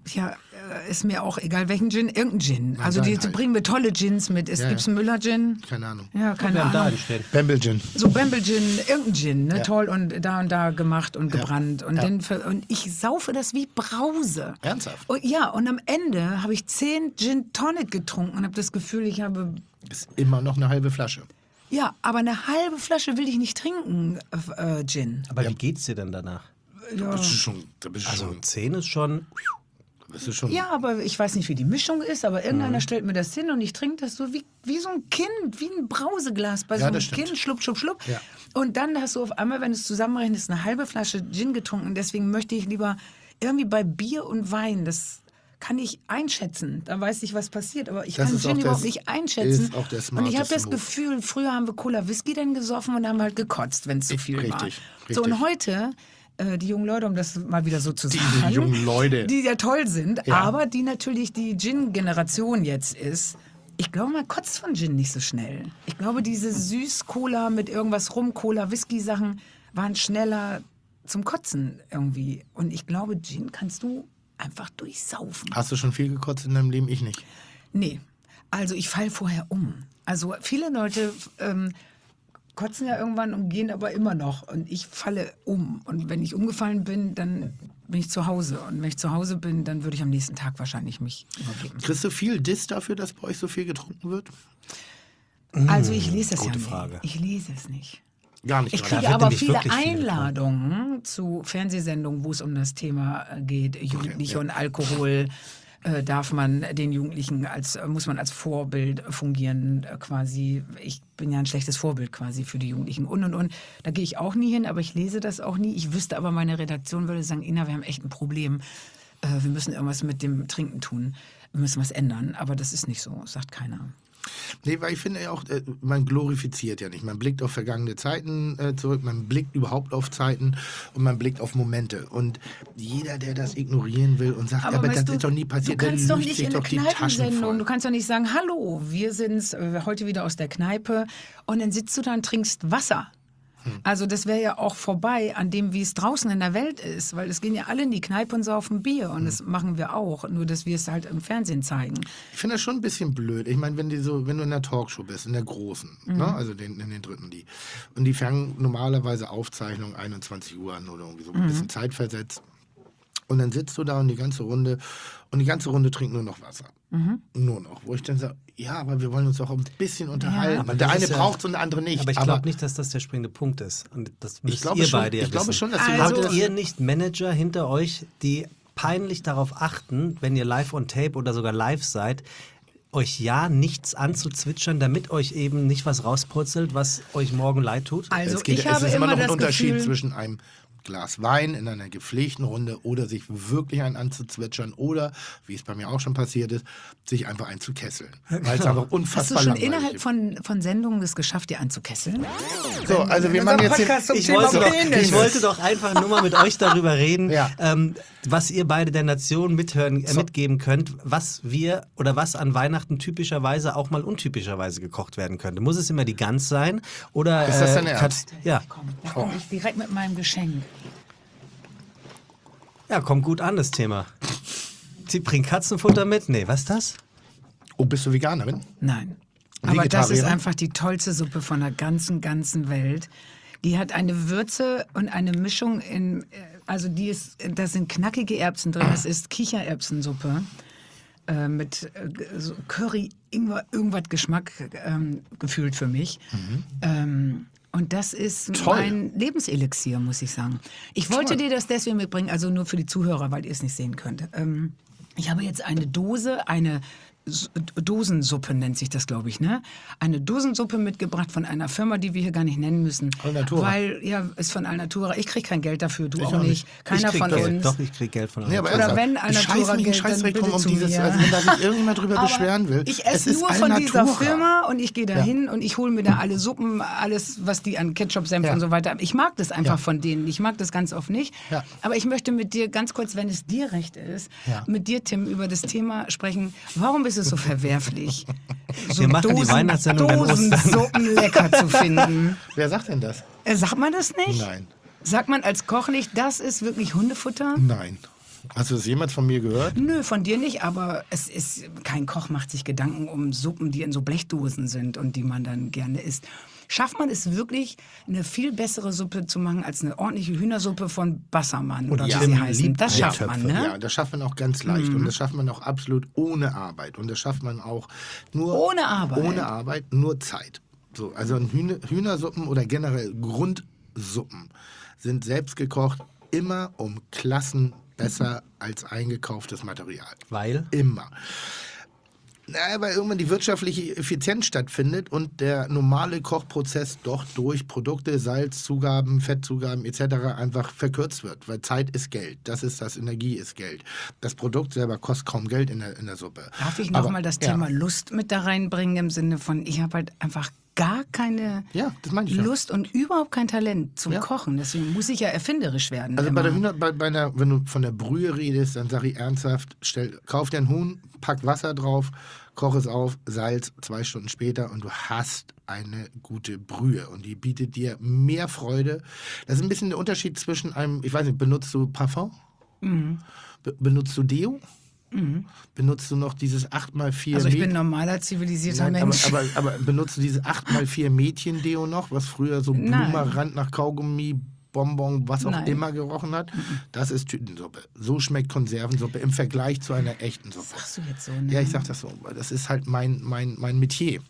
ja, äh, ist mir auch egal welchen Gin, irgendein Gin. Na, Also die, dann die halt. bringen mir tolle Gins mit. Es Ja, gibt ja. Müller-Gin. Keine Ahnung. Ja, keine Wir haben da Ahnung. einen stehen. Bamble Gin. So Bamble Gin, irgendein Gin, ne? Ja. Toll und da und da gemacht und Ja. gebrannt. Und, Ja. dann ver- und ich saufe das wie Brause. Ernsthaft? Und, ja, und am Ende habe ich zehn Gin Tonic getrunken und habe das Gefühl, ich habe... Ist immer noch eine halbe Flasche. Ja, aber eine halbe Flasche will ich nicht trinken, äh, Gin. Aber wie geht's dir denn danach? Da bist du schon. Da bist du Also schon. zehn ist schon... Da bist du schon. Ja, aber ich weiß nicht, wie die Mischung ist, aber irgendeiner Mhm. stellt mir das hin und ich trinke das so wie, wie so ein Kind, wie ein Brauseglas bei Ja, so einem das stimmt. Kind, schlupp, schlupp, schlupp. Ja. Und dann hast du auf einmal, wenn du es zusammenrechnest, eine halbe Flasche Gin getrunken. Deswegen möchte ich lieber irgendwie bei Bier und Wein, das kann ich einschätzen. Da weiß ich, was passiert, aber ich Das kann ist auch Gin das- überhaupt nicht einschätzen. ist auch der und ich habe smarteste das Move. Gefühl, früher haben wir Cola Whisky dann gesoffen und haben halt gekotzt, wenn es zu viel war. Richtig, So, und richtig. heute, äh, die jungen Leute, um das mal wieder so zu sagen, Diese jungen Leute. die ja toll sind, Ja. aber die natürlich die Gin-Generation jetzt ist. Ich glaube, man kotzt von Gin nicht so schnell. Ich glaube, diese Süß-Cola mit irgendwas rum, Cola, Whisky-Sachen waren schneller zum Kotzen irgendwie. Und ich glaube, Gin kannst du einfach durchsaufen. Hast du schon viel gekotzt in deinem Leben? Ich nicht. Nee, also ich falle vorher um. Also viele Leute ähm, kotzen ja irgendwann und gehen aber immer noch. Und ich falle um. Und wenn ich umgefallen bin, dann bin ich zu Hause. Und wenn ich zu Hause bin, dann würde ich am nächsten Tag wahrscheinlich mich übergeben. Kriegst du viel Diss dafür, dass bei euch so viel getrunken wird? Also ich lese es ja gute nicht. Frage. Ich lese es nicht. Gar nicht. Ich gerade. kriege wird aber nämlich viele wirklich viel Einladungen zu Fernsehsendungen, wo es um das Thema äh, geht, Jugendliche ja. und Alkohol. Äh, darf man den Jugendlichen als, äh, muss man als Vorbild fungieren, äh, quasi. Ich bin ja ein schlechtes Vorbild quasi für die Jugendlichen und und und. Da gehe ich auch nie hin, aber ich lese das auch nie. Ich wüsste aber, meine Redaktion würde sagen, Ina, wir haben echt ein Problem. Äh, wir müssen irgendwas mit dem Trinken tun. Wir müssen was ändern. Aber das ist nicht so, sagt keiner. Nee, weil ich finde ja auch, äh, man glorifiziert ja nicht. Man blickt auf vergangene Zeiten äh, zurück, man blickt überhaupt auf Zeiten und man blickt auf Momente. Und jeder, der das ignorieren will und sagt, aber, aber weißt das du, ist doch nie passiert, Du der kannst doch lügt nicht sich in eine doch die Taschen Kneipensendung, voll. du kannst doch nicht sagen, hallo, wir sind's äh, heute wieder aus der Kneipe und dann sitzt du da und trinkst Wasser. Hm. Also das wäre ja auch vorbei an dem, wie es draußen in der Welt ist, weil es gehen ja alle in die Kneipe und saufen Bier und Hm. das machen wir auch, nur dass wir es halt im Fernsehen zeigen. Ich finde das schon ein bisschen blöd. Ich meine, wenn, die so, wenn du in der Talkshow bist, in der großen, Mhm. ne? Also den, in den dritten die, und die fangen normalerweise Aufzeichnungen einundzwanzig Uhr an oder irgendwie so ein Mhm. bisschen zeitversetzt. Und dann sitzt du da und die ganze Runde, und die ganze Runde trinkt nur noch Wasser. Mhm. Nur noch. Wo ich dann sage, ja, aber wir wollen uns doch ein bisschen unterhalten. Aber der das eine ist ja- braucht es und der andere nicht. Aber ich glaube nicht, dass das der springende Punkt ist. Und das müsst glaube ihr schon- beide ja ich glaube wissen. schon, dass die Also- Leute Habt ihr nicht Manager hinter euch, die peinlich darauf achten, wenn ihr live on tape oder sogar live seid, euch ja nichts anzuzwitschern, damit euch eben nicht was rauspurzelt, was euch morgen leid tut? Also es, geht, ich es habe ist immer immer noch ein das Unterschied Gefühl, zwischen einem Glas Wein in einer gepflegten Runde oder sich wirklich einen anzuzwitschern oder, wie es bei mir auch schon passiert ist, sich einfach einzukesseln. Weil es einfach hast du unfassbar schon langweilig innerhalb ist. von, von Sendungen es geschafft, dir anzukesseln? So, also wir In machen unserem jetzt den, Podcast zum Ich Thema wollte, doch, Penis. ich wollte doch einfach nur mal mit euch darüber reden, Ja. ähm, was ihr beide der Nation mithören, äh, mitgeben könnt, was wir oder was an Weihnachten typischerweise auch mal untypischerweise gekocht werden könnte. Muss es immer die Gans sein? Oder, Ist das dein äh, Ernst? Kat- ja. Komm, da komm ich direkt mit meinem Geschenk. ja, kommt gut an, das Thema. Sie bringt Katzenfutter mit? Nee, was ist das? Oh, bist du Veganerin? Nein. Aber das ist Vegetarierin? einfach die tollste Suppe von der ganzen, ganzen Welt. Die hat eine Würze und eine Mischung in, äh, also die ist, da sind knackige Erbsen drin, das ist Kichererbsensuppe äh, mit äh, so Curry, Ingwer, irgendwas Geschmack ähm, gefühlt für mich. Ähm, und das ist Toll. mein Lebenselixier, muss ich sagen. Ich wollte dir das deswegen mitbringen, also nur für die Zuhörer, weil ihr es nicht sehen könnt. Ähm, ich habe jetzt eine Dose, eine S- Dosensuppe nennt sich das, glaube ich, ne? Eine Dosensuppe mitgebracht von einer Firma, die wir hier gar nicht nennen müssen. Alnatura. Weil, ja, ist von Alnatura. Ich kriege kein Geld dafür, du Ich auch auch nicht. nicht. Keiner ich krieg von Geld. uns. Doch, ich krieg Geld von euch. Nee, aber Oder ernsthaft, wenn ich Alnatura scheiß mich Geld, einen Scheißdreck dann drum, um bitte zu dieses, mir. also wenn da sich irgendjemand drüber Aber beschweren will. Ich es esse ist nur von dieser Alnatura. Firma und ich gehe da hin und ich hole mir da alle Suppen, alles, was die an Ketchup, Senf Ja. und so weiter haben. Ich mag das einfach Ja. von denen. Ich mag das ganz oft nicht. Ja. Aber ich möchte mit dir ganz kurz, wenn es dir recht ist, Ja. mit dir, Tim, über das Thema sprechen. Warum ist es so verwerflich, so Wir machen die Weihnachtssendung an Ostern. Dosensuppen lecker zu finden? Wer sagt denn das? Äh, Sagt man das nicht? Nein. Sagt man als Koch nicht, das ist wirklich Hundefutter? Nein. Hast du das jemals von mir gehört? Nö, von dir nicht, aber es ist, kein Koch macht sich Gedanken um Suppen, die in so Blechdosen sind und die man dann gerne isst. Schafft man es wirklich, eine viel bessere Suppe zu machen als eine ordentliche Hühnersuppe von Bassermann oder ja, wie sie Tim heißen? liebt Das schafft man, Eintöpfe. ne? Ja, das schafft man auch ganz leicht. Mhm. Und das schafft man auch absolut ohne Arbeit. Und das schafft man auch nur... Ohne Arbeit? Ohne Arbeit, nur Zeit. So, also ein Hühner, Hühnersuppen oder generell Grundsuppen sind selbst gekocht immer um Klassen besser als eingekauftes Material. Weil? Immer. Naja, weil irgendwann die wirtschaftliche Effizienz stattfindet und der normale Kochprozess doch durch Produkte, Salzzugaben, Fettzugaben et cetera einfach verkürzt wird. Weil Zeit ist Geld. Das ist das, Energie ist Geld. Das Produkt selber kostet kaum Geld in der, in der Suppe. Darf ich Aber, nochmal das ja. Thema Lust mit da reinbringen im Sinne von, ich habe halt einfach gar keine Ja, das meine ich ja. Lust und überhaupt kein Talent zum Ja. Kochen. Deswegen muss ich ja erfinderisch werden. Also bei immer. der Hühner, bei, bei einer, wenn du von der Brühe redest, dann sag ich ernsthaft, stell, kauf dir ein Huhn, pack Wasser drauf, koch es auf, Salz, zwei Stunden später und du hast eine gute Brühe. Und die bietet dir mehr Freude. Das ist ein bisschen der Unterschied zwischen einem, ich weiß nicht, benutzt du Parfum? Mhm. Be benutzt du Deo? Mhm. Benutzt du noch dieses acht mal vier Also ich bin normaler, zivilisierter Nein, aber, Mensch. aber, aber benutzt du dieses acht mal vier Mädchen-Deo noch, was früher so Nein. Blumenrand nach Kaugummi, Bonbon, was auch Nein. immer gerochen hat? Das ist Tütensuppe. So schmeckt Konservensuppe im Vergleich zu einer echten Suppe. Sagst du jetzt so, ne? Ja, ich sag das so, weil das ist halt mein, mein, mein Metier.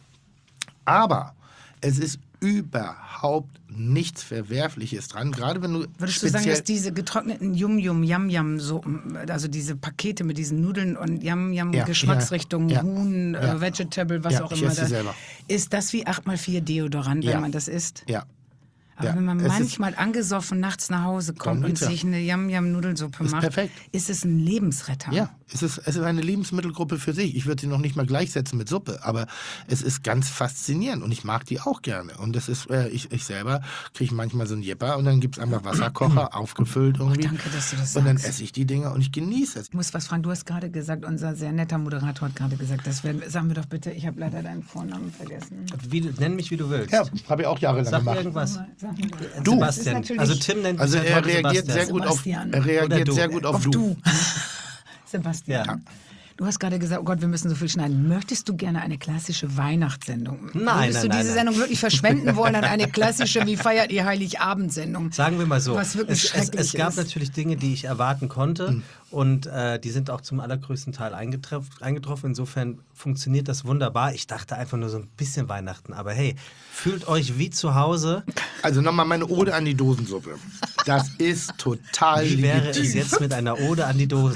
Aber es ist überhaupt nichts Verwerfliches dran, gerade wenn du Würdest du sagen, dass diese getrockneten Yum-Yum-Yam-Yam-Suppen, also diese Pakete mit diesen Nudeln und Yam-Yam-Geschmacksrichtungen, ja, ja, Huhn, ja. Äh, Vegetable, was Ja, auch ich immer, esse da, selber. ist das wie acht mal vier Deodorant, Ja. wenn man das isst? Ja. Aber Ja, wenn man es ist- manchmal angesoffen nachts nach Hause kommt und geht's ja. sich eine Yam-Yam-Nudelsuppe Ist macht, perfekt. ist es ein Lebensretter. Ja, es ist, es ist eine Lebensmittelgruppe für sich. Ich würde sie noch nicht mal gleichsetzen mit Suppe, aber es ist ganz faszinierend und ich mag die auch gerne. Und das ist, äh, ich, ich selber kriege manchmal so einen Jepper und dann gibt es einfach Wasserkocher, aufgefüllt irgendwie. danke, dass du das Und dann sagst. esse ich die Dinger und ich genieße es. Ich muss was fragen, du hast gerade gesagt, unser sehr netter Moderator hat gerade gesagt, das werden, sagen wir doch bitte, ich habe leider deinen Vornamen vergessen. Wie, du- nenn mich, wie du willst. Ja, habe ich auch jahrelang Sag gemacht. irgendwas. Sag mir das. Du. Das ist Sebastian. natürlich- Also Tim nennt Also mich er heute reagiert Sebastian. sehr gut auf, Sebastian. er reagiert Oder du. sehr gut auf, Auf du. du. Sebastian. Ja. Du hast gerade gesagt, oh Gott, wir müssen so viel schneiden. Möchtest du gerne eine klassische Weihnachtssendung? Nein, Würdest nein, du nein, diese nein. Sendung wirklich verschwenden wollen an eine klassische, wie feiert ihr Heiligabend-Sendung? Sagen wir mal so, Was wirklich es, es, schrecklich es gab ist. natürlich Dinge, die ich erwarten konnte Hm. und äh, die sind auch zum allergrößten Teil eingetroffen, eingetroffen. Insofern funktioniert das wunderbar. Ich dachte einfach nur so ein bisschen Weihnachten, aber hey, fühlt euch wie zu Hause. Also nochmal meine Ode an die Dosensuppe. Das ist total Wie wäre legitim. es jetzt mit einer Ode an die Dose?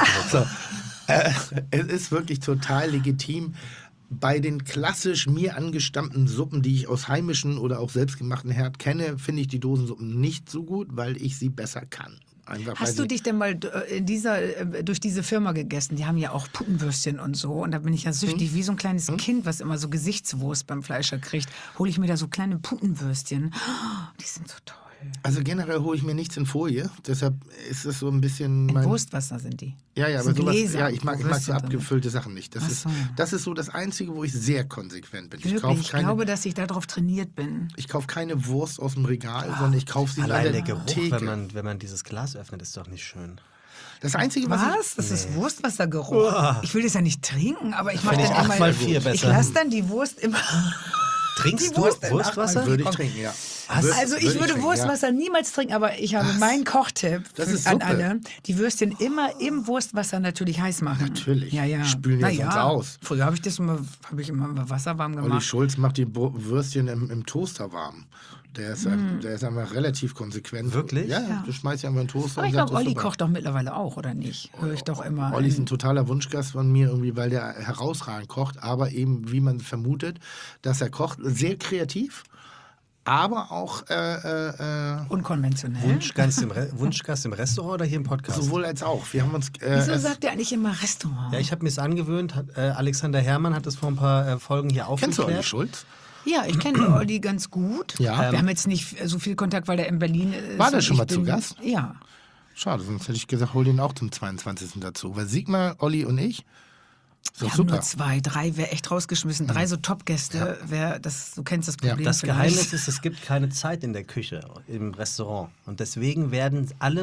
Äh, es ist wirklich total legitim. Bei den klassisch mir angestammten Suppen, die ich aus heimischen oder auch selbstgemachten Herd kenne, finde ich die Dosensuppen nicht so gut, weil ich sie besser kann. Einfach, weil Hast du sie- dich denn mal äh, in dieser, äh, durch diese Firma gegessen? Die haben ja auch Putenwürstchen und so. Und da bin ich ja süchtig, Hm? wie so ein kleines Kind, was immer so Gesichtswurst beim Fleischer kriegt. Hole ich mir da so kleine Putenwürstchen. Oh, die sind so toll. Also generell hole ich mir nichts in Folie, deshalb ist es so ein bisschen In mein... Wurstwasser sind die. Ja, ja, Das aber sind sowas, Gläser, ja, ich mag, wo ich mag so Würstchen drin sind. abgefüllte Sachen nicht. Das, Ach ist, so. das ist so das Einzige, wo ich sehr konsequent bin. Ich Wirklich, kaufe ich keine, glaube, dass ich darauf trainiert bin. ich kauf keine Wurst aus dem Regal, sondern ich kaufe sie an Allein der der Geruch, Theke. wenn man, wenn man dieses Glas öffnet, ist doch nicht schön. Das Einzige, was, Was? Das ist Wurstwassergeruch. Ich will das ja nicht trinken, aber ich mache Finde dann ich immer... acht mal vier Ich besser. lasse dann die Wurst immer... Trinkst Die du Wurst in Wurstwasser? acht ich, würde ich Komm. trinken, ja. Was? Wür- Also ich würde trinken, Wurstwasser niemals trinken, aber ich habe meinen Kochtipp Das für- ist an Suppe. alle. Die Würstchen immer im Wurstwasser natürlich heiß machen. Natürlich. Ja, ja. Spülen ja Na sonst aus. Früher habe ich das immer, habe ich immer mit Wasser warm Ja. Olli gemacht. Schulz macht die Bo- Würstchen im, im Toaster warm. Der ist, ein- der ist einfach relativ konsequent. Wirklich? Ja, ja. Mm. Ja. Du schmeißt ja einfach in den Toaster Aber ich und sagst, glaube, Olli ist super. kocht doch mittlerweile auch, oder nicht? Höre ich doch immer. Olli ist ein in- totaler Wunschgast von mir, irgendwie, weil der herausragend kocht, aber eben, wie man vermutet, dass er kocht, sehr kreativ, aber auch äh, äh, äh, unkonventionell. Wunschgast im, Re Wunschgast im Restaurant oder hier im Podcast? sowohl als auch. Wir haben uns. Äh, Wieso es- sagt er eigentlich immer Restaurant? Ja, ich habe mir es angewöhnt. Hat, äh, Alexander Herrmann hat das vor ein paar äh, Folgen hier Kennst du Olli aufgeklärt. Schulz? Ja, ich kenne Olli ganz gut. Ja. Wir haben jetzt nicht so viel Kontakt, weil er in Berlin ist. War der und schon ich mal zu bin- Gast? Ja. Schade, sonst hätte ich gesagt, hol den auch zum zweiundzwanzigsten dazu. Weil Sigmar, Olli und ich, ist Wir doch haben super. nur zwei, drei wäre echt rausgeschmissen. Drei so Top-Gäste, wär, das, du kennst das Problem Das vielleicht. Geheimnis ist, es gibt keine Zeit in der Küche, im Restaurant. Und deswegen werden alle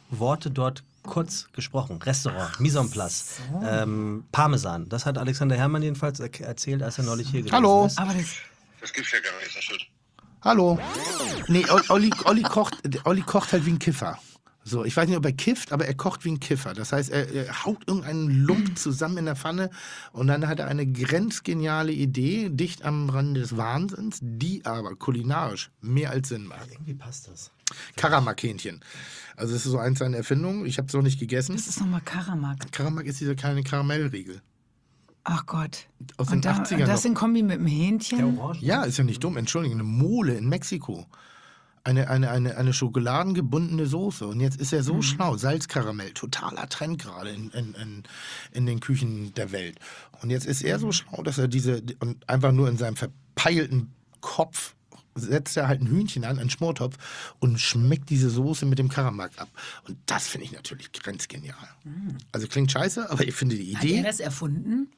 Worte dort kurz gesprochen. Restaurant, Mise en place, ähm, Parmesan. Das hat Alexander Herrmann jedenfalls er- erzählt, als er neulich hier gewesen Hallo. ist. Aber das, Das gibt's ja gar nicht, das stimmt. Hallo. Nee, Olli, Olli, kocht, Olli kocht halt wie ein Kiffer. So, ich weiß nicht, ob er kifft, aber er kocht wie ein Kiffer. Das heißt, er, er haut irgendeinen Lump zusammen in der Pfanne und dann hat er eine grenzgeniale Idee, dicht am Rande des Wahnsinns, die aber kulinarisch mehr als Sinn macht. Irgendwie passt das. Karamak-Hähnchen. Also das ist so eins seiner Erfindungen. Ich habe es noch nicht gegessen. das ist nochmal Karamak. Karamak ist dieser kleine Karamellriegel. Ach Gott. Aus den Und da, achtzigern das noch. in Kombi mit dem Hähnchen? Orange. Ja, ist ja nicht dumm. Entschuldigung, eine Mole in Mexiko. Eine, eine, eine, eine schokoladengebundene Soße. Und jetzt ist er so schlau. Salzkaramell, totaler Trend gerade in, in, in, in den Küchen der Welt. Und jetzt ist er so schlau, dass er diese, und einfach nur in seinem verpeilten Kopf setzt er halt ein Hühnchen an, einen Schmortopf und schmeckt diese Soße mit dem Karamak ab. Und das finde ich natürlich grenzgenial. Also klingt scheiße, aber ich finde die Hat er Idee, das erfunden?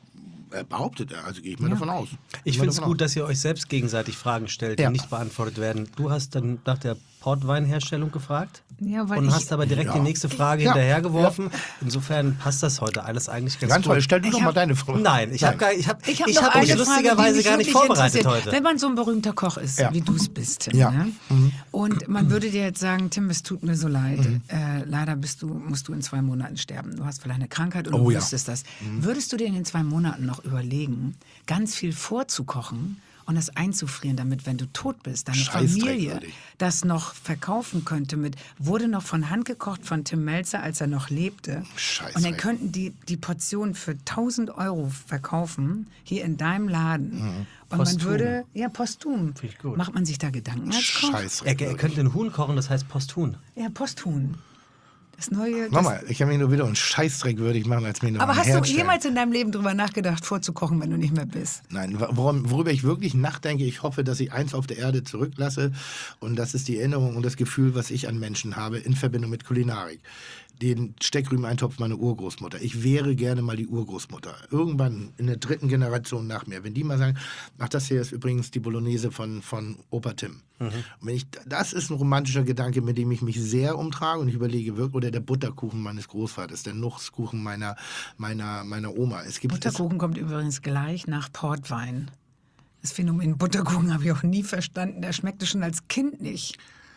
äh, behauptet er, also gehe ich mal davon aus. Ich Gehe mal finde es davon gut, aus. dass ihr euch selbst gegenseitig Fragen stellt, die Ja. nicht beantwortet werden. Du hast dann nach der Portweinherstellung gefragt Ja, weil und ich, hast aber direkt Ja. die nächste Frage Ja. hinterhergeworfen. Insofern passt das heute alles eigentlich ganz, Ganz gut. toll, stell du Ich doch mal hab- deine Frage. Nein, ich habe gar, ich hab, Ich ich habe noch hab eine mich Frage, die lustigerweise mich gar nicht wirklich vorbereitet interessiert. heute. Wenn man so ein berühmter Koch ist, Ja. wie du es bist, Tim, Ja. ne? Mhm. Und man würde dir jetzt sagen, Tim, es tut mir so leid, äh, leider bist du, musst du in zwei Monaten sterben. Du hast vielleicht eine Krankheit und Oh du ja. wüsstest das. Würdest du dir in den zwei Monaten noch überlegen, ganz viel vorzukochen und das einzufrieren, damit, wenn du tot bist, deine Scheißdreck, Familie würde ich. das noch verkaufen könnte mit, wurde noch von Hand gekocht von Tim Melzer, als er noch lebte. Scheißdreck. Und dann könnten die die Portion für tausend Euro verkaufen, hier in deinem Laden. Und man Posthum. würde, ja, posthum. Finde ich gut. Macht man sich da Gedanken als Koch? Scheiße. Er, er könnte ein Huhn kochen, das heißt Posthuhn. Ja, Posthuhn. Das neue. Das, Nochmal, ich kann mich nur wieder einen Scheißdreck würdig machen, als mir noch aber ein hast Herz du stellen. jemals in deinem Leben drüber nachgedacht, vorzukochen, wenn du nicht mehr bist? Nein, worum, worüber ich wirklich nachdenke, ich hoffe, dass ich eins auf der Erde zurücklasse und das ist die Erinnerung und das Gefühl, was ich an Menschen habe in Verbindung mit Kulinarik. Den Steckrübeneintopf meiner Urgroßmutter. Ich wäre gerne mal die Urgroßmutter. Irgendwann in der dritten Generation nach mir. Wenn die mal sagen, ach, das hier ist übrigens die Bolognese von, von Opa Tim. Und wenn ich, das ist ein romantischer Gedanke, mit dem ich mich sehr umtrage und ich überlege wirklich, oder der Butterkuchen meines Großvaters, der Nusskuchen meiner, meiner, meiner Oma. Es gibt, Butterkuchen kommt übrigens gleich nach Portwein. Das Phänomen Butterkuchen habe ich auch nie verstanden. Der schmeckte schon als Kind nicht.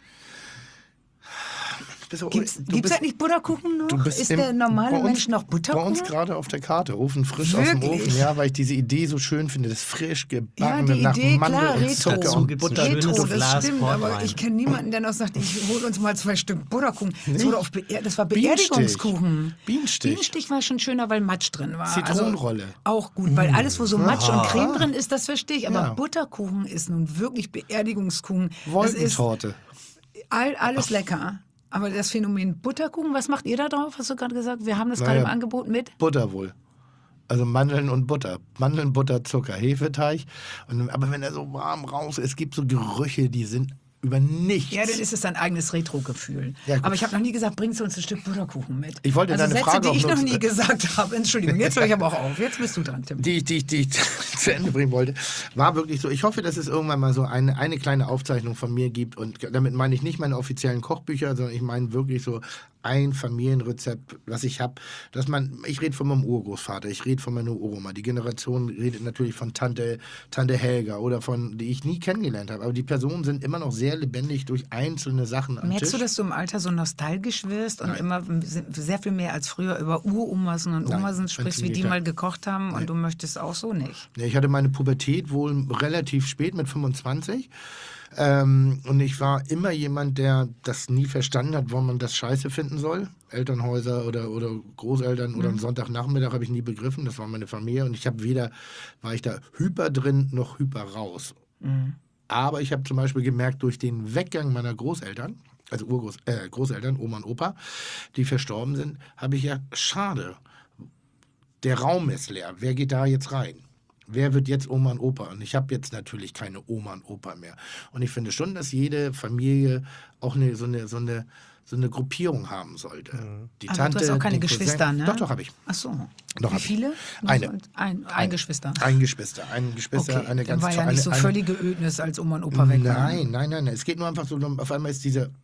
es, bist, Gibt's, du gibt's bist, halt nicht Butterkuchen noch? Du bist Ist im- der normale bei uns- Mensch noch Bei uns Butterkuchen? gerade auf der Karte, Ofen frisch aus dem Wirklich? Ofen, ja, weil ich diese Idee so schön finde, das frisch Ja, gebackene die nach Idee, Mandel klar, und Retro. Zucker Dazu und gibt's ein Butter. schönes Retro, das Glas stimmt, aber Portwein. ich kenne niemanden, der noch sagt, ich hol uns mal zwei Stück Butterkuchen. Das, Nicht? wurde auf Beer das war Bienenstich. Beerdigungskuchen. Bienenstich. Bienenstich war schon schöner, weil Matsch drin war. Zitronenrolle. Also, auch gut, weil alles, wo so Matsch und Aha. Creme drin ist, das verstehe ich. Aber Ja. Butterkuchen ist nun wirklich Beerdigungskuchen. Das ist Wolkentorte. all, alles lecker. Aber das Phänomen Butterkuchen, was macht ihr da drauf? Hast du gerade gesagt? Wir haben das gerade Naja, im Angebot mit. Butter wohl. Also Mandeln und Butter. Mandeln, Butter, Zucker, Hefeteig. Und, aber wenn er so warm raus ist, es gibt so Gerüche, die sind über nichts. Ja, dann ist es dein eigenes Retro-Gefühl. Ja, gut. Aber ich habe noch nie gesagt, bringst du uns ein Stück Butterkuchen mit. Ich wollte also deine Sätze, Frage die auch ich noch nutzen. nie gesagt habe. Entschuldigung, jetzt höre ich aber auch auf. Jetzt bist du dran, Tim. die, ich- die, ich- die ich zu Ende bringen wollte, war wirklich so. Ich hoffe, dass es irgendwann mal so eine, eine kleine Aufzeichnung von mir gibt. Und damit meine ich nicht meine offiziellen Kochbücher, sondern ich meine wirklich so ein Familienrezept, was ich habe. Dass man, ich rede von meinem Urgroßvater, ich rede von meiner Uroma. Die Generation redet natürlich von Tante, Tante Helga oder von, die ich nie kennengelernt habe. Aber die Personen sind immer noch sehr lebendig durch einzelne Sachen am Merkst Tisch. du, dass du im Alter so nostalgisch wirst und Nein. immer sehr viel mehr als früher über Uromasen und Nein, Omasen ganz sprichst, im wie die Gegenteil. mal gekocht haben und du möchtest auch so nicht? Ja, ich hatte meine Pubertät wohl relativ spät mit fünfundzwanzig. Ähm, und ich war immer jemand, der das nie verstanden hat, warum man das scheiße finden soll. Elternhäuser oder, oder Großeltern oder am Sonntagnachmittag habe ich nie begriffen. Das war meine Familie. Und ich habe weder, war ich da hyper drin noch hyper raus. Aber ich habe zum Beispiel gemerkt, durch den Weggang meiner Großeltern, also Urgroß, äh, Großeltern, Oma und Opa, die verstorben sind, habe ich ja, schade, der Raum ist leer. Wer geht da jetzt rein? Wer wird jetzt Oma und Opa? Und ich habe jetzt natürlich keine Oma und Opa mehr. Und ich finde schon, dass jede Familie auch eine, so, eine, so, eine, so eine Gruppierung haben sollte. Die Aber Tante, du hast auch keine den Cousin- Geschwister, ne? Doch, doch, habe ich. Ach so. Doch, Wie hab ich. viele? Eine. Ein, ein, ein Geschwister. Ein Geschwister. Ein Geschwister, Okay, eine dann ganz war ja tolle- nicht so eine- völlige Ödnis, als Oma und Opa weg waren. Nein, nein, nein, nein. Es geht nur einfach so, auf einmal ist diese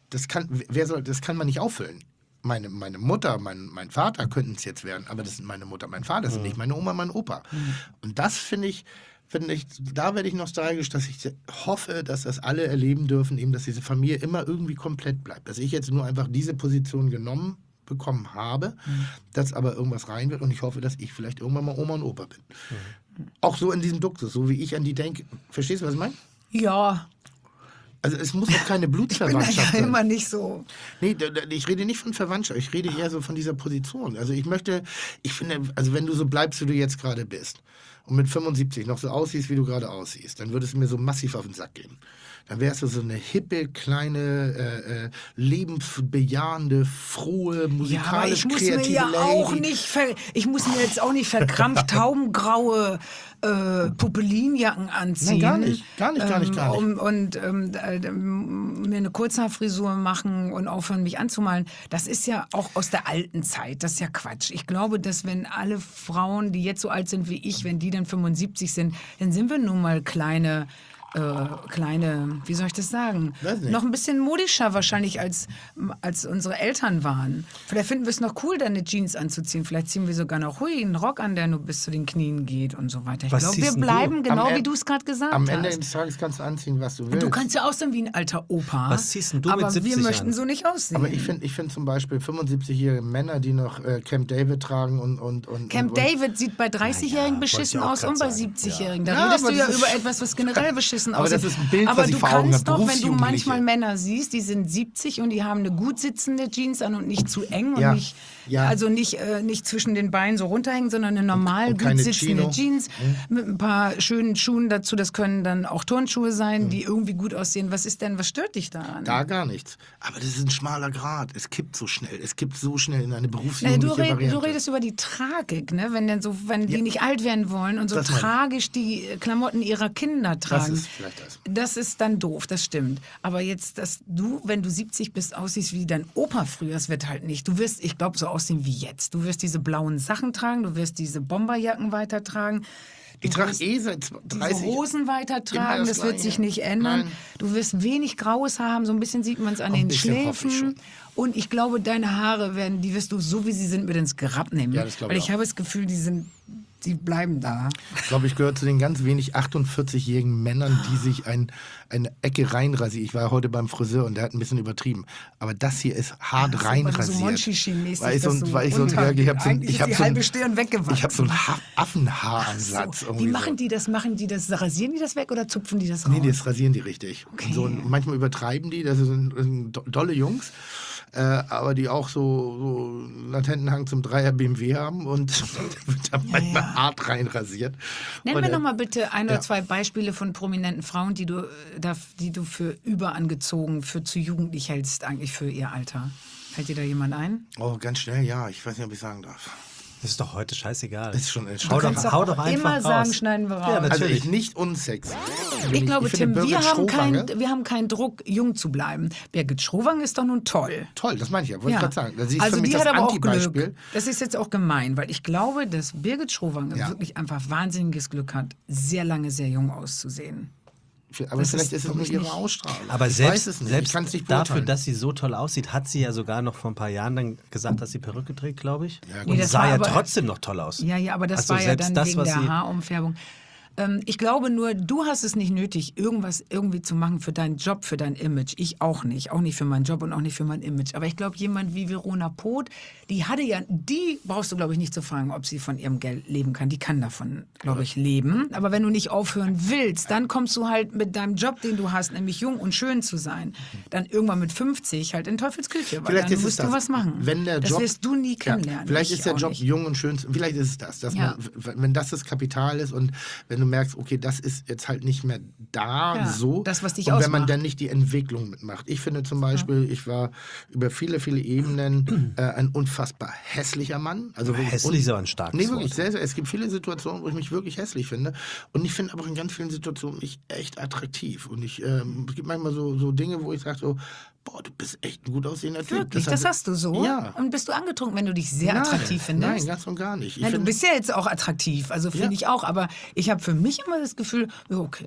das kann, wer soll, das kann man nicht auffüllen. Meine, meine Mutter, mein, mein Vater könnten es jetzt werden, aber das sind meine Mutter, mein Vater, das sind nicht meine Oma, mein Opa. Und das finde ich, finde ich, da werde ich nostalgisch, dass ich hoffe, dass das alle erleben dürfen, eben, dass diese Familie immer irgendwie komplett bleibt. Dass ich jetzt nur einfach diese Position genommen bekommen habe, mhm. dass aber irgendwas rein wird und ich hoffe, dass ich vielleicht irgendwann mal Oma und Opa bin. Mhm. Auch so in diesem Duktus, so wie ich an die denke. Verstehst du, was ich meine? Ja. Also es muss auch keine Blutsverwandtschaft ich bin da ja sein. immer nicht so. Nee, ich rede nicht von Verwandtschaft, ich rede eher so von dieser Position. Also ich möchte, ich finde, also wenn du so bleibst, wie du jetzt gerade bist und mit fünfundsiebzig noch so aussiehst, wie du gerade aussiehst, dann würde es mir so massiv auf den Sack gehen. Dann wärst du so eine hippe, kleine, äh, äh, lebensbejahende, frohe, musikalisch ja, aber ich kreative muss mir ja Lady. auch nicht, ver ich muss mir jetzt auch nicht verkrampft taubengraue äh, Puppelinjacken anziehen. Nein, gar nicht, gar nicht, gar nicht, gar nicht. Ähm, und ähm, äh, mir eine Kurzhaarfrisur machen und aufhören, mich anzumalen. Das ist ja auch aus der alten Zeit. Das ist ja Quatsch. Ich glaube, dass wenn alle Frauen, die jetzt so alt sind wie ich, wenn die dann fünfundsiebzig sind, dann sind wir nun mal kleine Äh, kleine, wie soll ich das sagen? Weiß nicht. Noch ein bisschen modischer wahrscheinlich als, als unsere Eltern waren. Vielleicht finden wir es noch cool, deine Jeans anzuziehen. Vielleicht ziehen wir sogar noch hui, einen Rock an, der nur bis zu den Knien geht und so weiter. Ich Was glaube, wir ziehst denn bleiben du? genau, Am wie Ende- du es gerade gesagt Am hast. Ende des Tages kannst du anziehen, was du willst. Du kannst ja aussehen wie ein alter Opa. Was ziehst denn du mit aber siebzig wir möchten an? so nicht aussehen. Aber ich finde ich find zum Beispiel fünfundsiebzigjährige Männer, die noch äh, Camp David tragen und... und, und Camp und, David sieht bei dreißigjährigen wollte ich beschissen auch aus grad und bei sagen. siebzigjährigen. Da Ja, redest aber du ja das ist- über etwas, was generell beschissen Aber aussieht. das ist ein Bild, aber was ich du vor Augen kannst habe, doch, wenn du Berufsjugendliche. manchmal Männer siehst, die sind siebzig und die haben eine gut sitzende Jeans an und nicht zu eng und Ja, nicht, ja. also nicht, äh, nicht zwischen den Beinen so runterhängen, sondern eine normal und gut keine sitzende Chino. Jeans mit ein paar schönen Schuhen dazu. Das können dann auch Turnschuhe sein, die irgendwie gut aussehen. Was ist denn, was stört dich daran? Da gar nichts. Aber das ist ein schmaler Grat. Es kippt so schnell. Es kippt so schnell in eine Nee, berufsjugendliche du, red, Variante. du redest über die Tragik, ne? Wenn, denn so, wenn die Ja. nicht alt werden wollen und so Das meine ich. tragisch die Klamotten ihrer Kinder tragen. ist vielleicht das. Das ist dann doof, das stimmt. Aber jetzt, dass du, wenn du siebzig bist, aussiehst wie dein Opa früher, das wird halt nicht. Du wirst, ich glaube, so aussehen wie jetzt. Du wirst diese blauen Sachen tragen, du wirst diese Bomberjacken weitertragen. Du Ich trage wirst eh seit diese dreißig Hosen Immer weitertragen, das das wird Gleiche. sich nicht ändern. Nein. Du wirst wenig graues Haar haben, so ein bisschen sieht man es an Auch ein den bisschen hoffe ich Schläfen. schon. Und ich glaube, deine Haare werden, die wirst du so wie sie sind mit ins Grab nehmen. Ja, das glaube Weil ich ich auch. habe das Gefühl, die sind, die bleiben da. Ich glaube, ich gehöre zu den ganz wenig achtundvierzigjährigen Männern, die sich ein, eine Ecke reinrasieren. Ich war heute beim Friseur und der hat ein bisschen übertrieben. Aber das hier ist hart Ja, so reinrasiert. Monchichi-mäßig, Weil ich so, das ein- so weil ich so, ein- runter- ja, ich habe so, ein- Eigentlich ich ist hab die so, ein- halbe Stirn weggewachsen. ich hab so einen ha Affenhaaransatz. So, irgendwie wie so. machen die das? Machen die das? Rasieren die das weg oder zupfen die das raus? Nee, das rasieren die richtig. Okay. Und so, und manchmal übertreiben die, das sind, das sind do- dolle Jungs, äh, aber die auch so, so latenten Hang zum Dreier B M W haben und wird da manchmal ja. hart reinrasiert. Nenn Und, mir äh, noch mal bitte ein oder ja. zwei Beispiele von prominenten Frauen, die du, äh, da- die du für überangezogen, für zu jugendlich hältst, eigentlich für ihr Alter. Fällt dir da jemand ein? Oh, ganz schnell, ja. Ich weiß nicht, ob ich sagen darf. Das ist doch heute scheißegal. Das ist schon hau doch, kannst doch hau auch doch einfach immer raus. sagen, schneiden wir raus. Ja, Also natürlich. ich nicht unsexy. Ich glaube, finde Tim, wir Birgit haben, Schrowange- kein, wir haben keinen Druck, jung zu bleiben. Birgit Schrowange ist doch nun toll. Toll, das meine ich ja, wollte ich gerade sagen. Sie ist also für mich die das hat aber auch Antibeispiel. Glück. Das ist jetzt auch gemein, weil ich glaube, dass Birgit Schrowange Ja. wirklich einfach wahnsinniges Glück hat, sehr lange sehr jung auszusehen. Aber Das vielleicht ist ist es für nur mich ihre nicht- Ausstrahlung. Aber ich selbst, weiß es nicht. selbst ich kann es nicht dafür, beurteilen. dass sie so toll aussieht, hat sie ja sogar noch vor ein paar Jahren dann gesagt, dass sie Perücke trägt, glaube ich. Ja, gut. Und Nee, das sah war ja aber- trotzdem noch toll aus. Ja, ja, aber das Also war ja selbst dann das, wegen was der sie- Haarumfärbung. Ähm, ich glaube nur, du hast es nicht nötig, irgendwas irgendwie zu machen für deinen Job, für dein Image. Ich auch nicht. Auch nicht für meinen Job und auch nicht für mein Image. Aber ich glaube, jemand wie Verona Poth, die hatte ja, die brauchst du, glaube ich, nicht zu fragen, ob sie von ihrem Geld leben kann. Die kann davon, glaube ich, leben. Aber wenn du nicht aufhören willst, dann kommst du halt mit deinem Job, den du hast, nämlich jung und schön zu sein, dann irgendwann mit fünfzig halt in Teufelsküche. Weil Vielleicht dann ist es musst das. du was machen. Wenn der das Job, wirst du nie Ja, kennenlernen. vielleicht Ich ist der auch Job nicht. jung und schön. Vielleicht ist es das. Dass Ja. man, w- wenn das das Kapital ist und wenn du merkst, okay, das ist jetzt halt nicht mehr da, Ja, so. das, was dich und wenn man ausmacht. dann nicht die Entwicklung mitmacht. Ich finde zum Beispiel, ich war über viele, viele Ebenen äh, ein unfassbar hässlicher Mann. Also wirklich Hässlich un- ist aber ein starkes Nee, wirklich. Wort. Sehr, sehr. Es gibt viele Situationen, wo ich mich wirklich hässlich finde. Und ich finde aber in ganz vielen Situationen mich echt attraktiv. Und ich, ähm, es gibt manchmal so, so Dinge, wo ich sage so, boah, du bist echt ein gut aussehender Typ. Wirklich, das, hat- hast du so? Ja. Und bist du angetrunken, wenn du dich sehr Nein, attraktiv findest? Nein, ganz und gar nicht. Ich Nein, du find- bist ja jetzt auch attraktiv, also finde Ja. ich auch. Aber ich habe für mich immer das Gefühl, ja, okay.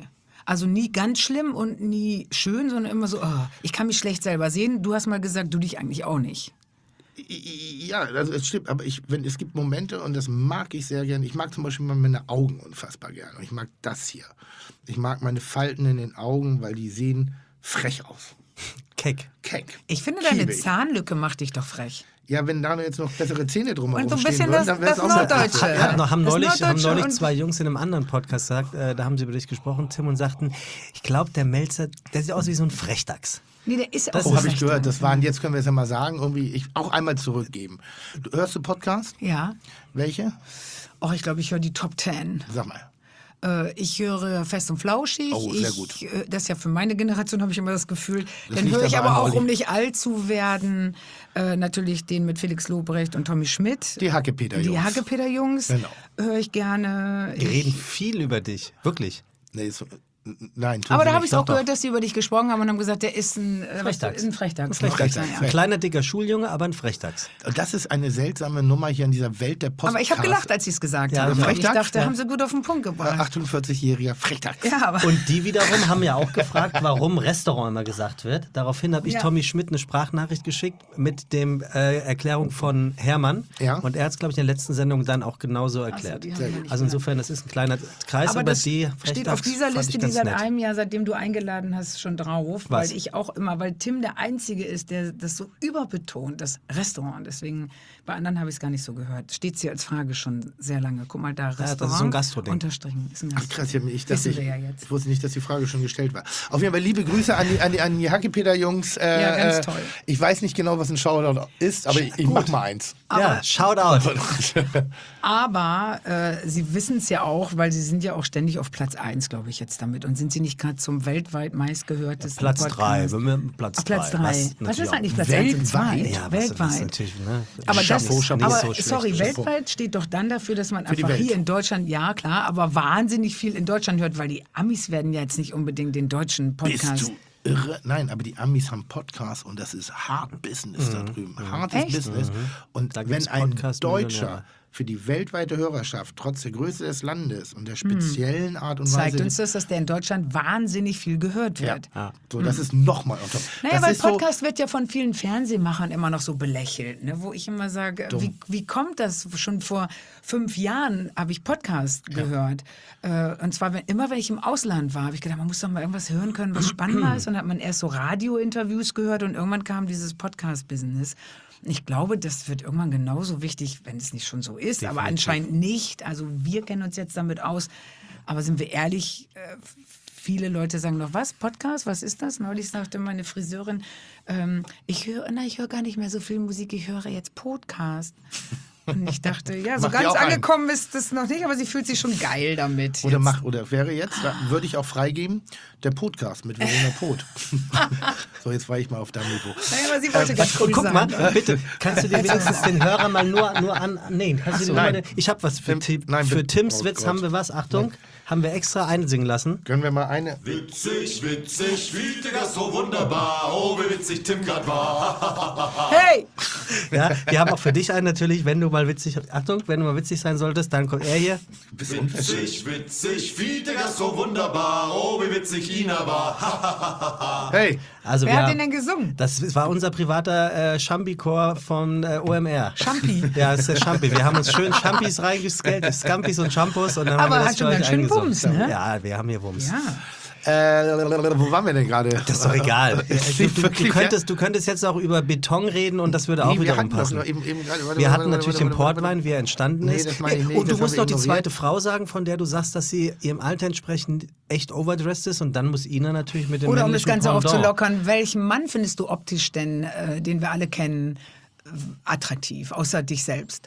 Also nie ganz schlimm und nie schön, sondern immer so, oh, ich kann mich schlecht selber sehen. Du hast mal gesagt, du dich eigentlich auch nicht. Ja, also es stimmt, aber ich, wenn, es gibt Momente und das mag ich sehr gerne. Ich mag zum Beispiel mal meine Augen unfassbar gerne. Ich mag das hier. Ich mag meine Falten in den Augen, weil die sehen frech aus. Keck. Keck. Ich finde, deine Kiebig. Zahnlücke macht dich doch frech. Ja, wenn da jetzt noch bessere Zähne drumherum Und so ein stehen bisschen würden, das- dann wäre es das auch Norddeutsche. sehr Ja, noch, haben Das neulich, haben Norddeutsche neulich und- zwei Jungs in einem anderen Podcast gesagt, äh, da haben sie über dich gesprochen, Tim, und sagten, ich glaube, der Melzer, der sieht aus wie so ein Frechdachs. Nee, der ist Das auch Oh, habe ich frech gehört. dran. Das waren, jetzt können wir es ja mal sagen, irgendwie ich auch einmal zurückgeben. Du, hörst du Podcast? Ja. Welche? Oh, ich glaube, ich höre die Top Ten. Sag mal. Äh, ich höre Fest und Flauschig. Oh, sehr ich, gut. äh, Das ist ja für meine Generation, habe ich immer das Gefühl. Das Dann liegt höre ich aber aber an auch, Olli. um nicht alt zu werden, äh, natürlich den mit Felix Lobrecht und Tommy Schmidt. Die Hackepeter-Jungs. Die Hackepeter-Jungs Genau. höre ich gerne. Die Ich- reden viel über dich, wirklich. Nee, so, n- nein, tun Aber sie da habe nicht. ich auch Doch, gehört, dass sie über dich gesprochen haben und haben gesagt, der ist ein, äh, was, Frechdachs. ist ein Frechdachs. Ein Frechdachs. Ja, Ein ja. kleiner, dicker Schuljunge, aber ein Frechdachs. doch. Und das ist eine seltsame Nummer hier in dieser Welt der Podcast. Aber ich habe gelacht, als sie es gesagt Ja, haben. ja. Ich Frechdachs? dachte, Ja. haben sie gut auf den Punkt Äh, gebracht. achtundvierzig-jähriger Frechdachs. Ja, aber Und die wiederum haben ja auch gefragt, warum Restaurant immer gesagt wird. Daraufhin habe ich Ja. Tommy Schmidt eine Sprachnachricht geschickt mit dem äh, Erklärung von Hermann. Ja. Und er hat es, glaube ich, in der letzten Sendung dann auch genauso erklärt. die haben wir nicht also insofern, das ist ein kleiner Kreis, aber, aber das die steht auf Frechdachs dieser fand Liste, ich die ganz seit nett. einem Jahr, seitdem du eingeladen hast, schon drauf. Was? Weil ich auch immer, weil Tim der Einzige ist, der das so überbetont, das Restaurant. Deswegen, bei anderen habe ich es gar nicht so gehört. Steht hier als Frage schon sehr lange. Guck mal da, Restaurant. das ist so ein Gastroding. Unterstrichen. Ist ein Ach Gastro. krass, ich, hab- ich, dachte, Wissen ich, wir ja jetzt. ich wusste nicht, dass die Frage schon gestellt war. Auf jeden Fall liebe Grüße an die, an die, an die Hackepeter-Jungs. Äh, Ja, ganz äh, toll. Ich weiß nicht genau, was ein Shoutout ist, aber ich, ich mach mal eins. Ja, Shoutout. Aber äh, sie wissen es ja auch, weil sie sind ja auch ständig auf Platz eins, glaube ich, jetzt damit. Und sind sie nicht gerade zum weltweit meistgehörtesten Platz Podcast? drei, wenn wir Platz Ach, Platz drei. drei. Was, natürlich ist auch- eigentlich Platz eins und zwei? Weltweit? Ja, was, weltweit. Das ist natürlich, ne, Aber, das, Chapeau, Chapeau. aber nicht so schlecht. sorry, Chapeau. weltweit steht doch dann dafür, dass man Für die einfach Welt. hier in Deutschland, ja klar, aber wahnsinnig viel in Deutschland hört, weil die Amis werden ja jetzt nicht unbedingt den deutschen Podcast. Bist du irre? Nein, aber die Amis haben Podcasts und das ist hard Business da drüben. Hartes Echt? Business. Und Da wenn gibt's ein Podcast-Millionäre. Deutscher für die weltweite Hörerschaft, trotz der Größe des Landes und der speziellen Art und Zeigt Weise... uns das, dass der in Deutschland wahnsinnig viel gehört ja, wird. so, das ist nochmal on top. Naja, das weil ist so, Podcast wird ja von vielen Fernsehmachern immer noch so belächelt, ne? Wo ich immer sage, wie, wie kommt das? Schon vor fünf Jahren habe ich Podcast gehört. Äh, und zwar wenn, immer, wenn ich im Ausland war, habe ich gedacht, man muss doch mal irgendwas hören können, was spannender ist. Und dann hat man erst so Radiointerviews gehört und irgendwann kam dieses Podcast-Business. Ich glaube, das wird irgendwann genauso wichtig, wenn es nicht schon so ist, aber anscheinend nicht. Also wir kennen uns jetzt damit aus. Aber sind wir ehrlich, äh, viele Leute sagen noch, was, Podcast, was ist das? Neulich sagte meine Friseurin, ähm, ich höre, na, ich höre gar nicht mehr so viel Musik, ich höre jetzt Podcast. Und ich dachte, ja, so Macht die ganz auch einen. angekommen ist das noch nicht, aber sie fühlt sich schon geil damit. Oder jetzt. mach, oder wäre jetzt, da würde ich auch freigeben, der Podcast mit Verena Poth. So, jetzt war ich mal auf deinem Niveau. Naja, aber sie wollte ganz Und cool guck sein. mal, bitte, kannst du dir wenigstens den Hörer mal nur, nur an. Nee, kannst du dir Nein. mal, ich habe was für, Tim- Tim, nein, für bitte. Tims Oh Witz, Gott. haben wir was? Achtung, haben wir extra einsingen lassen. Können wir mal eine... Witzig, witzig, wie der Gast so wunderbar. Oh, wie witzig Tim grad war. Hey! Ja, wir haben auch für dich einen natürlich, wenn du mal witzig, Achtung, wenn du mal witzig sein solltest, dann kommt er hier. Witzig, witzig, wie der Gast so wunderbar. Oh, wie witzig Ina war. Hey, Also Wer wir, hat den denn gesungen? Das war unser privater äh, Champi-Chor von äh, O M R. Champi? Ja, das ist der Champi. Wir haben uns schön Champis reingescaled, Scampis und Shampoos und dann Aber haben wir das hat schon für euch ganz schön eingesungen. Wumms, ne? Ja, wir haben hier Wumms. Ja. äh, wo waren wir denn gerade? Das ist doch egal. Du, du, du, Wirklich, könntest, du könntest jetzt auch über Beton reden und das würde auch Nee, wir wiederum hatten das passen. noch eben, eben gerade. Warte, Wir warte, hatten warte, natürlich warte, den warte, warte. Portwein, wie er entstanden Nee, ist. das meine ich nicht, und du das musst haben noch wir die ignoriert. zweite Frau sagen, von der du sagst, dass sie ihrem Alter entsprechend echt overdressed ist. Und dann muss Ina natürlich mit dem Oder um das männlichen Ganze Pendant. aufzulockern, welchen Mann findest du optisch denn, äh, den wir alle kennen, äh, attraktiv, außer dich selbst?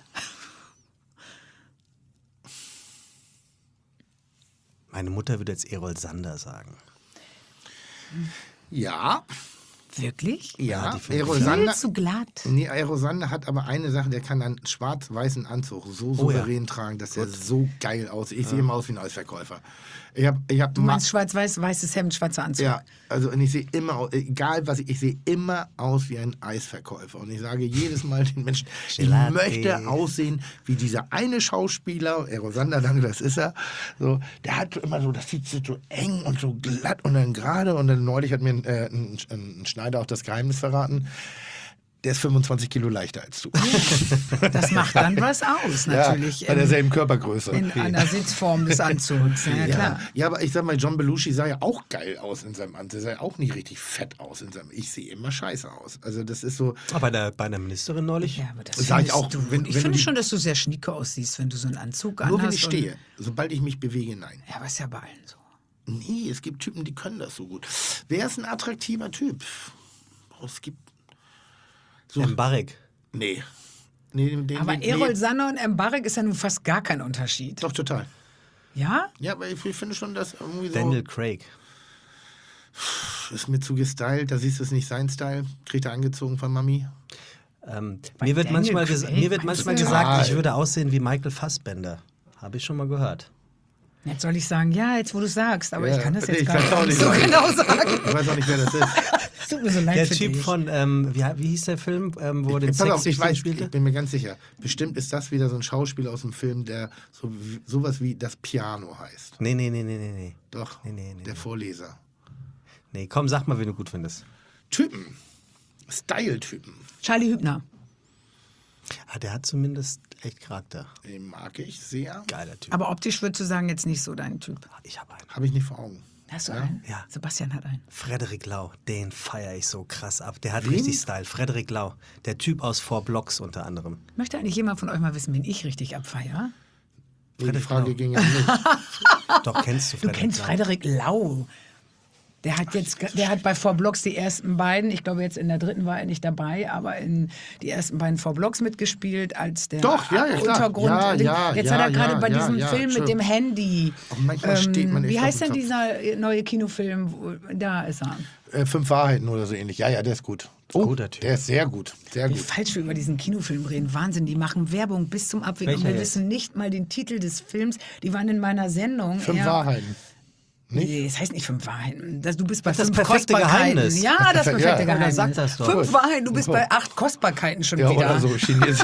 Meine Mutter würde jetzt Errol Sander sagen. Ja, Wirklich? Ja, die Viel Aerosander, zu glatt. nee, Aerosander hat aber eine Sache, der kann einen schwarz-weißen Anzug so souverän tragen, dass er so geil aussieht. Ich sehe immer aus wie ein Eisverkäufer. Ich hab, ich hab Du meinst schwarz-weiß, weißes Hemd, schwarzer Anzug. Ja, also und ich sehe immer, aus- egal was ich, ich sehe immer aus wie ein Eisverkäufer. Und ich sage jedes Mal den Menschen, ich Gelati. möchte aussehen wie dieser eine Schauspieler, Aerosander, danke, das ist er. So, der hat immer so, das sieht so eng und so glatt und dann gerade. Und dann neulich hat mir ein, äh, ein, ein Schneider auch das Geheimnis verraten. Der ist fünfundzwanzig Kilo leichter als du. Das macht dann was aus, natürlich. Ja, bei in, derselben Körpergröße. in einer Sitzform des Anzugs. Ja, Ja, klar. ja, aber ich sag mal, John Belushi sah ja auch geil aus in seinem Anzug. Er sah ja auch nicht richtig fett aus in seinem. Ich sehe immer scheiße aus. Also das ist so. Ah, bei, der, bei der Ministerin neulich? Ja, aber das Das sag ich findest auch, Du, wenn- ich wenn finde die- schon, dass du sehr schnieke aussiehst, wenn du so einen Anzug Nur wenn anhast. ich stehe. Sobald ich mich bewege, nein. Und, ja, aber ist ja bei allen so. Nee, es gibt Typen, die können das so gut. Wer ist ein attraktiver Typ? Oh, es gibt. So, Mbarek. nee. nee, den, den, Aber den, Errol nee. Sanner und Mbarek ist ja nun fast gar kein Unterschied. Doch, total. Ja? Ja, aber ich, ich finde schon, dass irgendwie so. Daniel Craig. Ist mir zu gestylt, da siehst du es nicht sein Style. Kriegt er angezogen von Mami. Ähm, Bei mir wird Daniel manchmal, ges Craig, mir wird meinst manchmal du? gesagt, ich Ja. würde aussehen wie Michael Fassbender. Habe ich schon mal gehört. Jetzt soll ich sagen, ja, jetzt wo du sagst, aber Ja, ich kann das nee, jetzt ich gar kann's auch nicht nicht so sagen. genau sagen. Ich weiß auch nicht, wer das ist. Es tut mir so leid Der für Typ dich. von, ähm, wie, wie hieß der Film, ähm, wo er den Pass Sex auf, ich weiß, spielte? ich bin mir ganz sicher. Bestimmt ist das wieder so ein Schauspieler aus dem Film, der so, wie- sowas wie das Piano heißt. Nee, nee, nee, nee, nee, nee. Doch, Nee, nee, nee, der nee. Vorleser. Nee, komm, sag mal, wen du gut findest. Typen. Style-Typen. Charlie Hübner. Ah, der hat zumindest echt Charakter. Den mag ich sehr. Geiler Typ. Aber optisch würdest du sagen, jetzt nicht so dein Typ. Ich habe einen. Habe ich nicht vor Augen. Hast du einen? Ja. Sebastian hat einen. Frederik Lau, den feiere ich so krass ab. Der hat Wen? richtig Style. Frederik Lau, der Typ aus Four Blocks unter anderem. Möchte eigentlich jemand von euch mal wissen, wen ich richtig abfeier? Die Frederik Frage Lau. ging ja nicht. Doch, kennst du Du Frederik kennst Lau? Frederik Lau. Der hat jetzt, der hat bei Four Blocks die ersten beiden, ich glaube jetzt in der dritten war er nicht dabei, aber in die ersten beiden Four Blocks mitgespielt als der Doch, ja, ja, klar. Untergrund. Ja, ja, jetzt ja, hat er gerade ja, bei ja, diesem ja, Film mit dem Entschuldigung. Handy. Auch manchmal steht man echt Wie auf heißt dem denn Kopf. dieser neue Kinofilm? Wo, da ist er. Äh, Fünf Wahrheiten oder so ähnlich. Ja, ja, der ist gut. Oh, Guter Typ. der ist sehr gut. Sehr Wie gut. falsch wir über diesen Kinofilm reden. Wahnsinn, die machen Werbung bis zum Abwinken. Und Welcher wir jetzt? wissen nicht mal den Titel des Films. Die waren in meiner Sendung. Fünf Ja. Wahrheiten. Nicht? Nee, es heißt nicht fünf Wahrheiten. Das, du bist bei Das fünf perfekte Kostbarkeiten. Geheimnis. Ja, das perfekte Ja, Geheimnis. dann sag das doch. Fünf Wahrheiten, du bist bei acht Kostbarkeiten schon Ja, wieder. oder so Chinesisch.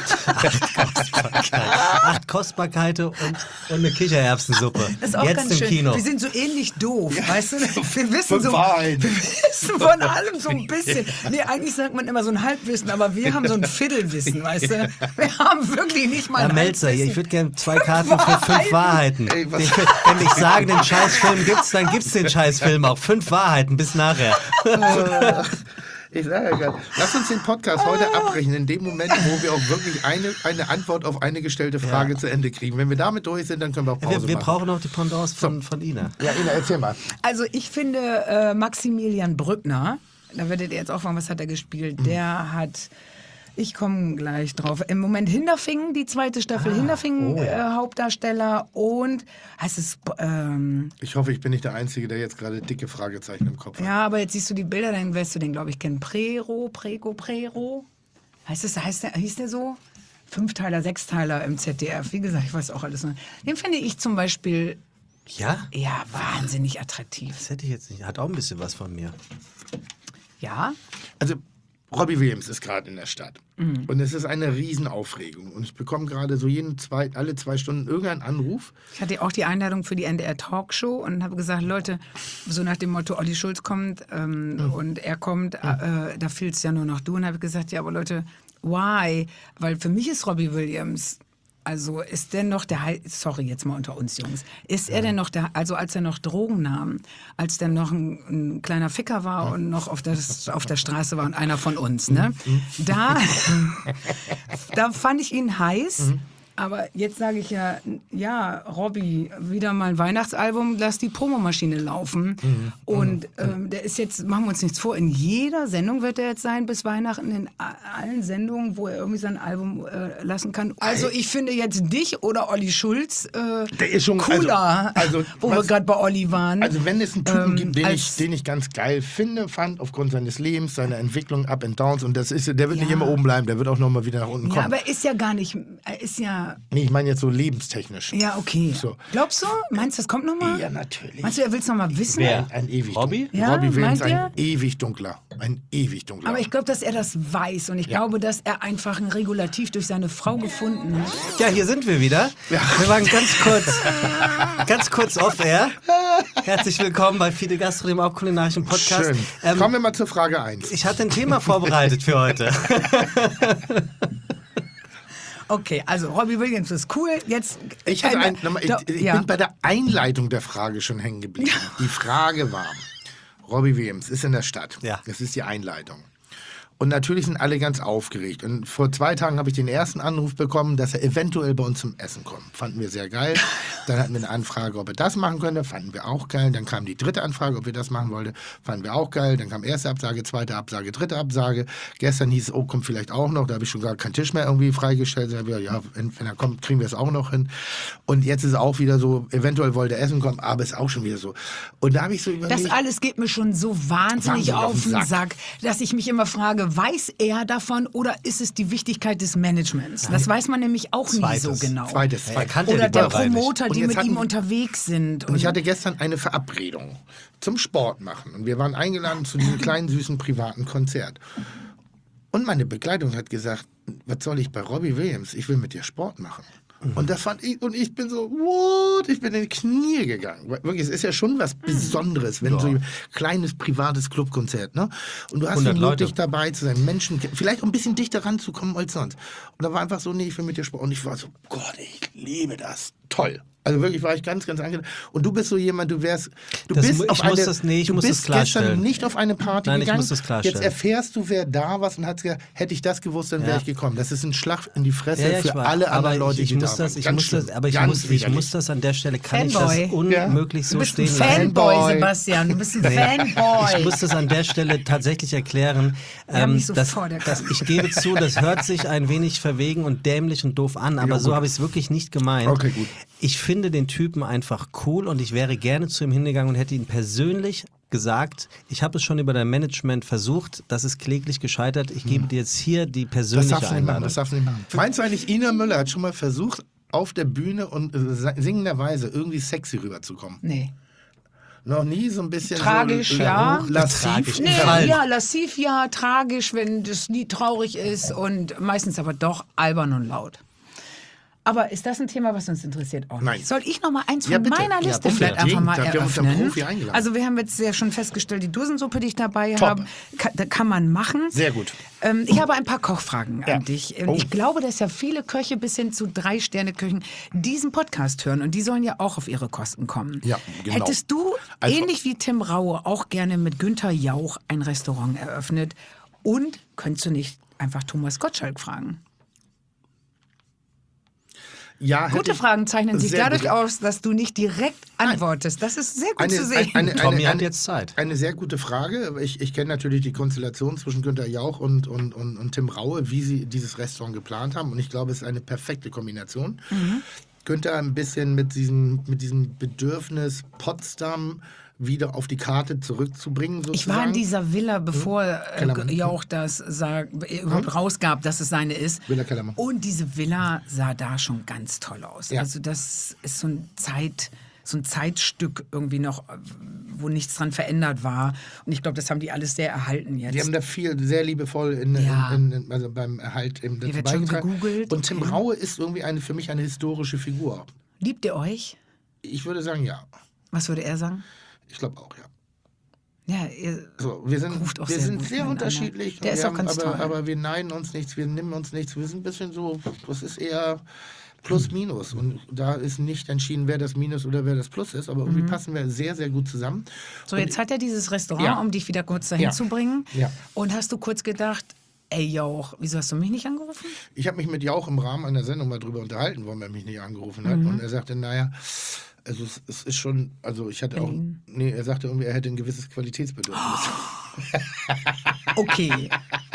Acht Kostbarkeiten und, und eine Kichererbsensuppe. Das ist auch Jetzt ganz im schön. Kino. Wir sind so ähnlich doof, weißt du? Wir wissen Fünf so, Wahrheiten. wir wissen von allem so ein bisschen. Nee, eigentlich sagt man immer so ein Halbwissen, aber wir haben so ein Viertelwissen, weißt du? Wir haben wirklich nicht mal Herr ein Melzer, Halbwissen. ich würde gerne zwei Karten für fünf Wahrheiten. Ey, was- Den, wenn ich sage, den Scheißfilm gibt's, dann gibt's den Scheißfilm auch. Fünf Wahrheiten, bis nachher. Ich sage ja gerade, lass uns den Podcast heute abbrechen, in dem Moment, wo wir auch wirklich eine, eine Antwort auf eine gestellte Frage Ja. zu Ende kriegen. Wenn wir damit durch sind, dann können wir auch Pause Wir, wir machen. brauchen noch die Pendants von, von Ina. Ja, Ina, erzähl mal. Also ich finde äh, Maximilian Brückner, da werdet ihr jetzt auch fragen, was hat er gespielt? Mhm. Der hat, ich komme gleich drauf, im Moment Hinterfingen, die zweite Staffel Hinterfingen oh ja. äh, Hauptdarsteller und heißt es, ähm, Ich hoffe, ich bin nicht der Einzige, der jetzt gerade dicke Fragezeichen im Kopf hat. ja, aber jetzt siehst du die Bilder, dann wirst du den, glaube ich, kennen. Prero, Prego, Prero. Heißt es, heißt der, hieß der so? Fünfteiler, Sechsteiler im Z D F. Wie gesagt, ich weiß auch alles noch. Den finde ich zum Beispiel Ja? ja wahnsinnig attraktiv. Das hätte ich jetzt nicht. Hat auch ein bisschen was von mir. Ja? Also, Robbie Williams ist gerade in der Stadt. Und es ist eine Riesenaufregung. Und ich bekomme gerade so jeden zwei, alle zwei Stunden irgendeinen Anruf. Ich hatte auch die Einladung für die N D R Talkshow und habe gesagt, Leute, so nach dem Motto, Olli Schulz kommt ähm, und er kommt, äh, da fehlst ja nur noch du. Und habe gesagt, ja, aber Leute, why? Weil für mich ist Robbie Williams, also ist der noch der, Hei- sorry jetzt mal unter uns Jungs, ist er denn noch der, also als er noch Drogen nahm, als der noch ein, ein kleiner Ficker war und noch auf der, auf der Straße war und einer von uns, ne? Da, da fand ich ihn heiß. Aber jetzt sage ich ja, ja, Robby, wieder mal ein Weihnachtsalbum, lass die Promomaschine laufen. Mhm. Und ähm, der ist jetzt, machen wir uns nichts vor, in jeder Sendung wird er jetzt sein bis Weihnachten, in a- allen Sendungen, wo er irgendwie sein Album äh, lassen kann. Also ich finde jetzt dich oder Olli Schulz äh, Der ist schon- cooler, also- also wo wir was- gerade bei Olli waren. Also wenn es einen Typen Ähm, gibt, den als- ich, den ich ganz geil finde, fand, aufgrund seines Lebens, seiner Entwicklung, Up and Downs, und das ist, der wird Ja. nicht immer oben bleiben, der wird auch nochmal wieder nach unten ja, kommen. aber er ist ja gar nicht, er ist ja, Nee, ich meine jetzt so lebenstechnisch. ja okay. So. Glaubst du? Meinst du, das kommt nochmal? Ja, natürlich. Meinst du, er will es nochmal wissen? Wer? Ein ewig Robby? dunkler. Ja, Robby Williams, meint ein ewig dunkler. Ein ewig dunkler. Aber ich glaube, dass er das weiß und ich Ja. glaube, dass er einfach ein Regulativ durch seine Frau gefunden hat. Ja, hier sind wir wieder. Wir waren ganz kurz, ganz kurz off-air. Herzlich willkommen bei Fide Gastro, dem auch kulinarischen Podcast. Schön. Ähm, Kommen wir mal zur Frage eins. ich hatte ein Thema vorbereitet für heute. Okay, also Robbie Williams ist cool. Jetzt Ich, hatte äh, ein, nochmal, ich, da- ich ja. bin bei der Einleitung der Frage schon hängen geblieben. Die Frage war, Robbie Williams ist in der Stadt. Ja. Das ist die Einleitung. Und natürlich sind alle ganz aufgeregt. Und vor zwei Tagen habe ich den ersten Anruf bekommen, dass er eventuell bei uns zum Essen kommt. Fanden wir sehr geil. Dann hatten wir eine Anfrage, ob er das machen könnte. Fanden wir auch geil. Dann kam die dritte Anfrage, ob wir das machen wollten. Fanden wir auch geil. Dann kam erste Absage, zweite Absage, dritte Absage. Gestern hieß es, oh, kommt vielleicht auch noch. Da habe ich schon gar keinen Tisch mehr irgendwie freigestellt. Da hab ich, ja, wenn, wenn er kommt, kriegen wir es auch noch hin. Und jetzt ist es auch wieder so, eventuell wollte er essen kommen, aber es ist auch schon wieder so. Und da habe ich so überlegt... Das alles geht mir schon so wahnsinnig Wahnsinnig auf auf den den Sack. Sack, dass ich mich immer frage, weiß er davon oder ist es die Wichtigkeit des Managements? Das weiß man nämlich auch Zweites. nie so genau. Zweites, Er zweites. kannte Oder die der Bäckerei nicht. Promoter, Und die jetzt mit hatten- ihm unterwegs sind. Und ich hatte gestern eine Verabredung zum Sport machen. Und wir waren eingeladen zu diesem kleinen, süßen, privaten Konzert. Und meine Begleitung hat gesagt, was soll ich bei Robbie Williams? Ich will mit dir Sport machen. Und das fand ich, und ich bin so, what? Ich bin in die Knie gegangen. Weil Wirklich, es ist ja schon was Besonderes, wenn so ein kleines, privates Clubkonzert, ne? Und du hast die hundert Leute. Möglichkeit dabei zu sein, Menschen, vielleicht auch ein bisschen dichter ranzukommen als sonst. Und da war einfach so, nee, ich will mit dir Sport. Und ich war so, Gott, ich liebe das. Toll. Also wirklich war ich ganz, ganz angenehm. Und du bist so jemand, du wärst, du Das bist mu- auf ich muss eine, das- nee, ich du muss das bist gestern klarstellen. nicht auf eine Party Nein, ich gegangen. muss das klarstellen. Jetzt erfährst du, wer da war und hast gesagt, hätte ich das gewusst, dann wäre Ja. ich gekommen. Das ist ein Schlag in die Fresse Ja, ja, ich für weiß. alle aber anderen Leute, ich, ich die muss da das, waren. ich Ganz muss das, schlimm. aber ich Ganz muss, ich widerlich. muss das an der Stelle, kann Fanboy. ich das unmöglich Du so bist stehen ein lassen. Fanboy, Fanboy. Sebastian. Du bist ein Ich Fanboy. muss das an der Stelle tatsächlich erklären. Wir haben ähm, nicht so dass, vor der dass Kamera. ich gebe zu, das hört sich ein wenig verwegen und dämlich und doof an, aber Ja, so gut. habe ich es wirklich nicht gemeint. Okay, gut. Ich finde den Typen einfach cool und ich wäre gerne zu ihm hingegangen und hätte ihn persönlich gesagt, ich habe es schon über dein Management versucht, das ist kläglich gescheitert, ich gebe dir jetzt hier die Das persönliche darfst du nicht machen. Einladung. Das darfst du nicht machen. Meinst du eigentlich, Ina Müller hat schon mal versucht, auf der Bühne und äh, singenderweise irgendwie sexy rüberzukommen? Nee. Noch nie so ein bisschen Tragisch, so, äh, ja. lassiv. Tragisch. Nee, Falsch. ja, lassiv, ja, tragisch, wenn das Lied traurig ist und meistens aber doch albern und laut. Aber ist das ein Thema, was uns interessiert? Auch nicht. Nein. Soll ich noch mal eins Ja, von bitte. meiner Ja, Liste bitte. vielleicht einfach mal Wir haben uns einen eröffnen? Profi eingeladen. Also wir haben jetzt ja schon festgestellt, die Dosensuppe, die ich dabei Top. habe, kann, da kann man machen. Sehr gut. Ähm, ich habe ein paar Kochfragen Ja. an dich. Und Oh. Ich glaube, dass ja viele Köche bis hin zu Drei-Sterne-Köchen diesen Podcast hören und die sollen ja auch auf ihre Kosten kommen. Ja, genau. Hättest du, Also- ähnlich wie Tim Raue, auch gerne mit Günther Jauch ein Restaurant eröffnet und könntest du nicht einfach Thomas Gottschalk fragen? Ja, hätte Gute ich- Fragen zeichnen sich sehr dadurch gute- aus, dass du nicht direkt antwortest. Das ist sehr gut Eine, zu sehen. eine, eine, Tommy eine, hat jetzt Zeit. Eine sehr gute Frage. Ich, ich kenne natürlich die Konstellation zwischen Günther Jauch und, und, und, und Tim Raue, wie sie dieses Restaurant geplant haben. Und ich glaube, es ist eine perfekte Kombination. Mhm. Günther ein bisschen mit diesem, mit diesem Bedürfnis, Potsdam wieder auf die Karte zurückzubringen. Sozusagen. Ich war in dieser Villa, bevor äh, Kellermann. Jauch das sag, äh, überhaupt rausgab, dass es seine ist. Villa Kellermann. Und diese Villa sah da schon ganz toll aus. Ja. Also das ist so ein Zeit, so ein Zeitstück irgendwie noch, wo nichts dran verändert war. Und ich glaube, das haben die alles sehr erhalten jetzt. Die haben da viel sehr liebevoll in, Ja. in, in, also beim Erhalt im Hier wird schon gegoogelt. Und Tim Okay. Raue ist irgendwie eine, für mich eine historische Figur. Liebt ihr euch? Ich würde sagen, ja. Was würde er sagen? Ich glaube auch, ja. Ja, ihr So, wir sind, ruft auch wir sehr sind gut sehr miteinander. unterschiedlich. Der und ist wir auch ganz aber, toll. aber wir neiden uns nichts, wir nehmen uns nichts. Wir sind ein bisschen so, das ist eher Plus, Minus. Und da ist nicht entschieden, wer das Minus oder wer das Plus ist. Aber irgendwie passen wir sehr, sehr gut zusammen. So, Und jetzt hat er dieses Restaurant, Ja. um dich wieder kurz dahin Ja. zu bringen. Ja. Und hast du kurz gedacht, ey Jauch, wieso hast du mich nicht angerufen? Ich habe mich mit Jauch im Rahmen einer Sendung mal drüber unterhalten, warum er mich nicht angerufen hat. Mhm. Und er sagte, naja, also es, es ist schon, also ich hatte Berlin. auch, nee, er sagte irgendwie, er hätte ein gewisses Qualitätsbedürfnis. Okay.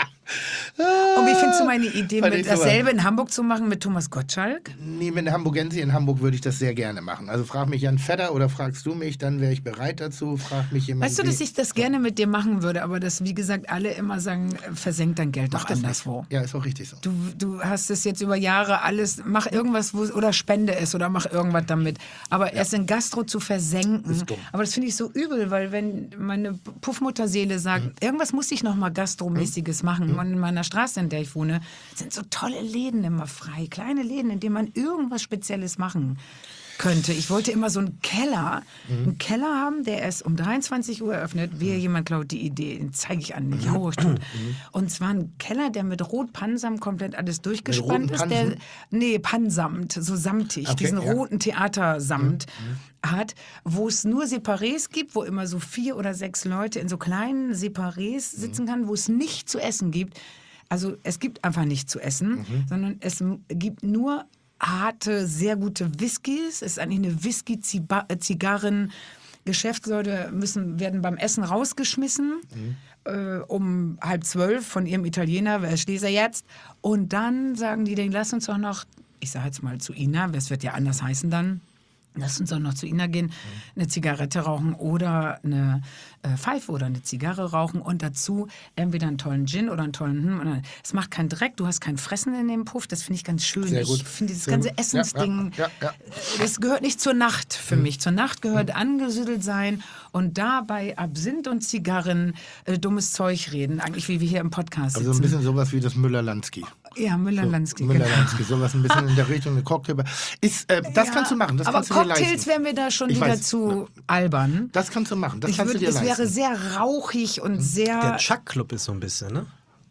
Und wie findest du meine Idee, Fand mit ich super. dasselbe in Hamburg zu machen mit Thomas Gottschalk? Nee, mit einer Hamburgensi in Hamburg würde ich das sehr gerne machen. Also frag mich Jan Fedder oder fragst du mich, dann wäre ich bereit dazu. Frag mich jemand. Weißt du, dass ich das gerne mit dir machen würde, aber dass, wie gesagt, alle immer sagen, äh, versenk dein Geld doch das anderswo. nicht. Ja, ist auch richtig so. Du, du hast es jetzt über Jahre alles, mach irgendwas wo, oder spende es oder mach irgendwas damit. Aber erst in Gastro zu versenken, Ist dumm. aber das finde ich so übel, weil wenn meine Puffmutterseele sagt, Hm. irgendwas muss ich noch mal Gastromäßiges machen. Und in meiner Straße, in der ich wohne, sind so tolle Läden immer frei. Kleine Läden, in denen man irgendwas Spezielles machen könnte. Ich wollte immer so einen Keller, einen Keller haben, der erst um dreiundzwanzig Uhr eröffnet. Wer jemand klaut die Idee, den zeige ich an, nicht hau ich tot. Und zwar ein Keller, der mit Rotpansam komplett alles durchgespannt roten ist. Der, Pansen? nee, Pansamt, so samtig, Okay, diesen ja. roten Theatersamt hat, wo es nur Separés gibt, wo immer so vier oder sechs Leute in so kleinen Separés sitzen kann, wo es nicht zu essen gibt. Also es gibt einfach nicht zu essen, sondern es m- gibt nur harte, sehr gute Whiskys. Es ist eigentlich eine Whisky-Zigarren. Geschäftsleute müssen, werden beim Essen rausgeschmissen äh, um halb zwölf von ihrem Italiener, wer steht er jetzt? Und dann sagen die, dann lass uns doch noch, ich sage jetzt mal zu Ina, es wird ja anders heißen dann, lass uns doch noch zu Ina gehen, eine Zigarette rauchen oder eine äh, Pfeife oder eine Zigarre rauchen und dazu entweder einen tollen Gin oder einen tollen... Hm, oder, es macht keinen Dreck, du hast kein Fressen in dem Puff, das finde ich ganz schön. Sehr gut. Ich finde dieses Sehr ganze gut. Essensding, Ja, ja, ja, das gehört nicht zur Nacht für mich. Zur Nacht gehört angesüttelt sein und dabei Absinth und Zigarren äh, dummes Zeug reden, eigentlich wie wir hier im Podcast Also sitzen. ein bisschen sowas wie das Müller-Lansky. ja, Müller-Lansky. genau. Müller-Lansky, sowas ein bisschen in der Richtung, eine Cocktail. Ist, äh, das Ja, kannst du machen, das aber kannst du dir Cocktails leisten. wären wir da schon Ich wieder weiß. zu albern. Das kannst du machen, das Ich kannst würd, du dir es leisten. wäre sehr rauchig und Der sehr... Chuck Club ist so ein bisschen, ne?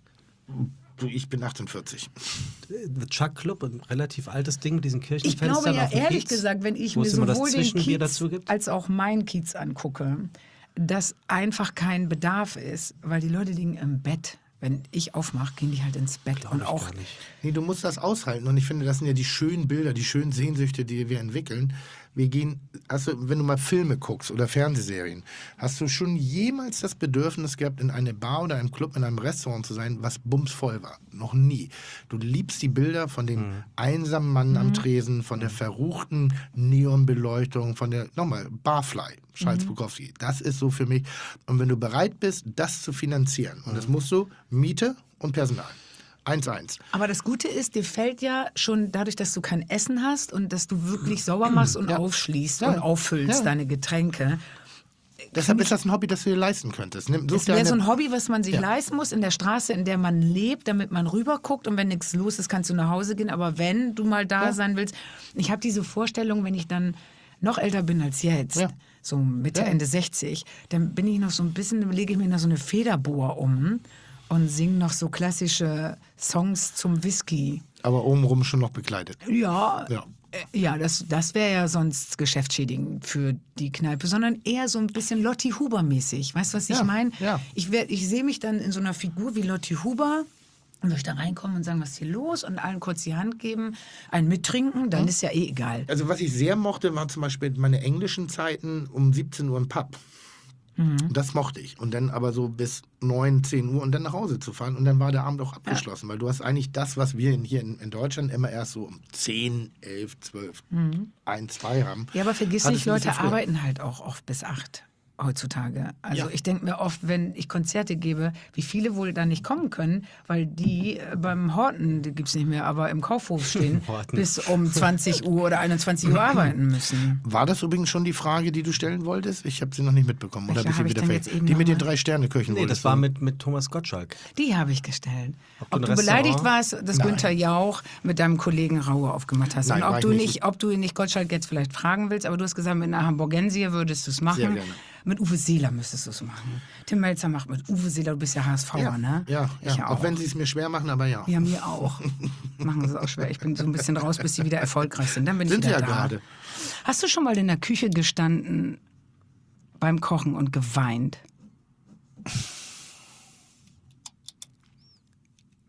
Du, ich bin achtundvierzig. The Chuck Club, ein relativ altes Ding mit diesen Ich Kirchenfenstern glaube ja auf dem ehrlich Kiez, gesagt, wenn ich wo mir es immer das sowohl den Zwischenbier Kiez dazu gibt. als auch meinen Kiez angucke, dass einfach kein Bedarf ist, weil die Leute liegen im Bett. Wenn ich aufmache, gehen die halt ins Bett. Und auch Nee, du musst das aushalten. Und ich finde, das sind ja die schönen Bilder, die schönen Sehnsüchte, die wir entwickeln. Wir gehen, also wenn du mal Filme guckst oder Fernsehserien, hast du schon jemals das Bedürfnis gehabt, in eine Bar oder einem Club, in einem Restaurant zu sein, was bumsvoll war? Noch nie. Du liebst die Bilder von dem einsamen Mann am Tresen, von der verruchten Neonbeleuchtung, von der, nochmal, Barfly, Charles Bukowski. Das ist so für mich. Und wenn du bereit bist, das zu finanzieren, und das musst du, Miete und Personal. Eins, eins. Aber das Gute ist, dir fällt ja schon dadurch, dass du kein Essen hast und dass du wirklich sauber machst und Ja. aufschließt Ja. und auffüllst Ja. deine Getränke. Deshalb ist das ein Hobby, das du dir leisten könntest. Nimm, such Es dir wäre eine- so ein Hobby, was man sich Ja. leisten muss in der Straße, in der man lebt, damit man rüberguckt und wenn nichts los ist, kannst du nach Hause gehen. Aber wenn du mal da sein willst, ich habe diese Vorstellung, wenn ich dann noch älter bin als jetzt, Ja. so Mitte, Ja. Ende sechzig, dann bin ich noch so ein bisschen, lege ich mir noch so eine Federbohr um und singe noch so klassische Songs zum Whisky. aber obenrum schon noch bekleidet. Ja, Ja. äh, ja das, das wäre ja sonst geschäftsschädigend für die Kneipe, sondern eher so ein bisschen Lotti Huber-mäßig. Weißt du, was ich Ja, meine? ja. Ich, werd- ich sehe mich dann in so einer Figur wie Lotti Huber. Und würde ich da reinkommen und sagen, was ist hier los? Und allen kurz die Hand geben, einen mittrinken, dann ist ja eh egal. Also was ich sehr mochte, waren zum Beispiel meine englischen Zeiten um siebzehn Uhr im Pub. Das mochte ich. Und dann aber so bis neun, zehn Uhr und dann nach Hause zu fahren. Und dann war der Abend auch abgeschlossen. Weil du hast eigentlich das, was wir in, hier in, in Deutschland immer erst so um zehn, elf, zwölf, eins, zwei haben. Ja, aber vergiss hattest nicht, du ein bisschen Leute früher. arbeiten halt auch oft bis acht heutzutage. Also Ja. ich denke mir oft, wenn ich Konzerte gebe, wie viele wohl da nicht kommen können, weil die äh, beim Horten, die gibt es nicht mehr, aber im Kaufhof stehen, Horten. bis um zwanzig Uhr oder einundzwanzig Uhr arbeiten müssen. War das übrigens schon die Frage, die du stellen wolltest? Ich habe sie noch nicht mitbekommen. Oder Welche hab ich sie habe ich wieder denn ver- jetzt eben Die noch mit den mal? drei Sterne-Köchen Nee, wolltest das war du. mit, mit Thomas Gottschalk. Die habe ich gestellt. Ob Ob du du ein beleidigt Restaurant- warst, dass Nein. Günther Jauch mit deinem Kollegen Raue aufgemacht hast. Nein, Und war ob ich du nicht. nicht, ob du ihn nicht Gottschalk jetzt vielleicht fragen willst, aber du hast gesagt, mit einer Hamburgensie würdest du es machen. Sehr gerne. Mit Uwe Seeler müsstest du es machen. Tim Melzer macht mit Uwe Seeler, du bist ja H S V er, Ja, ne? ja, Ich ja. Auch wenn sie es mir schwer machen, aber ja. Ja, mir auch. Machen sie es auch schwer. Ich bin so ein bisschen raus, bis sie wieder erfolgreich sind. Dann bin Sind ich wieder sie ja da. gerade. Hast du schon mal in der Küche gestanden beim Kochen und geweint?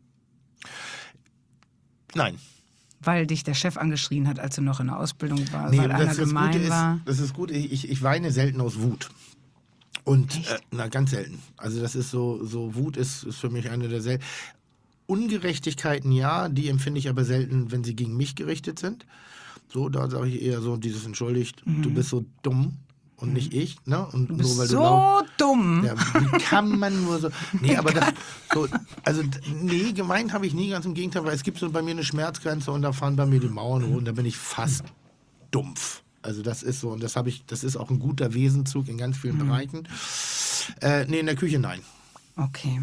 Nein. Weil dich der Chef angeschrien hat, als du noch in der Ausbildung warst, Nee, weil einer das, das, gemein Gute ist, war. das ist gut. Ich, ich weine selten aus Wut. Und äh, na, ganz selten. Also das ist so, so Wut ist, ist für mich eine der selten. Ungerechtigkeiten, ja, die empfinde ich aber selten, wenn sie gegen mich gerichtet sind. So, da sage ich eher so, dieses entschuldigt, du bist so dumm und nicht ich, ne? Und Du bist nur weil du so lau- dumm. Ja, wie kann man nur so. Nee, aber das. So, also, d- nee, gemeint habe ich nie, ganz im Gegenteil, weil es gibt so bei mir eine Schmerzgrenze und da fahren bei mir die Mauern hoch und da bin ich fast dumpf. Also, das ist so, und das habe ich, das ist auch ein guter Wesenzug in ganz vielen Bereichen. Äh, nee, in der Küche nein. Okay.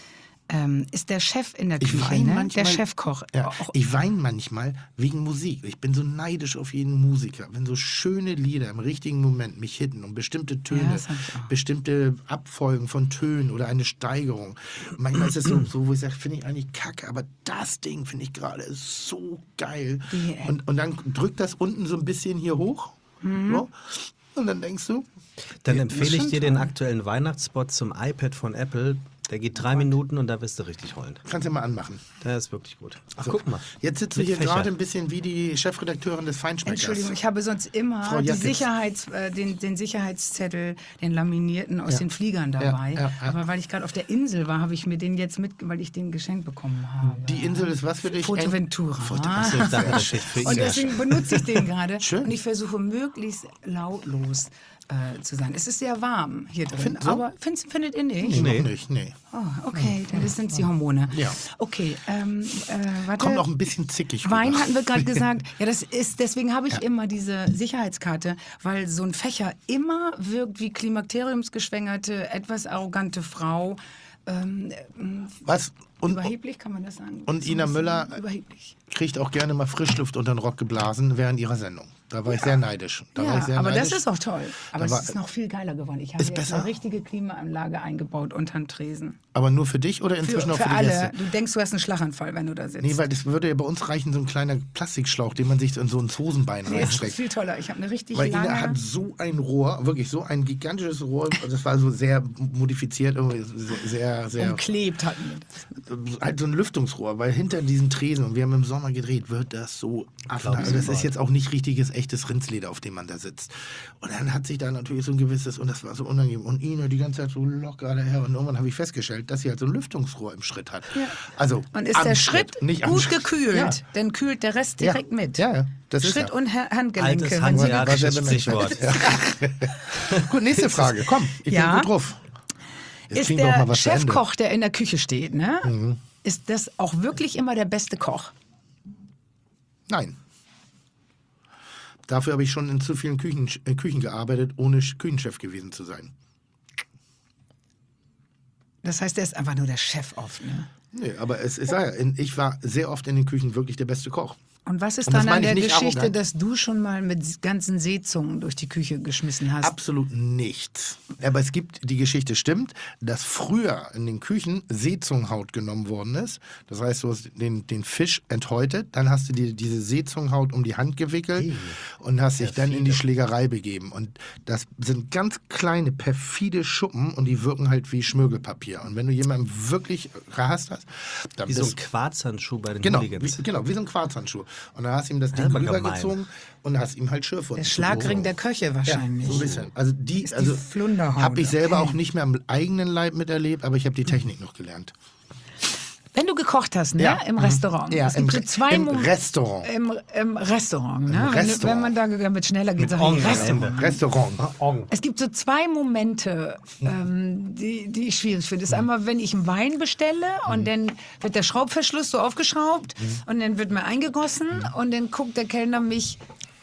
Ähm, ist der Chef in der Ich Küche, weine ne? manchmal, Der Chefkoch. Ja, Auch- ich weine manchmal wegen Musik. Ich bin so neidisch auf jeden Musiker. Wenn so schöne Lieder im richtigen Moment mich hitten und bestimmte Töne, Ja, das hab ich auch. bestimmte Abfolgen von Tönen oder eine Steigerung. Manchmal ist es so, so wo ich sage, finde ich eigentlich kacke, aber das Ding finde ich gerade so geil. Die- Und, und dann drückt das unten so ein bisschen hier hoch. Mhm. So, und dann denkst du, Dann Ja, empfehle das ich stimmt dir den schon. aktuellen Weihnachtsspot zum iPad von Apple. Der geht drei Minuten und da wirst du richtig heulen. kannst du mal anmachen. Der ist wirklich gut. Ach, So. guck mal. Jetzt sitzt du Mit hier Fächer. gerade ein bisschen wie die Chefredakteurin des Feinschmeckers. Entschuldigung, ich habe sonst immer Frau die Jackitz. Sicherheits, äh, den, den Sicherheitszettel, den laminierten aus Ja. den Fliegern Ja, dabei. ja, ja. Aber weil ich gerade auf der Insel war, habe ich mir den jetzt mit, weil ich den geschenkt bekommen habe. Die Insel ist was für dich? Fotoventura. Achso, ich dachte, das steht für ihn. Und deswegen benutze ich den gerade. Schön. Und ich versuche möglichst lautlos äh, zu sein. Es ist sehr warm hier drin. Find- so? Aber find, findet ihr nicht? Nee, Nee. noch nicht, nee. Oh, okay, dann sind es die Hormone. Ja. Okay, ähm, äh, warte. Kommt noch ein bisschen zickig Wein rüber. hatten wir gerade gesagt. Ja, das ist, deswegen habe ich immer diese Sicherheitskarte, weil so ein Fächer immer wirkt wie klimakteriumsgeschwängerte, etwas arrogante Frau. Ähm, ähm, Was? Und überheblich kann man das sagen? und So Ina ein bisschen Müller- Überheblich. kriegt auch gerne mal Frischluft unter den Rock geblasen während ihrer Sendung. Da war ich sehr neidisch. Da war Ja, ich sehr aber neidisch. das ist auch toll. Aber Da es war- ist noch viel geiler geworden. Ich habe Ist jetzt besser? eine richtige Klimaanlage eingebaut unterm Tresen. Aber nur für dich oder Für, inzwischen auch für für die alle. Gäste? Du denkst, du hast einen Schlaganfall, wenn du da sitzt. Nee, weil das würde ja bei uns reichen, so ein kleiner Plastikschlauch, den man sich in so ins Hosenbein Nee, es ist reinsteckt. viel toller. Ich habe eine richtig Weil lange... Ina hat so ein Rohr, wirklich so ein gigantisches Rohr, das war so sehr modifiziert, irgendwie sehr, sehr, umklebt hatten wir das. halt so ein Lüftungsrohr, weil hinter diesen Tresen, und wir haben im Sommer gedreht, wird das so affenhaft. Also das ist jetzt auch nicht richtiges, echtes Rindsleder, auf dem man da sitzt. Und dann hat sich da natürlich so ein gewisses, und das war so unangenehm, und Ina die ganze Zeit so locker daher, und irgendwann habe ich festgestellt, dass sie halt so ein Lüftungsrohr im Schritt hat. Ja. Also Und ist am der Schritt, nicht am gut Schritt. gekühlt, Ja. dann kühlt der Rest Ja. direkt mit. Ja, ja, das ist Schritt ja. und Ha- Handgelenke. Altes wenn sie hanseatisches gekühlt- Sprichwort. Gut, nächste Frage, komm, ich Ja. bin gut drauf. Jetzt ist kriegen wir auch der mal was zu Ende. Mhm. Chefkoch, der in der Küche steht, ne? Ist das auch wirklich immer der beste Koch? Nein. Dafür habe ich schon in zu vielen Küchen, äh, Küchen gearbeitet, ohne Sch- Küchenchef gewesen zu sein. Das heißt, er ist einfach nur der Chef oft, ne? Nee, aber es ist ja, in- ich war sehr oft in den Küchen wirklich der beste Koch. Und was ist Und das dann an meine der ich nicht Geschichte, arrogant. dass du schon mal mit ganzen Seezungen durch die Küche geschmissen hast? Absolut nichts. Aber es gibt, die Geschichte stimmt, dass früher in den Küchen Seezungenhaut genommen worden ist. Das heißt, du hast den, den Fisch enthäutet, dann hast du dir diese Seezungenhaut um die Hand gewickelt und hast dich dann in die Schlägerei begeben. Und das sind ganz kleine, perfide Schuppen und die wirken halt wie Schmirgelpapier. Und wenn du jemanden wirklich gehasst hast, dann Wie so ein bist Quarzhandschuh bei den Genau, Hooligans. wie, genau, wie so ein Quarzhandschuh. Und dann hast du ihm das Ding Aber rübergezogen und hast ihm halt Schürfwurzeln Der Schlagring zugezogen. der Köche Ja, wahrscheinlich. so ein bisschen. Also die, Ist die also Flunderhaut, habe ich selber okay. auch nicht mehr am eigenen Leib miterlebt, aber ich habe die Technik noch gelernt. Wenn du gekocht hast, ne? Ja. Im Mhm. Restaurant. Ja, es gibt im so Re- zwei im Mom- Restaurant. Im, Im Restaurant, ne? Im Wenn, Restaurant. wenn man da damit schneller geht, sag Ong ich am Restaurant. Ende. Restaurant. Es gibt so zwei Momente, ähm, die, die ich schwierig finde. Das ist einmal, wenn ich einen Wein bestelle und dann wird der Schraubverschluss so aufgeschraubt und dann wird mir eingegossen und dann guckt der Kellner mich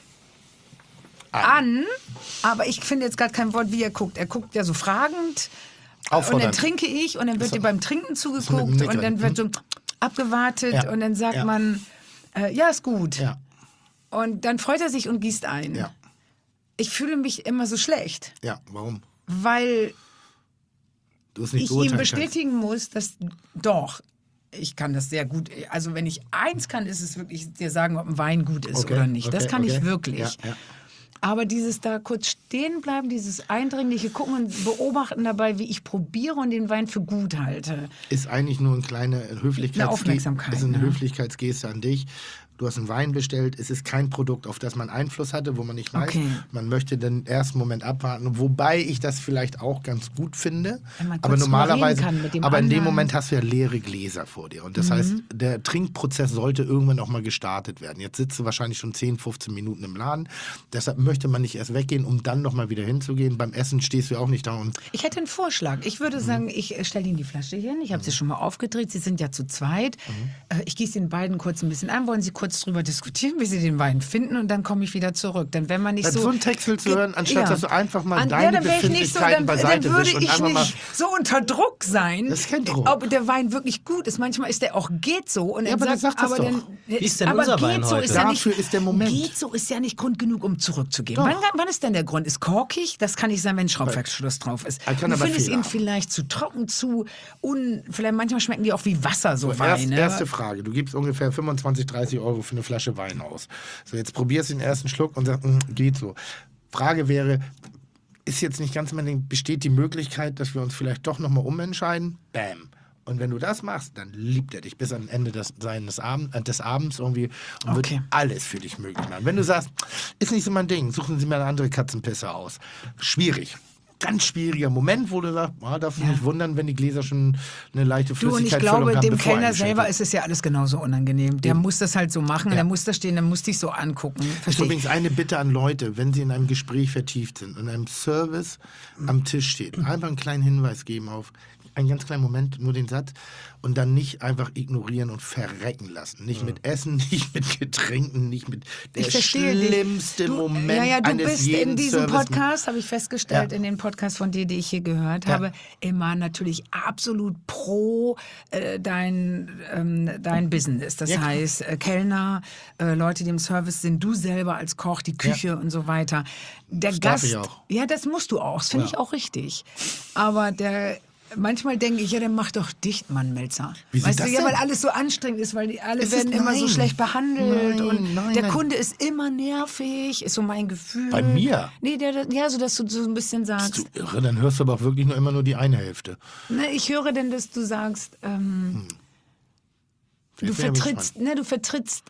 an. Aber ich finde jetzt gerade kein Wort, wie er guckt. Er guckt ja so fragend. Und dann Auffordernd. trinke ich und dann wird dir beim Trinken so mit zugeguckt dem Nicken. und dann wird so abgewartet Ja. und dann sagt Ja. man, äh, ja, ist gut. Ja, Und dann freut er sich und gießt ein. ja, Ich fühle mich immer so schlecht, ja. Warum? weil Du es nicht ich ihm beurteilen kannst. bestätigen muss, dass doch, ich kann das sehr gut. Also wenn ich eins kann, ist es wirklich dir sagen, ob ein Wein gut ist Okay, oder nicht. Das okay, kann ich okay. wirklich. Ja, ja. Aber dieses da kurz stehen bleiben, dieses eindringliche Gucken und Beobachten dabei, wie ich probiere und den Wein für gut halte. Ist eigentlich nur eine kleine Höflichkeitsgeste. Eine Aufmerksamkeit, Ist eine ne? Höflichkeitsgeste an dich. Du hast einen Wein bestellt, es ist kein Produkt, auf das man Einfluss hatte, wo man nicht weiß. Okay. Man möchte den ersten Moment abwarten, wobei ich das vielleicht auch ganz gut finde. Wenn man Aber kurz drüber normalerweise, reden kann mit dem aber in dem anderen. Moment hast du ja leere Gläser vor dir. Und das Mhm. heißt, der Trinkprozess sollte irgendwann auch mal gestartet werden. Jetzt sitzt du wahrscheinlich schon zehn, fünfzehn Minuten im Laden. Deshalb möchte man nicht erst weggehen, um dann nochmal wieder hinzugehen. Beim Essen stehst du ja auch nicht da und Ich hätte einen Vorschlag. Ich Mhm. würde sagen, ich äh, stelle Ihnen die Flasche hin. Ich habe sie schon mal aufgedreht. Sie sind ja zu zweit. Mhm. Äh, Ich gieße Ihnen beiden kurz ein bisschen an. Wollen Sie kurz drüber diskutieren, wie Sie den Wein finden? Und dann komme ich wieder zurück. Dann, wenn man nicht so so... einen Text willst du hören, anstatt Ja. dass du einfach mal An- deine ja, dann wäre ich nicht so, Befindlichkeiten dann, beiseite dann würde wischst und ich einfach mal... nicht so unter Druck sein. Das ist kein Druck. Ob der Wein wirklich gut ist. Manchmal ist der auch geht so. Und Ja, dann aber dann sagt, sag das aber doch. dann, Wie ist denn aber unser geht Wein so heute? Ist ja nicht, Dafür ist der Moment. Geht so ist ja nicht Grund genug, um zurückzugeben. Doch. Wann, wann ist denn der Grund? Ist korkig? Das kann nicht sein, wenn ein Schraubverschluss drauf ist. Er kann du aber findest Fehler ihn haben. vielleicht zu trocken, zu un... Vielleicht manchmal schmecken die auch wie Wasser, so, So, erst, Weine. erste Frage. Du gibst ungefähr fünfundzwanzig, dreißig Euro für eine Flasche Wein aus. So, jetzt probierst du den ersten Schluck und sagst, "Mm, geht so." Frage wäre, ist jetzt nicht ganz mein Ding, besteht die Möglichkeit, dass wir uns vielleicht doch nochmal umentscheiden? Bam. Und wenn du das machst, dann liebt er dich bis am Ende des, seines Abend, äh, des Abends irgendwie und Okay. wird alles für dich möglich machen. Wenn du sagst, ist nicht so mein Ding, suchen Sie mir eine andere Katzenpisse aus. Schwierig. Ganz schwieriger Moment, wo du sagst, ah, darfst du Ja. nicht wundern, wenn die Gläser schon eine leichte Du, und ich Flüssigkeit glaube, haben, dem bevor Kellner eingeschenkt selber wird. ist es ja alles genauso unangenehm. Der muss das halt so machen, der muss da stehen, der muss dich so angucken. Ist Verstehe ich. übrigens eine Bitte an Leute, wenn sie in einem Gespräch vertieft sind und einem Service am Tisch steht, einfach einen kleinen Hinweis geben auf einen ganz kleinen Moment, nur den Satz und dann nicht einfach ignorieren und verrecken lassen. Nicht mit Essen, nicht mit Getränken, nicht mit der Ich verstehe dich. schlimmste du, Moment ja, ja, du eines bist jeden in diesem Service- Podcast, habe ich festgestellt, Ja. in den Podcasts von dir, die ich hier gehört Ja. habe, immer natürlich absolut pro äh, dein, ähm, dein Business. Das Ja, klar. heißt, äh, Kellner, äh, Leute, die im Service sind, du selber als Koch, die Küche und so weiter. Der Das darf Gast, ich auch. ja, das musst du auch. Das finde Ja. ich auch richtig. Aber der Manchmal denke ich, ja, dann mach doch dicht, Mann, Melzer. Wieso weißt das du, ja, denn? weil alles so anstrengend ist, weil die alle Es werden ist- immer so nein. schlecht behandelt Nein, und nein, der nein. Kunde ist immer nervig, ist so mein Gefühl. Bei mir? Nee, der, der- ja, so dass du so ein bisschen sagst. Bist du irre? Dann hörst du aber auch wirklich nur immer nur die eine Hälfte. Ne, ich höre denn, dass du sagst, ähm, du Jetzt bin ich aber vertrittst, ne, du vertrittst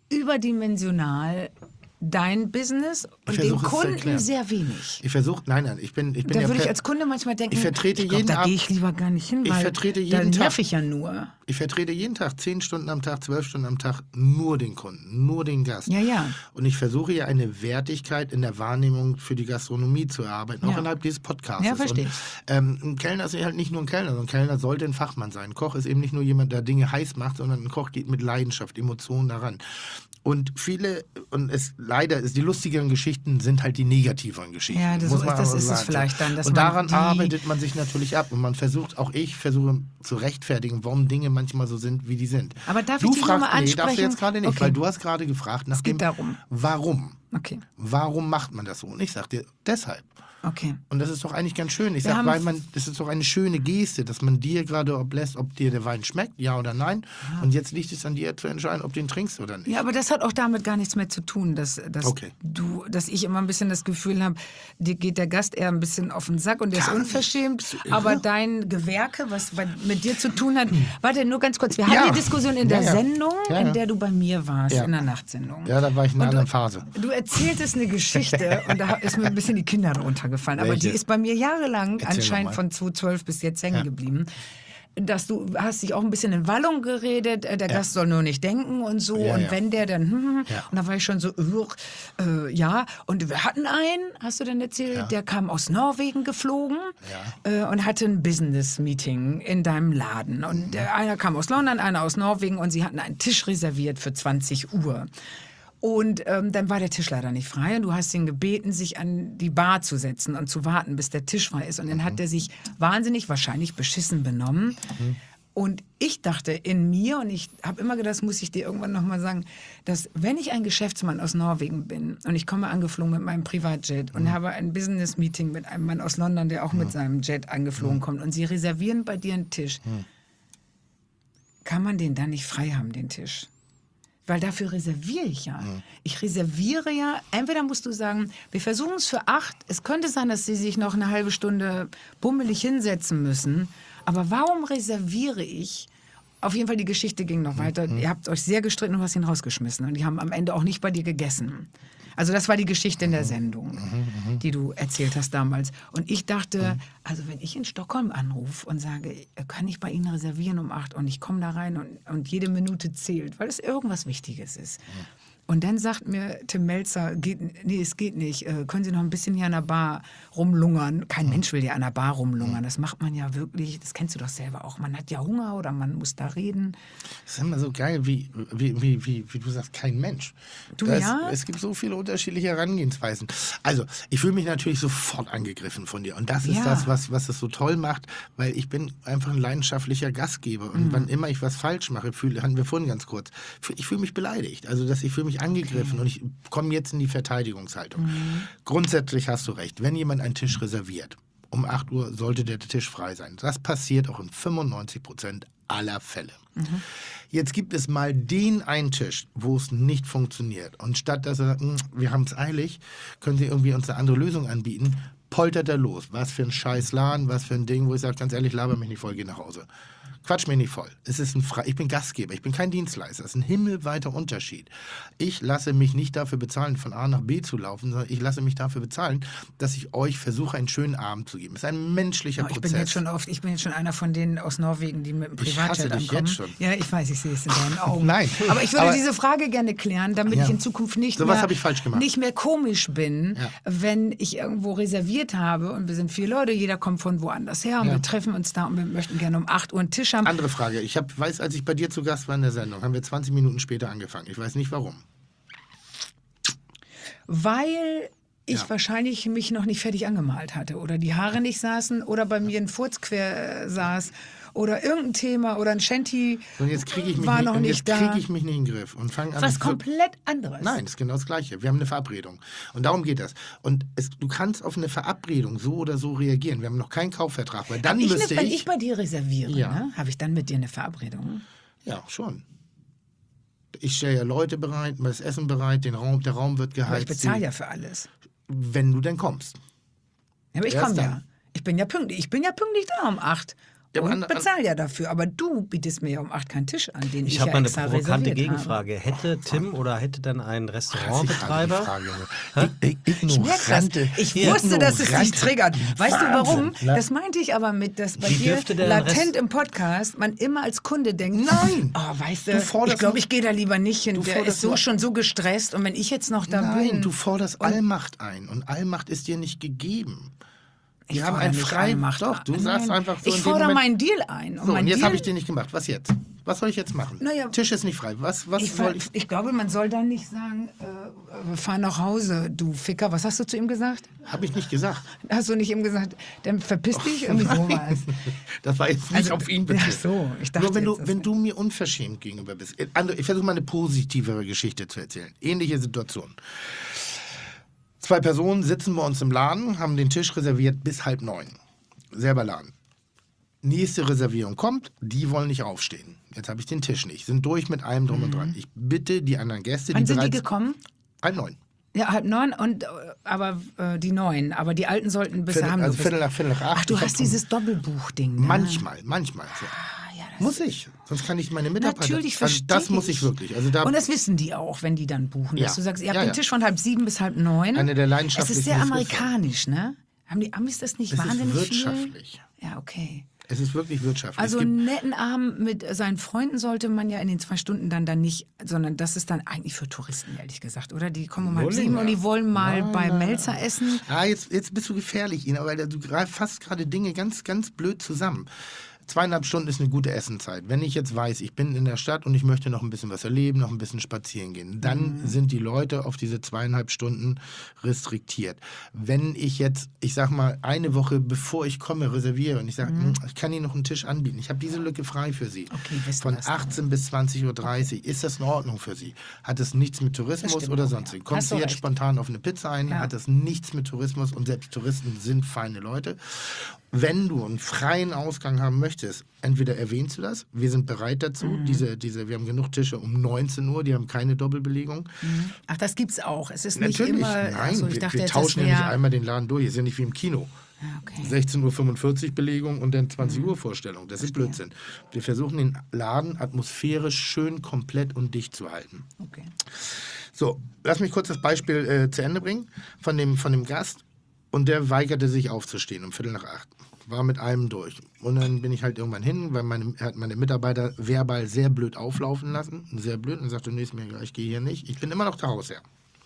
überdimensional dein Business und Ich dem versuche es zu Kunden erklären. sehr wenig. Ich versuche, nein, nein, ich bin, ich bin Da ja würde ich per- als Kunde manchmal denken, Ich vertrete glaub, jeden da Ab- gehe ich lieber gar nicht hin, Ich weil vertrete da jeden nerv Tag. ich ja nur. Ich vertrete jeden Tag zehn Stunden am Tag, zwölf Stunden am Tag nur den Kunden, nur den Gast. Ja, ja. Und ich versuche ja eine Wertigkeit in der Wahrnehmung für die Gastronomie zu erarbeiten, auch Ja. innerhalb dieses Podcasts. Ja, verstehe Und, ähm, ein Kellner ist halt nicht nur ein Kellner, sondern ein Kellner sollte ein Fachmann sein. Ein Koch ist eben nicht nur jemand, der Dinge heiß macht, sondern ein Koch geht mit Leidenschaft, Emotionen daran. Und viele, und es leider ist, die lustigeren Geschichten sind halt die negativeren Geschichten. Ja, das- muss man das aber ist es sagen. vielleicht dann, dass und man daran die- arbeitet man sich natürlich ab. Und man versucht, auch ich versuche zu rechtfertigen, warum Dinge manchmal so sind, wie die sind. Aber darf du ich dich fragst, noch mal nee, darfst du ansprechen? jetzt gerade nicht, Okay. weil du hast gerade gefragt nach geht dem, darum. warum. Okay, Warum macht man das so? Und ich sag dir, deshalb. okay. Und das ist doch eigentlich ganz schön. Ich Wir sag, haben- weil man, das ist doch eine schöne Geste, dass man dir gerade oblässt, ob dir der Wein schmeckt, ja oder nein. Und jetzt liegt es an dir zu entscheiden, ob du ihn trinkst oder nicht. Ja, aber das hat auch damit gar nichts mehr zu tun, dass, dass Okay. du, dass ich immer ein bisschen das Gefühl habe, dir geht der Gast eher ein bisschen auf den Sack und der ist Gar nicht. unverschämt. Bist du irre? Aber dein Gewerke, was bei, mit dir zu tun hat, warte nur ganz kurz. Wir hatten Ja. die Diskussion in der Ja, ja. Sendung, Ja, ja. in der du bei mir warst, Ja. in der Nachtsendung. Ja, da war ich in einer Und anderen Phase. Du erzähltest eine Geschichte und da ist mir ein bisschen die Kinder drunter gefallen. Aber Welche? die ist bei mir jahrelang Erzähl anscheinend noch mal. von zweitausendzwölf bis jetzt hängen Ja. geblieben. Dass du hast dich auch ein bisschen in Wallung geredet, äh, der Gast soll nur nicht denken und so. Ja, und ja. wenn der dann, hm, hm, Ja. und da war ich schon so, äh, äh, ja. Und wir hatten einen, hast du denn erzählt, Ja. der kam aus Norwegen geflogen Ja. äh, und hatte ein Business-Meeting in deinem Laden. Und äh, einer kam aus London, einer aus Norwegen und sie hatten einen Tisch reserviert für zwanzig Uhr. Und ähm, dann war der Tisch leider nicht frei und du hast ihn gebeten, sich an die Bar zu setzen und zu warten, bis der Tisch frei ist. Und dann hat er sich wahnsinnig, wahrscheinlich beschissen benommen. Und ich dachte in mir, und ich habe immer gedacht, das muss ich dir irgendwann nochmal sagen, dass wenn ich ein Geschäftsmann aus Norwegen bin und ich komme angeflogen mit meinem Privatjet und habe ein Business-Meeting mit einem Mann aus London, der auch mit seinem Jet angeflogen kommt und sie reservieren bei dir einen Tisch, kann man den dann nicht frei haben, den Tisch? Weil dafür reserviere ich ja. Ich reserviere ja, entweder musst du sagen, wir versuchen es für acht. Es könnte sein, dass sie sich noch eine halbe Stunde bummelig hinsetzen müssen. Aber warum reserviere ich? Auf jeden Fall, die Geschichte ging noch weiter. Ihr habt euch sehr gestritten und hast ihn rausgeschmissen. Und die haben am Ende auch nicht bei dir gegessen. Also das war die Geschichte in der Sendung, die du erzählt hast damals. Und ich dachte, also wenn ich in Stockholm anrufe und sage, kann ich bei Ihnen reservieren um acht und ich komme da rein und, und jede Minute zählt, weil es irgendwas Wichtiges ist. Und dann sagt mir Tim Melzer, geht, nee, es geht nicht, äh, können Sie noch ein bisschen hier an der Bar rumlungern? Kein Mensch will ja an der Bar rumlungern, das macht man ja wirklich, das kennst du doch selber auch. Man hat ja Hunger oder man muss da reden. Das ist immer so geil, wie, wie, wie, wie, wie du sagst, kein Mensch. Du, das, ja? Es gibt so viele unterschiedliche Herangehensweisen. Also, ich fühle mich natürlich sofort angegriffen von dir. Und das ist Ja. das, was, was es so toll macht, weil ich bin einfach ein leidenschaftlicher Gastgeber. Und Mhm. wann immer ich was falsch mache, fühle, hatten wir vorhin ganz kurz, ich fühle mich beleidigt. Also, dass ich fühle mich angegriffen und ich komme jetzt in die Verteidigungshaltung. Mhm. Grundsätzlich hast du recht. Wenn jemand einen Tisch reserviert, um acht Uhr sollte der Tisch frei sein. Das passiert auch in fünfundneunzig Prozent aller Fälle. Jetzt gibt es mal den einen Tisch, wo es nicht funktioniert. Und statt dass er sagt, "Hm, wir haben es eilig, können Sie irgendwie uns eine andere Lösung anbieten, poltert er los. Was für ein scheiß Laden, was für ein Ding, wo ich sage, ganz ehrlich, laber mich nicht voll, geh nach Hause. Quatsch mich nicht voll. Es ist ein Fre- ich bin Gastgeber, ich bin kein Dienstleister. Das ist ein himmelweiter Unterschied. Ich lasse mich nicht dafür bezahlen, von A nach B zu laufen, sondern ich lasse mich dafür bezahlen, dass ich euch versuche, einen schönen Abend zu geben. Es ist ein menschlicher Oh, ich Prozess. bin jetzt schon oft, ich bin jetzt schon einer von denen aus Norwegen, die mit dem Ich Privatjet hasse dich ankommen. jetzt schon. Ja, ich weiß, ich sehe es in deinen Augen. Nein. Aber ich würde Aber- diese Frage gerne klären, damit Ja. ich in Zukunft nicht Sowas mehr, habe ich falsch gemacht. nicht mehr komisch bin, Ja. wenn ich irgendwo reserviert habe und wir sind vier Leute, jeder kommt von woanders her und Ja. wir treffen uns da und wir möchten gerne um acht Uhr einen Tisch haben. Andere Frage. Ich hab, weiß, als ich bei dir zu Gast war in der Sendung, haben wir zwanzig Minuten später angefangen. Ich weiß nicht warum. Weil ich Ja. wahrscheinlich mich noch nicht fertig angemalt hatte oder die Haare nicht saßen oder bei mir ein Furz quer äh, saß oder irgendein Thema oder ein Shanty Und jetzt kriege ich mich war nicht, noch und nicht jetzt da. kriege ich mich nicht in den Griff und fange an. Was so- komplett anderes. Nein, das ist genau das Gleiche. Wir haben eine Verabredung. Und darum geht das. Und es, du kannst auf eine Verabredung so oder so reagieren. Wir haben noch keinen Kaufvertrag, weil dann ich müsste ne, wenn ich... ich bei dir reserviere, Ja. ne, habe ich dann mit dir eine Verabredung? Ja, schon. Ich stelle ja Leute bereit, das Essen bereit, den Raum, der Raum wird Aber ich geheizt. bezahle ja für alles. Wenn du denn kommst. Ja, aber ich Erst komme ja. dann. Ich bin ja pünktlich. Ich bin ja pünktlich da um acht. Ja, aber und an- an- bezahle ja dafür. Aber du bietest mir ja um acht keinen Tisch an, den ich, Ich habe ja mal eine extra provokante reserviert Gegenfrage. Hätte Tim oder hätte dann ein Das ist gerade die Restaurantbetreiber... Frage. I- I- Ich merke das. Ignorante. Ich wusste, dass es dich Ignorante. triggert. Weißt du warum? Wahnsinn. Das meinte ich aber mit, dass bei Wie dir dürfte der Rest- latent im Podcast man immer als Kunde denkt, Nein. oh, weißt du, Du forderst- ich glaube, ich gehe da lieber nicht hin. Du Der forderst ist so nur- schon so gestresst und wenn ich jetzt noch da Nein, bin... du forderst und- Allmacht ein und Allmacht ist dir nicht gegeben. Ich Wir haben fordere ein nicht frei. Allmacht Doch, du ein. sagst Nein. einfach so. Ich in dem fordere Moment- meinen Deal ein. Und So, mein und jetzt Deal- habe ich den nicht gemacht. Was jetzt? Was soll ich jetzt machen? Naja, Tisch ist nicht frei. Was, was Ich, soll ver- ich? ich glaube, man soll dann nicht sagen, äh, fahr nach Hause, du Ficker. Was hast du zu ihm gesagt? Habe ich nicht gesagt. Hast du nicht ihm gesagt, dann verpiss dich? Irgendwie sowas. Das war jetzt nicht Also, auf ihn bezogen. ach so, ich dachte Nur wenn, du, jetzt, das- wenn du mir unverschämt gegenüber bist. Äh, andere- Ich versuche mal eine positivere Geschichte zu erzählen. Ähnliche Situation. Zwei Personen sitzen bei uns im Laden, haben den Tisch reserviert bis halb neun. Selber Laden. Nächste Reservierung kommt, die wollen nicht aufstehen. Jetzt habe ich den Tisch nicht. Sind durch mit allem drum und dran. Ich bitte die anderen Gäste, Wann die sind die bereits... gekommen? Halb neun. Ja, halb neun, und, äh, aber äh, die neuen. Aber die alten sollten bisher Viertel, haben. also bis- Viertel nach Viertel nach acht. Ach, du Ich hast hab- dieses Doppelbuch-Ding. Ne? Manchmal, manchmal. So. Ah, ja, das Muss ich. Sonst kann ich meine Mitarbeiter... Natürlich also verstehe das muss ich wirklich. Also da Und das wissen die auch, wenn die dann buchen. Ja. Dass du sagst, ihr habt Ja, den ja. Tisch von halb sieben bis halb neun. Eine der Es leidenschaftlichsten ist sehr Diskussionen. amerikanisch, ne? Haben die Amis das nicht Es ist wahnsinnig wirtschaftlich. viel? Ja, okay. Es ist wirklich wirtschaftlich. Also es einen gibt, netten Abend mit seinen Freunden sollte man ja in den zwei Stunden dann, dann nicht, sondern das ist dann eigentlich für Touristen, ehrlich gesagt, oder? Die kommen um halb Wollen sieben ja. und die wollen mal Nein, bei nein, Melzer essen. ah, jetzt, jetzt bist du gefährlich, Ina, weil du greif- fasst gerade Dinge ganz, ganz blöd zusammen. Zweieinhalb Stunden ist eine gute Essenzeit. Wenn ich jetzt weiß, ich bin in der Stadt und ich möchte noch ein bisschen was erleben, noch ein bisschen spazieren gehen, dann sind die Leute auf diese zweieinhalb Stunden restriktiert. Wenn ich jetzt, ich sag mal, eine Woche bevor ich komme, reserviere und ich sage, "Hm, ich kann Ihnen noch einen Tisch anbieten, ich habe diese Lücke frei für Sie. Okay, wissen Von wir's dann. achtzehn bis zwanzig Uhr dreißig, ist das in Ordnung für Sie? Hat es nichts mit Tourismus stimmt oder auch, sonst? ja. Kommst Hast du du jetzt recht. spontan auf eine Pizza ein, Ja. hat das nichts mit Tourismus und selbst Touristen sind feine Leute. wenn du einen freien Ausgang haben möchtest, entweder erwähnst du das, wir sind bereit dazu, Mhm. diese, diese, wir haben genug Tische um neunzehn Uhr, die haben keine Doppelbelegung. Mhm. Ach, das gibt's auch. Es ist Natürlich, nicht immer. nein, Achso, ich wir, dachte wir jetzt, tauschen das ja nicht wär- einmal den Laden durch, ist ja nicht wie im Kino. Ja, okay. sechzehn Uhr fünfundvierzig Belegung und dann zwanzig Uhr Vorstellung. Das ist Blödsinn. Wir versuchen den Laden atmosphärisch schön, komplett und dicht zu halten. Okay. So, lass mich kurz das Beispiel äh, zu Ende bringen von dem, von dem Gast. Und der weigerte sich aufzustehen um Viertel nach acht. War mit allem durch. Und dann bin ich halt irgendwann hin, weil meine, er hat meine Mitarbeiter verbal sehr blöd auflaufen lassen. Sehr blöd. Und sagte, nee, ist mir egal, ich gehe hier nicht. Ich bin immer noch der Hausherr.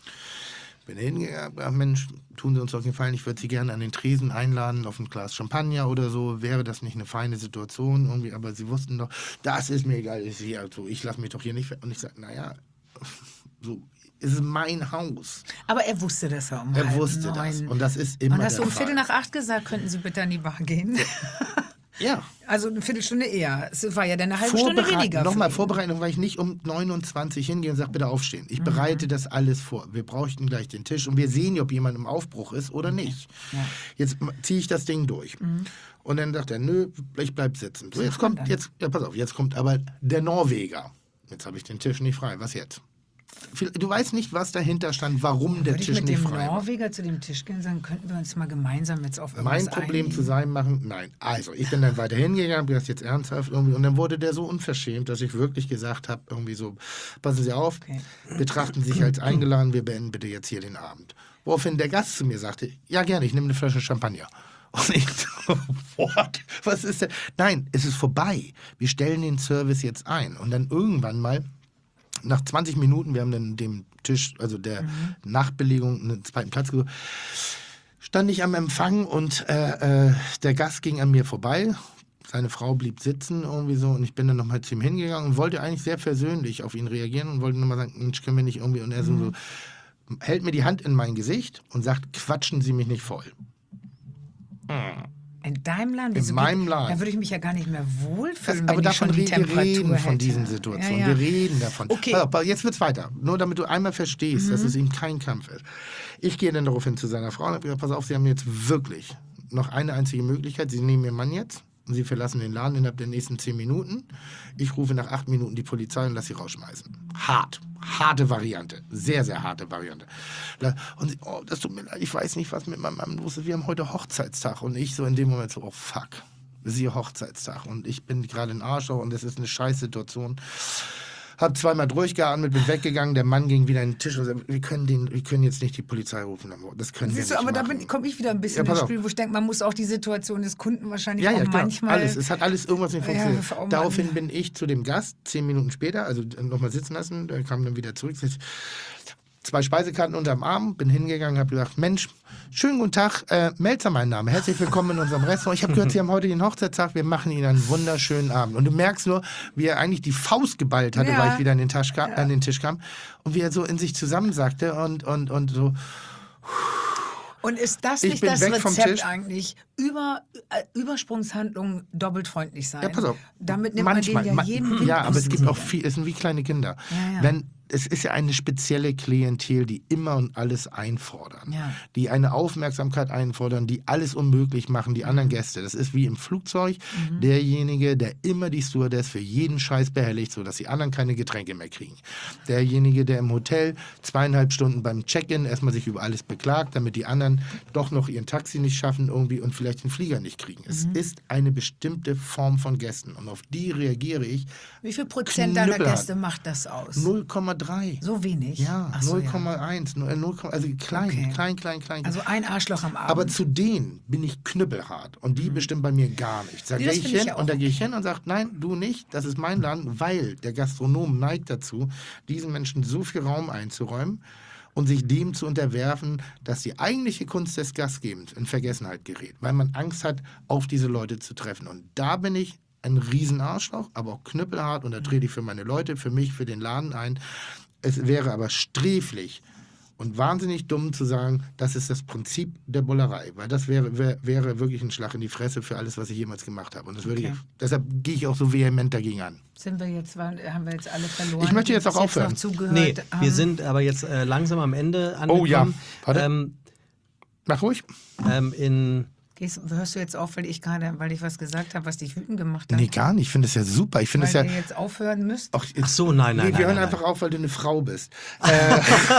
Bin hingegangen, ach Mensch, tun Sie uns doch den Gefallen, ich würde Sie gerne an den Tresen einladen auf ein Glas Champagner oder so. Wäre das nicht eine feine Situation irgendwie? Aber Sie wussten doch, das ist mir egal. Ich, ja, so, ich lasse mich doch hier nicht... ver- Und ich sage, naja, so, es ist mein Haus. Aber er wusste das ja um Er halb wusste das. neun. Und das ist immer Und hast der du um Fall. Viertel nach acht gesagt, könnten Sie bitte an die Bar gehen? Ja. Also eine Viertelstunde eher. Es war ja dann eine halbe Stunde Vorberei- weniger. Nochmal, für ihn. Vorbereitung, weil ich nicht um neunundzwanzig hingehe und sage, bitte aufstehen. Ich bereite das alles vor. Wir bräuchten gleich den Tisch und wir sehen, ob jemand im Aufbruch ist oder nicht. Ja. Jetzt ziehe ich das Ding durch. Und dann sagt er, nö, ich bleib sitzen. So, jetzt macht man kommt, dann? jetzt, ja, pass auf, jetzt kommt aber der Norweger. Jetzt habe ich den Tisch nicht frei. Was jetzt? Viel- Du weißt nicht, was dahinter stand, warum der Würde ich Tisch mit nicht dem frei war. Norweger zu dem Tisch gehen und sagen, könnten wir uns mal gemeinsam jetzt auf irgendwas Mein Problem einigen? zu sein machen, nein. Also, ich bin dann weiter hingegangen, habe das jetzt ernsthaft irgendwie. Und dann wurde der so unverschämt, dass ich wirklich gesagt habe, irgendwie so, passen Sie auf, Okay. betrachten Sie sich als eingeladen, wir beenden bitte jetzt hier den Abend. Woraufhin der Gast zu mir sagte, ja gerne, ich nehme eine Flasche Champagner. Und ich so, what? Was ist denn? Nein, es ist vorbei. Wir stellen den Service jetzt ein. Und dann irgendwann mal, nach zwanzig Minuten, wir haben dann dem Tisch, also der Nachtbelegung, einen zweiten Platz gesucht, stand ich am Empfang und äh, äh, der Gast ging an mir vorbei. Seine Frau blieb sitzen irgendwie so und ich bin dann nochmal zu ihm hingegangen und wollte eigentlich sehr versöhnlich auf ihn reagieren und wollte nochmal sagen, Mensch, können wir nicht irgendwie... Und er so, so, hält mir die Hand in mein Gesicht und sagt, quatschen Sie mich nicht voll. In deinem Land? In Wieso meinem geht- Land. Da würde ich mich ja gar nicht mehr wohlfühlen, Aber wenn ich davon schon die reden wir Temperatur reden von hätte. diesen Situationen. Ja, ja. Wir reden davon. Okay. Pass auf, jetzt wird's weiter. Nur damit du einmal verstehst, dass es ihm kein Kampf ist. Ich gehe dann daraufhin zu seiner Frau und habe gesagt, pass auf, Sie haben jetzt wirklich noch eine einzige Möglichkeit. Sie nehmen Ihren Mann jetzt und Sie verlassen den Laden innerhalb der nächsten zehn Minuten. Ich rufe nach acht Minuten die Polizei und lasse Sie rausschmeißen. Hart. Harte Variante. Sehr, sehr harte Variante. Und sie, oh, das tut mir leid, ich weiß nicht, was mit meinem Mann los ist. Wir haben heute Hochzeitstag. Und ich so in dem Moment so, oh fuck. Das ist ihr Hochzeitstag und ich bin gerade ein Arschloch und das ist eine Scheißsituation. Hab zweimal durchgeatmet, bin weggegangen, der Mann ging wieder an den Tisch und sagte, wir können, den, wir können jetzt nicht die Polizei rufen. Das können Siehst wir du, nicht aber machen. da komme ich wieder ein bisschen Ja, pass ins auf. Spiel, wo ich denke, man muss auch die Situation des Kunden wahrscheinlich Ja, ja, auch klar. manchmal... Alles. Es hat alles irgendwas nicht Ja, funktioniert. oh Mann. Daraufhin bin ich zu dem Gast, zehn Minuten später, also nochmal sitzen lassen, der kam dann wieder zurück. Zwei Speisekarten unterm Arm, bin hingegangen, habe gesagt, Mensch, schönen guten Tag, äh, Melzer mein Name, herzlich willkommen in unserem Restaurant. Ich habe gehört, Sie haben heute den Hochzeitstag, wir machen Ihnen einen wunderschönen Abend. Und du merkst nur, wie er eigentlich die Faust geballt hatte, Ja. weil ich wieder an den, Tisch kam, an den Tisch kam und wie er so in sich zusammensagte und, und, und so... Und ist das Ich nicht bin das weg vom Rezept Tisch. eigentlich? Über, äh, Übersprungshandlungen doppelt freundlich sein. Ja, pass auf. Damit nimmt Manchmal, man denen ja jeden ma- Wind Ja, aus aber es den gibt auch Segeln. viel, es sind wie kleine Kinder. Ja, ja. Wenn, es ist ja eine spezielle Klientel, die immer und alles einfordern. Ja. Die eine Aufmerksamkeit einfordern, die alles unmöglich machen, die anderen Gäste. Das ist wie im Flugzeug. Mhm. Derjenige, der immer die Stewardess für jeden Scheiß behelligt, sodass die anderen keine Getränke mehr kriegen. Derjenige, der im Hotel zweieinhalb Stunden beim Check-in erstmal sich über alles beklagt, damit die anderen doch noch ihren Taxi nicht schaffen irgendwie und vielleicht den Flieger nicht kriegen. Es Mhm. ist eine bestimmte Form von Gästen und auf die reagiere ich Wie viel Prozent deiner knüppelhart. Gäste macht das aus? null Komma drei. So wenig? Ja, Ach so, null Komma eins. null, null, also klein, Okay. klein, klein, klein. Also ein Arschloch am Abend. Aber zu denen bin ich knüppelhart und die bestimmen bei mir gar nichts. Da Nee, gehe das ich finde ich hin ja auch und da gehe ich hin und sage, nein, du nicht, das ist mein Laden, weil der Gastronom neigt dazu, diesen Menschen so viel Raum einzuräumen und sich dem zu unterwerfen, dass die eigentliche Kunst des Gastgebens in Vergessenheit gerät, weil man Angst hat, auf diese Leute zu treffen. Und da bin ich ein Riesenarschloch, aber auch knüppelhart und da trete ich für meine Leute, für mich, für den Laden ein. Es wäre aber sträflich und wahnsinnig dumm zu sagen, das ist das Prinzip der Bullerei, weil das wäre, wäre, wäre wirklich ein Schlag in die Fresse für alles, was ich jemals gemacht habe. Und das würde Okay. ich, deshalb gehe ich auch so vehement dagegen an. Sind wir jetzt, waren- haben wir jetzt alle verloren? Ich möchte jetzt die auch bis aufhören. noch zugehört Nee, wir haben? sind aber jetzt äh, langsam am Ende angekommen. Oh ja, warte. Ähm, Mach ruhig. ähm, in Gehst, hörst du jetzt auf, weil ich gerade, weil ich was gesagt habe, was dich wütend gemacht hat? Nee, gar nicht. Ich finde es ja super. Ich finde es weil ja. ihr jetzt aufhören müsst? Ach, Ach so, nein, nein, nee, nein. wir hören nein, einfach nein. auf, weil du eine Frau bist. Äh,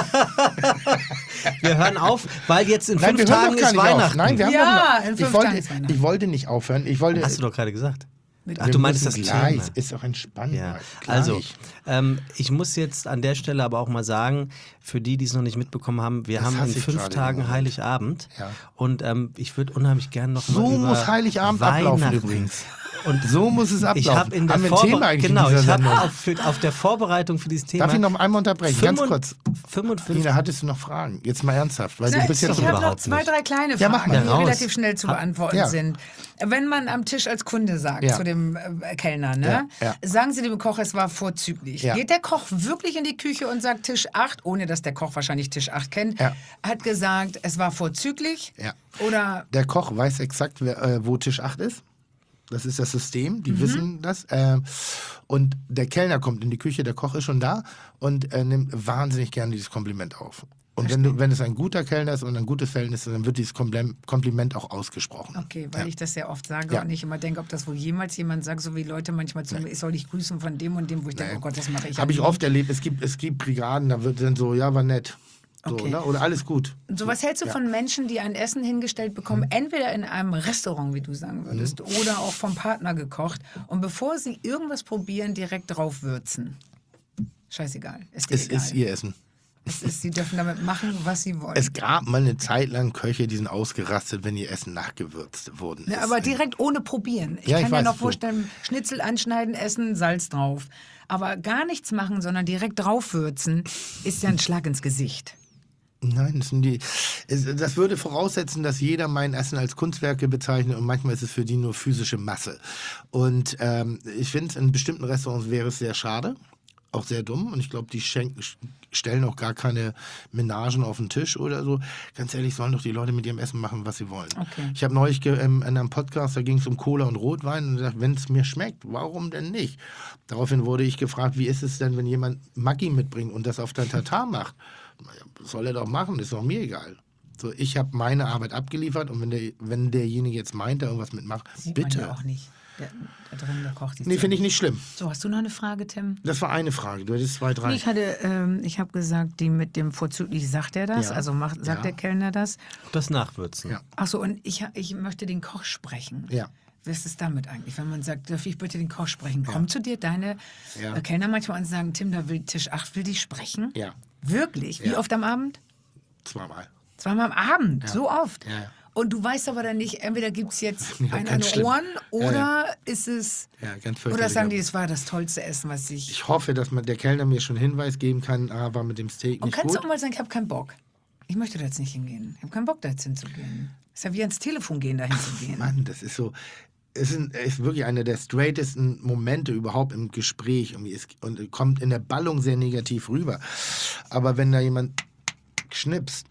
Wir hören auf, weil jetzt in nein, fünf wir hören Tagen doch gar ist nicht Weihnachten. auf. Nein, wir haben Ja, doch noch, in fünf ich wollte, Tagen ist Weihnachten. Ich wollte nicht aufhören. Ich wollte. Hast du doch gerade gesagt. Mit- Ach, wir du meinst das müssen gleich. Thema. Ist doch entspannt. Ja, Gleich. also ähm, ich muss jetzt an der Stelle aber auch mal sagen, für die, die es noch nicht mitbekommen haben, wir Das haben in hasse ich fünf gerade im Tagen Moment. Heiligabend Ja. und ähm, ich würde unheimlich gern noch So mal über muss Heiligabend ablaufen Weihnachten. übrigens. Und So muss es ablaufen. ich habe in der haben wir ein Vorbe- Thema eigentlich genau, in dieser ich habe Sendung? auf, für- auf der Vorbereitung für dieses Thema Darf ich noch einmal unterbrechen? Ganz fünfund- kurz. fünfundfünfzig Nina, hattest du noch Fragen? Jetzt mal ernsthaft, weil Na, du bist jetzt ich so habe noch überhaupt zwei, nicht. drei kleine Ja, mach Fragen, mal. die Raus. relativ schnell zu beantworten Ja. sind. Wenn man am Tisch als Kunde sagt Ja. zu dem äh, Kellner, ne? Ja, ja. sagen Sie dem Koch, es war vorzüglich. Ja. Geht der Koch wirklich in die Küche und sagt Tisch acht, ohne dass der Koch wahrscheinlich Tisch acht kennt, Ja. hat gesagt, es war vorzüglich? Ja. Oder Der Koch weiß exakt, wer, äh, wo Tisch acht ist. Das ist das System, Mhm. die wissen das. Äh, und der Kellner kommt in die Küche, der Koch ist schon da und äh, nimmt wahnsinnig gerne dieses Kompliment auf. Und wenn, du, wenn es ein guter Kellner ist und ein gutes Verhältnis ist, dann wird dieses Komplem- Kompliment auch ausgesprochen. Okay, weil Ja. ich das sehr oft sage Ja. und ich immer denke, ob das wohl jemals jemand sagt, so wie Leute manchmal zu mir, ich soll dich grüßen von dem und dem, wo ich denke, oh Gott, das mache ich Habe ich ja nie. oft erlebt. Es gibt, es gibt Brigaden, da wird dann so, ja, war nett. So, Okay. ne? Oder alles gut. So, was hältst du von Menschen, die ein Essen hingestellt bekommen, entweder in einem Restaurant, wie du sagen würdest, oder auch vom Partner gekocht und bevor sie irgendwas probieren, direkt drauf würzen? Scheißegal, ist dir Es egal. ist ihr Essen. Es ist, sie dürfen damit machen, was sie wollen. Es gab mal eine Zeit lang Köche, die sind ausgerastet, wenn ihr Essen nachgewürzt worden ist. Ne, aber direkt ohne probieren. Ich Ja, ich kann mir weiß, noch so. vorstellen, Schnitzel anschneiden, essen, Salz drauf. Aber gar nichts machen, sondern direkt draufwürzen, ist ja ein Schlag ins Gesicht. Nein, das, sind die, es, das würde voraussetzen, dass jeder mein Essen als Kunstwerke bezeichnet und manchmal ist es für die nur physische Masse. Und ähm, ich finde, in bestimmten Restaurants wäre es sehr schade, auch sehr dumm und ich glaube, die schenken, stellen auch gar keine Menagen auf den Tisch oder so. Ganz ehrlich, sollen doch die Leute mit ihrem Essen machen, was sie wollen. Okay. Ich habe neulich ge- ähm, in einem Podcast, da ging es um Cola und Rotwein und gesagt, wenn es mir schmeckt, warum denn nicht? Daraufhin wurde ich gefragt, wie ist es denn, wenn jemand Maggi mitbringt und das auf dein Tatar macht? Soll er doch machen, ist doch mir egal. So, ich habe meine Arbeit abgeliefert und wenn, der, wenn derjenige jetzt meint, da irgendwas mitmacht, Sieht bitte. man ja auch nicht. Der, da drin, der Koch. Nee, finde ich nicht schlimm. So, hast du noch eine Frage, Tim? Das war eine Frage, du hattest zwei, drei. Ich hatte, ähm, ich habe gesagt, die mit dem vorzüglich, sagt er das? Ja. Also macht, sagt Ja. der Kellner das? das Nachwürzen. Ja. Achso, und ich, ich möchte den Koch sprechen. Ja. Was ist damit eigentlich, wenn man sagt, darf ich bitte den Koch sprechen? Kommt zu dir deine Ja. äh, Kellner manchmal und sagen, Tim, da will Tisch acht, will dich sprechen? Ja. Wirklich? Wie Ja. oft am Abend? Zweimal. Zweimal am Abend, so oft. Ja, ja. Und du weißt aber dann nicht, entweder gibt es jetzt Ja, einen an ganz den schlimm. Ohren oder Ja, ist es. Ja, ganz Oder fürchterlich. sagen die, es war das tollste Essen, was ich. Ich hoffe, dass man, der Kellner mir schon Hinweis geben kann, ah, war mit dem Steak Und nicht kannst gut. du auch mal sagen, ich habe keinen Bock. Ich möchte da jetzt nicht hingehen. Ich habe keinen Bock, da jetzt hinzugehen. Ist ja wie ans Telefon gehen, da hinzugehen. Mann, das ist so. Es ist, ist wirklich einer der straightesten Momente überhaupt im Gespräch. Irgendwie ist, und kommt in der Ballung sehr negativ rüber. Aber wenn da jemand schnipst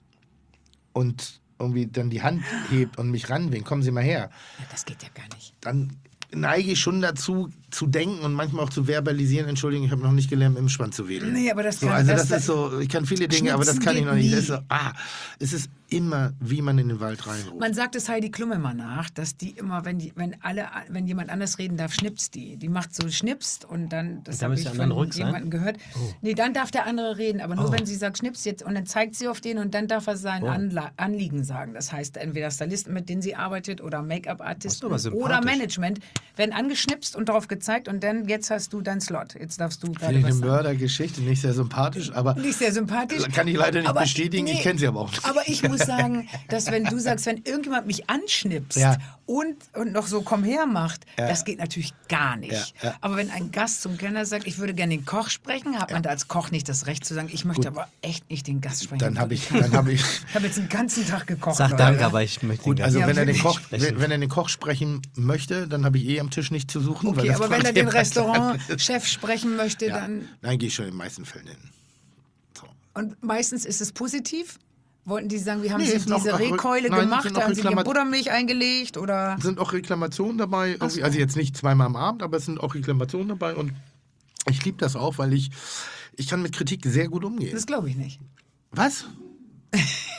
und irgendwie dann die Hand hebt und mich ranwinkt, kommen Sie mal her, Ja, das geht ja gar nicht. dann neige ich schon dazu, zu denken und manchmal auch zu verbalisieren, Entschuldigung, ich habe noch nicht gelernt, im Schwanz zu wedeln. Nee, aber das So, kann- also das- das, ist so, ich kann viele Dinge, aber das Schnipsen kann ich geht noch nicht. nie. Das ist so, ah, es ist immer, wie man in den Wald reinruft. Man sagt es Heidi Klum immer nach, dass die immer, wenn die, wenn alle, wenn jemand anders reden darf, schnipst die. Die macht so schnipst und dann, das Und dann habe müsst ich ihr von anderen ruhig sein? jemandem gehört. Nee, dann darf der andere reden, aber nur wenn sie sagt schnipst jetzt und dann zeigt sie auf den und dann darf er sein Anla Anliegen sagen. Das heißt, entweder Stylisten, mit denen sie arbeitet oder Make-up-Artisten Das ist aber oder sympathisch. Management, werden angeschnipst und darauf gezeigt und dann, jetzt hast du deinen Slot. Jetzt darfst du Finde gerade ich was eine sagen. Mördergeschichte, nicht sehr sympathisch, aber Nicht sehr sympathisch. kann ich leider nicht Aber bestätigen, ich kenne sie aber auch nicht. Aber ich muss sagen, dass wenn du sagst, wenn irgendjemand mich anschnipst Ja. und, und noch so komm her macht, das geht natürlich gar nicht. Ja, ja. Aber wenn ein Gast zum Kellner sagt, ich würde gerne den Koch sprechen, hat man da als Koch nicht das Recht zu sagen, ich möchte aber echt nicht den Gast sprechen. Dann habe ich, dann habe ich, Ich habe jetzt den ganzen Tag gekocht. Sag Leute. danke, aber ich möchte gut, den also Gast wenn er den wirklich Koch, sprechen. wenn, wenn er den Koch sprechen möchte, dann habe ich eh am Tisch nicht zu suchen. weil Okay, das aber wenn macht er den jemand- Restaurantchef sprechen möchte, ja, dann. nein, gehe ich schon in den meisten Fällen hin. So. Und meistens ist es positiv. Wollten die sagen, wie haben Nee, sie es sind auch- diese auch Rück- Rehkeule nein, es gemacht? sind auch Da haben sie Reklama- die Buttermilch eingelegt oder? Sind auch Reklamationen dabei, irgendwie, also jetzt nicht zweimal am Abend, aber es sind auch Reklamationen dabei und ich liebe das auch, weil ich, ich kann mit Kritik sehr gut umgehen. Das glaube ich nicht. Was?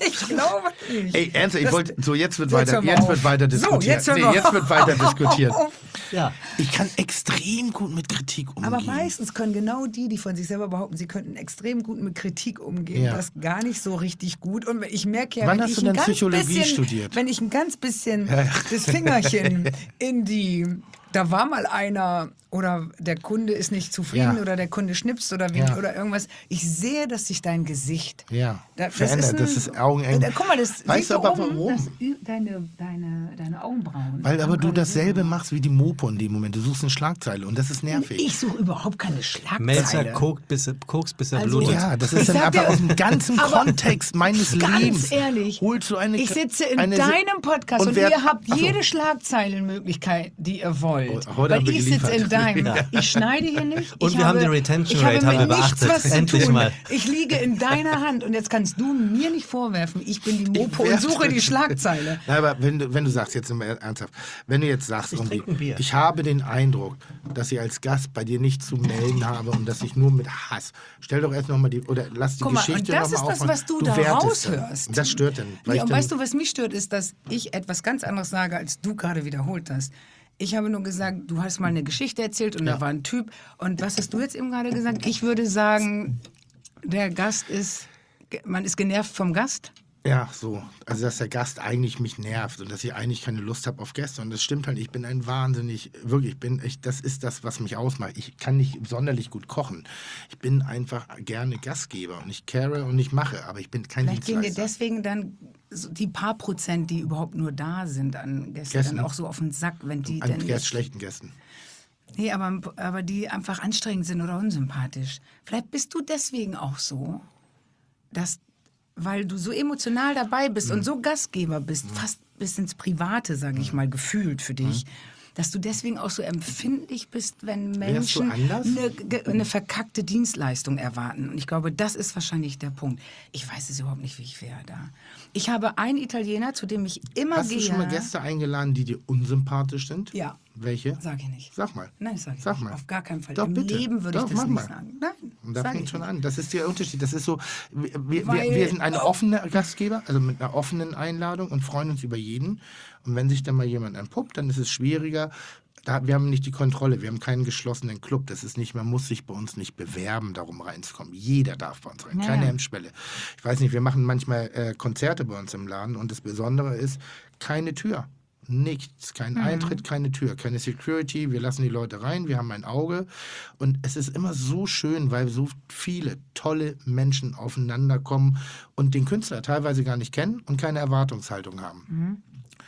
Ich glaube nicht. Ey, ernsthaft, ich Das- wollte, so jetzt wird Jetzt weiter, hören wir jetzt auf. wird weiter So, diskutiert. jetzt hören nee, wir jetzt wird weiter diskutiert. Ja. Ich kann extrem gut mit Kritik umgehen. Aber meistens können genau die, die von sich selber behaupten, sie könnten extrem gut mit Kritik umgehen, Ja. das gar nicht so richtig gut. Und ich merke ja, Wann wenn hast ich du ein denn ganz Psychologie bisschen, studiert? wenn ich ein ganz bisschen das Fingerchen in die, da war mal einer oder der Kunde ist nicht zufrieden Ja. oder der Kunde schnipst oder, wie, Ja. oder irgendwas. Ich sehe, dass sich dein Gesicht Ja, da, verändert, das ist augeneng. Da, guck mal, das Weißt siehst du du aber oben, warum? das, Ü- deine, deine, deine Augenbrauen. Weil aber haben du gerade dasselbe so- machst wie die Mopo in dem Moment. Du suchst eine Schlagzeile und das ist nervig. Ich suche überhaupt keine Schlagzeile. Melzer kokt, bis er, kokst, bis er Also- blutet. Ja, das Ich ist dann sag einfach dir- aus dem ganzen aber Kontext meines Ganz Lebens. ehrlich, Holst du eine, ich sitze in eine, deinem Podcast und, wer- ihr habt Ach so. jede Schlagzeilenmöglichkeit, die ihr wollt. Oh, heute haben Weil wir ich sitze in geliefert. deinem. Ja. Ich schneide hier nicht. Und ich wir haben habe, die Retention ich habe Rate, haben mit wir nichts beachtet. was zu Endlich tun. mal. Ich liege in deiner Hand und jetzt kannst du mir nicht vorwerfen, ich bin die Mopo und werf- suche die Schlagzeile. Na, aber wenn du, wenn du sagst, jetzt mal ernsthaft, wenn du jetzt sagst, irgendwie, trinke ein Bier. ich habe den Eindruck, dass ich als Gast bei dir nicht zu melden habe und dass ich nur mit Hass. Stell doch erst nochmal die, oder lass die Guck mal, Geschichte und das nochmal ist das, aufmachen. was du, da wertest dann. raushörst. Das stört dann. weil Nee, ich und dann- weißt du, was mich stört, ist, dass ich etwas ganz anderes sage, als du gerade wiederholt hast. Ich habe nur gesagt, du hast mal eine Geschichte erzählt und da war ein Typ. Und was hast du jetzt eben gerade gesagt? Ich würde sagen, der Gast ist, man ist genervt vom Gast. Ja, so. Also, dass der Gast eigentlich mich nervt und dass ich eigentlich keine Lust habe auf Gäste. Und das stimmt halt. Ich bin ein wahnsinnig, wirklich, ich bin, ich, das ist das, was mich ausmacht. Ich kann nicht sonderlich gut kochen. Ich bin einfach gerne Gastgeber und ich care und ich mache, aber ich bin kein Vielleicht gehen dir Dienstleister. deswegen dann so die paar Prozent, die überhaupt nur da sind an Gästen, Gästen. dann auch so auf den Sack, wenn die An dann Gästen, schlechten Gästen. Nee, aber, aber die einfach anstrengend sind oder unsympathisch. Vielleicht bist du deswegen auch so, dass, weil du so emotional dabei bist Mhm. und so Gastgeber bist, fast bis ins Private, sage ich mal, gefühlt für dich, dass du deswegen auch so empfindlich bist, wenn Wärst du Menschen anders? eine, ge- eine verkackte Dienstleistung erwarten. Und ich glaube, das ist wahrscheinlich der Punkt. Ich weiß es überhaupt nicht, wie ich wäre da. Ich habe einen Italiener, zu dem ich immer Hast gehe. du schon mal Gäste eingeladen, die dir unsympathisch sind? Ja. Welche? Sag ich nicht. Sag mal. Nein, sag ich Sag nicht. mal. Auf gar keinen Fall. Doch, Im bitte. Leben würde Doch, ich das mach nicht mal. sagen. Nein, Und da sag fängt ich schon nicht. an. Das ist der Unterschied. Das ist so, wir, wir, Weil- wir sind ein oh. offener Gastgeber, also mit einer offenen Einladung und freuen uns über jeden. Und wenn sich dann mal jemand entpuppt, dann ist es schwieriger. Da, wir haben nicht die Kontrolle, wir haben keinen geschlossenen Club. Das ist nicht, man muss sich bei uns nicht bewerben, darum reinzukommen. Jeder darf bei uns rein, Ja, keine ja. Hemmschwelle. Ich weiß nicht, wir machen manchmal äh, Konzerte bei uns im Laden und das Besondere ist, keine Tür. Nichts, kein Eintritt, keine Tür, keine Security. Wir lassen die Leute rein, wir haben ein Auge. Und es ist immer so schön, weil so viele tolle Menschen aufeinander kommen und den Künstler teilweise gar nicht kennen und keine Erwartungshaltung haben.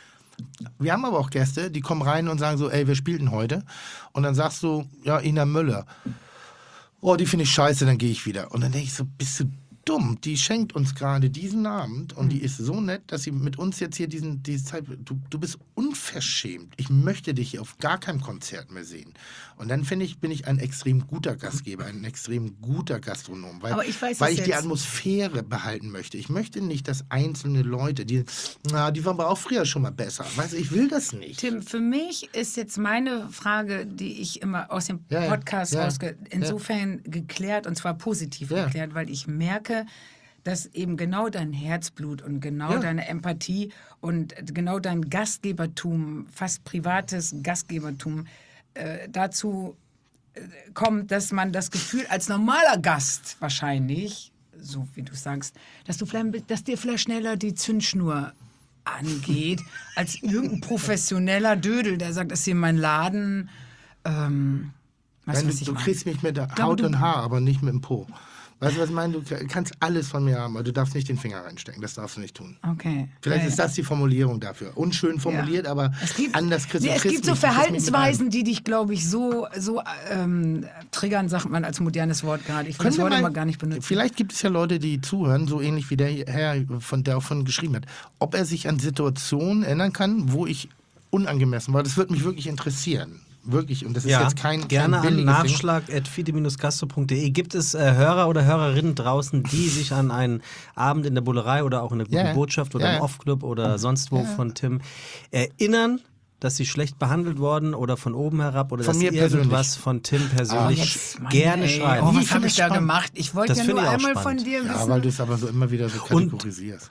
Wir haben aber auch Gäste, die kommen rein und sagen so, ey, wir spielten heute. Und dann sagst du, ja, Ina Müller. Oh, die finde ich scheiße, dann gehe ich wieder. Und dann denke ich so, bist du dumm? Die schenkt uns gerade diesen Abend und die ist so nett, dass sie mit uns jetzt hier diesen, diese Zeit, du, du bist unverschämt. Ich möchte dich hier auf gar keinem Konzert mehr sehen. Und dann finde ich, bin ich ein extrem guter Gastgeber, ein extrem guter Gastronom, weil, Aber ich weiß weil es ich die jetzt. Atmosphäre behalten möchte. Ich möchte nicht, dass einzelne Leute, die, na, die waren aber auch früher schon mal besser. Weißt du, ich will das nicht. Tim, für mich ist jetzt meine Frage, die ich immer aus dem Ja, ja, Podcast ja, rausge... insofern geklärt, und zwar positiv Ja. geklärt, weil ich merke, dass eben genau dein Herzblut und genau Ja. deine Empathie und genau dein Gastgebertum, fast privates Gastgebertum, äh, dazu äh, kommt, dass man das Gefühl als normaler Gast wahrscheinlich, so wie du sagst, dass, du vielleicht, dass dir vielleicht schneller die Zündschnur angeht, als irgendein professioneller Dödel, der sagt, das ist hier mein Laden. Ähm, weißt Nein, was du, ich du meine? kriegst mich mit der glaube, Haut du- und Haar, aber nicht mit dem Po. Weißt du, was ich meine? Du kannst alles von mir haben, aber du darfst nicht den Finger reinstecken. Das darfst du nicht tun. Okay. Vielleicht Ja, ist ja. das die Formulierung dafür. Unschön formuliert, Ja. aber Es gibt, anders kriegst nee, du es kriegst gibt so mich- du kriegst mich nicht Verhaltensweisen, die dich, glaube ich, so, so ähm, triggern, sagt man als modernes Wort gerade. Ich will Können das wir Wort mal- immer gar nicht benutzen. Vielleicht gibt es ja Leute, die zuhören, so ähnlich wie der Herr, von der auch von geschrieben hat. Ob er sich an Situationen erinnern kann, wo ich unangemessen war, das würde mich wirklich interessieren. Wirklich. Und das ist Ja, jetzt kein, gerne kein an billiges Ding. nachschlag at fide gastro punkt de. Gibt es äh, Hörer oder Hörerinnen draußen, die sich an einen Abend in der Bullerei oder auch in der Guten Ja, ja. Botschaft oder Ja, im ja. Off-Club oder sonst wo von Tim erinnern, dass sie schlecht behandelt wurden oder von oben herab oder Von dass mir irgendwas persönlich. von Tim persönlich Jetzt, Mann, gerne ey, schreiben? Oh, Wie was finde habe ich ich da spannend. gemacht? Ich wollte Das ja finde nur ich auch einmal spannend. von dir Ja, wissen. weil du es aber so immer wieder so kategorisierst.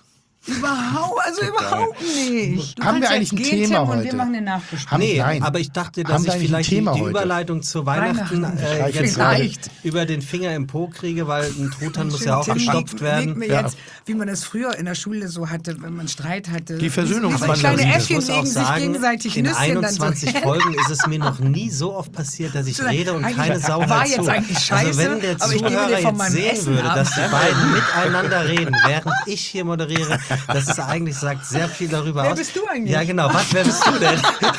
Überhaupt, also überhaupt nicht. Du Haben wir kannst eigentlich ein jetzt gehen, Thema Tim, und heute? wir machen eine Nachbesprechung. Haben- Nee, Nein. aber ich dachte, Haben dass wir ich eigentlich ein vielleicht die, Thema die heute? Überleitung zu Weihnachten, Weihnachten. äh, Vielleicht jetzt vielleicht. über den Finger im Po kriege, weil ein Truthahn muss Schön, ja auch Tim gestopft legt- werden. legt mir Ja. jetzt, wie man das früher in der Schule so hatte, wenn man Streit hatte. Die Versöhnungswanderung. Wie so kleine Ich Ich Äffchen muss auch legen sich sagen, gegenseitig in Nüsschen einundzwanzig dann so. Folgen ist es mir noch nie so oft passiert, dass ich rede und Eigentlich keine Sau war hört jetzt zu. eigentlich Also scheiße, wenn der aber ich gebe dir Zuhörer von jetzt meinem sehen Essen würde, ab. dass die beiden miteinander reden, während ich hier moderiere, das ist eigentlich, sagt sehr viel darüber Wer aus. bist du eigentlich? Ja genau, was, wer bist du denn?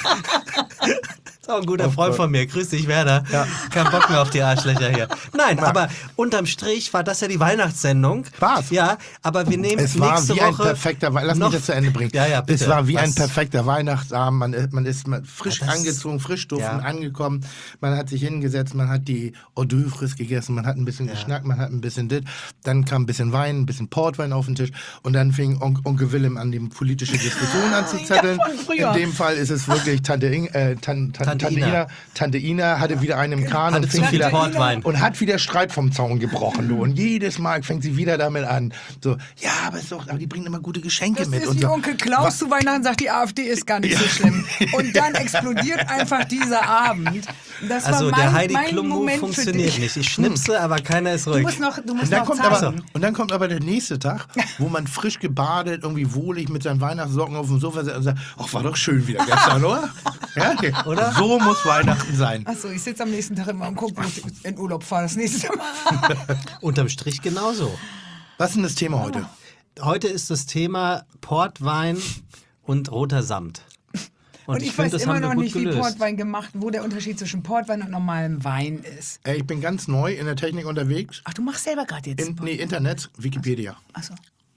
Ist auch ein guter Freund von mir. Grüß dich, Werner. Kein Bock mehr auf die Arschlöcher hier. Nein, aber unterm Strich war das ja die Weihnachtssendung. War's? Ja, aber wir nehmen Es war nächste wie ein Woche perfekter Weihnachten. Lass noch- mich das zu Ende bringen. Ja, ja, bitte. Es war wie Was? ein perfekter Weihnachtsabend. Man, ist- man ist mal frisch Ja, das- angezogen, frisch duftend Ja. angekommen. Man hat sich hingesetzt, man hat die Hors d'oeuvres gegessen, man hat ein bisschen geschnackt, man hat ein bisschen dit. Dann kam ein bisschen Wein, ein bisschen Portwein auf den Tisch. Und dann fing On Onkel Willem an, die politische Diskussion anzuzetteln. Ja, von früher. In dem Fall ist es wirklich Tante, In, äh, Tan, Tan, Tante Tante, Ina. Ina. Tante Ina hatte wieder einen im Kahn Hatte und zu fing viel wieder Portwein. und hat wieder Streit vom Zaun gebrochen. Du. Und jedes Mal fängt sie wieder damit an. So, ja, aber, ist doch, aber die bringen immer gute Geschenke Das mit. ist und wie so. Onkel Klaus zu Weihnachten sagt, die AfD ist gar nicht so schlimm. Und dann explodiert einfach dieser Abend. Das Also war mein, der Heidi mein Klum-Move Moment für funktioniert dich. nicht. Ich schnipse, aber keiner ist Du ruhig. musst noch, du musst Und dann, noch kommt zeigen. aber, und dann kommt aber der nächste Tag, wo man frisch gebadet, irgendwie wohlig mit seinen Weihnachtssocken auf dem Sofa sitzt und sagt, ach, war doch schön wieder gestern, oder? Ja, okay. Oder? So muss Weihnachten sein. Achso, ich sitze am nächsten Tag immer und gucke, wo ich in Urlaub fahre das nächste Mal. Unterm Strich genauso. Was ist denn das Thema heute? Heute ist das Thema Portwein und roter Samt. Und, ich, find, weiß das immer haben wir noch gut nicht, wie gelöst. Portwein gemacht, wo der Unterschied zwischen Portwein und normalem Wein ist. Ey, ich bin ganz neu in der Technik unterwegs. Ach, du machst selber gerade jetzt. In, nee, Internet, Wikipedia. Achso.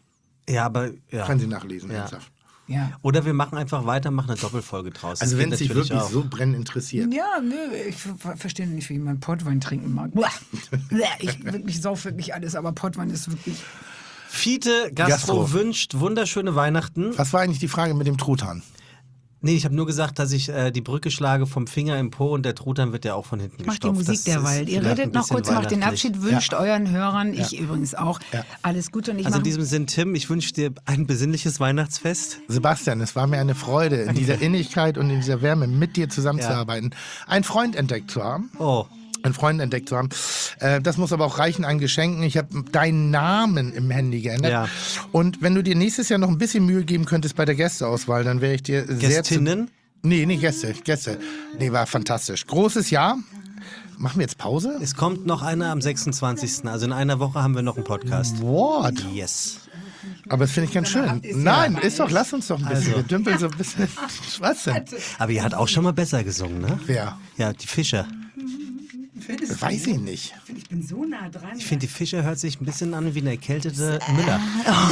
Ja, aber ja. Kann Sie nachlesen. Ja. ernsthaft. Ja. Oder wir machen einfach weiter, machen eine Doppelfolge draus. Also Das wenn es geht dich natürlich wirklich auch. so brennend interessiert. Ja, nö, ich ver- verstehe nicht, wie man Portwein trinken mag. Buah. Ich wirklich sauf wirklich alles, aber Portwein ist wirklich. Fiete Gastro, Gastro. wünscht wunderschöne Weihnachten. Was war eigentlich die Frage mit dem Truthahn? Nee, ich habe nur gesagt, dass ich äh, die Brücke schlage vom Finger im Po und der Truthahn wird ja auch von hinten Macht die gestopft. Musik Das derweil. ist Ihr vielleicht redet ein noch bisschen kurz, macht den weihnachtlich. Abschied, wünscht euren Hörern, ich übrigens auch, Ja. alles Gute. Und ich Also in mach- diesem Sinn, Tim, ich wünsche dir ein besinnliches Weihnachtsfest. Sebastian, es war mir eine Freude, in dieser Innigkeit und in dieser Wärme mit dir zusammenzuarbeiten, einen Freund entdeckt zu haben. Oh, Einen Freund entdeckt zu haben. Äh, das muss aber auch reichen an Geschenken. Ich habe deinen Namen im Handy geändert. Ja. Und wenn du dir nächstes Jahr noch ein bisschen Mühe geben könntest bei der Gästeauswahl, dann wäre ich dir sehr zu... Gästinnen? Nee, nicht Gäste, Gäste. Nee, war fantastisch. Großes Jahr. Machen wir jetzt Pause? Es kommt noch einer am sechsundzwanzigsten Also in einer Woche haben wir noch einen Podcast. What? Yes. Aber das finde ich ganz schön. Nein, ist doch, lass uns doch ein bisschen. Also. Wir dümpeln so ein bisschen. Was denn? Aber ihr hat auch schon mal besser gesungen, ne? Wer? Ja, die Fischer. Weiß ich nicht. Ich bin so nah dran. Ich finde, die Fischer hört sich ein bisschen an wie eine erkältete Müller.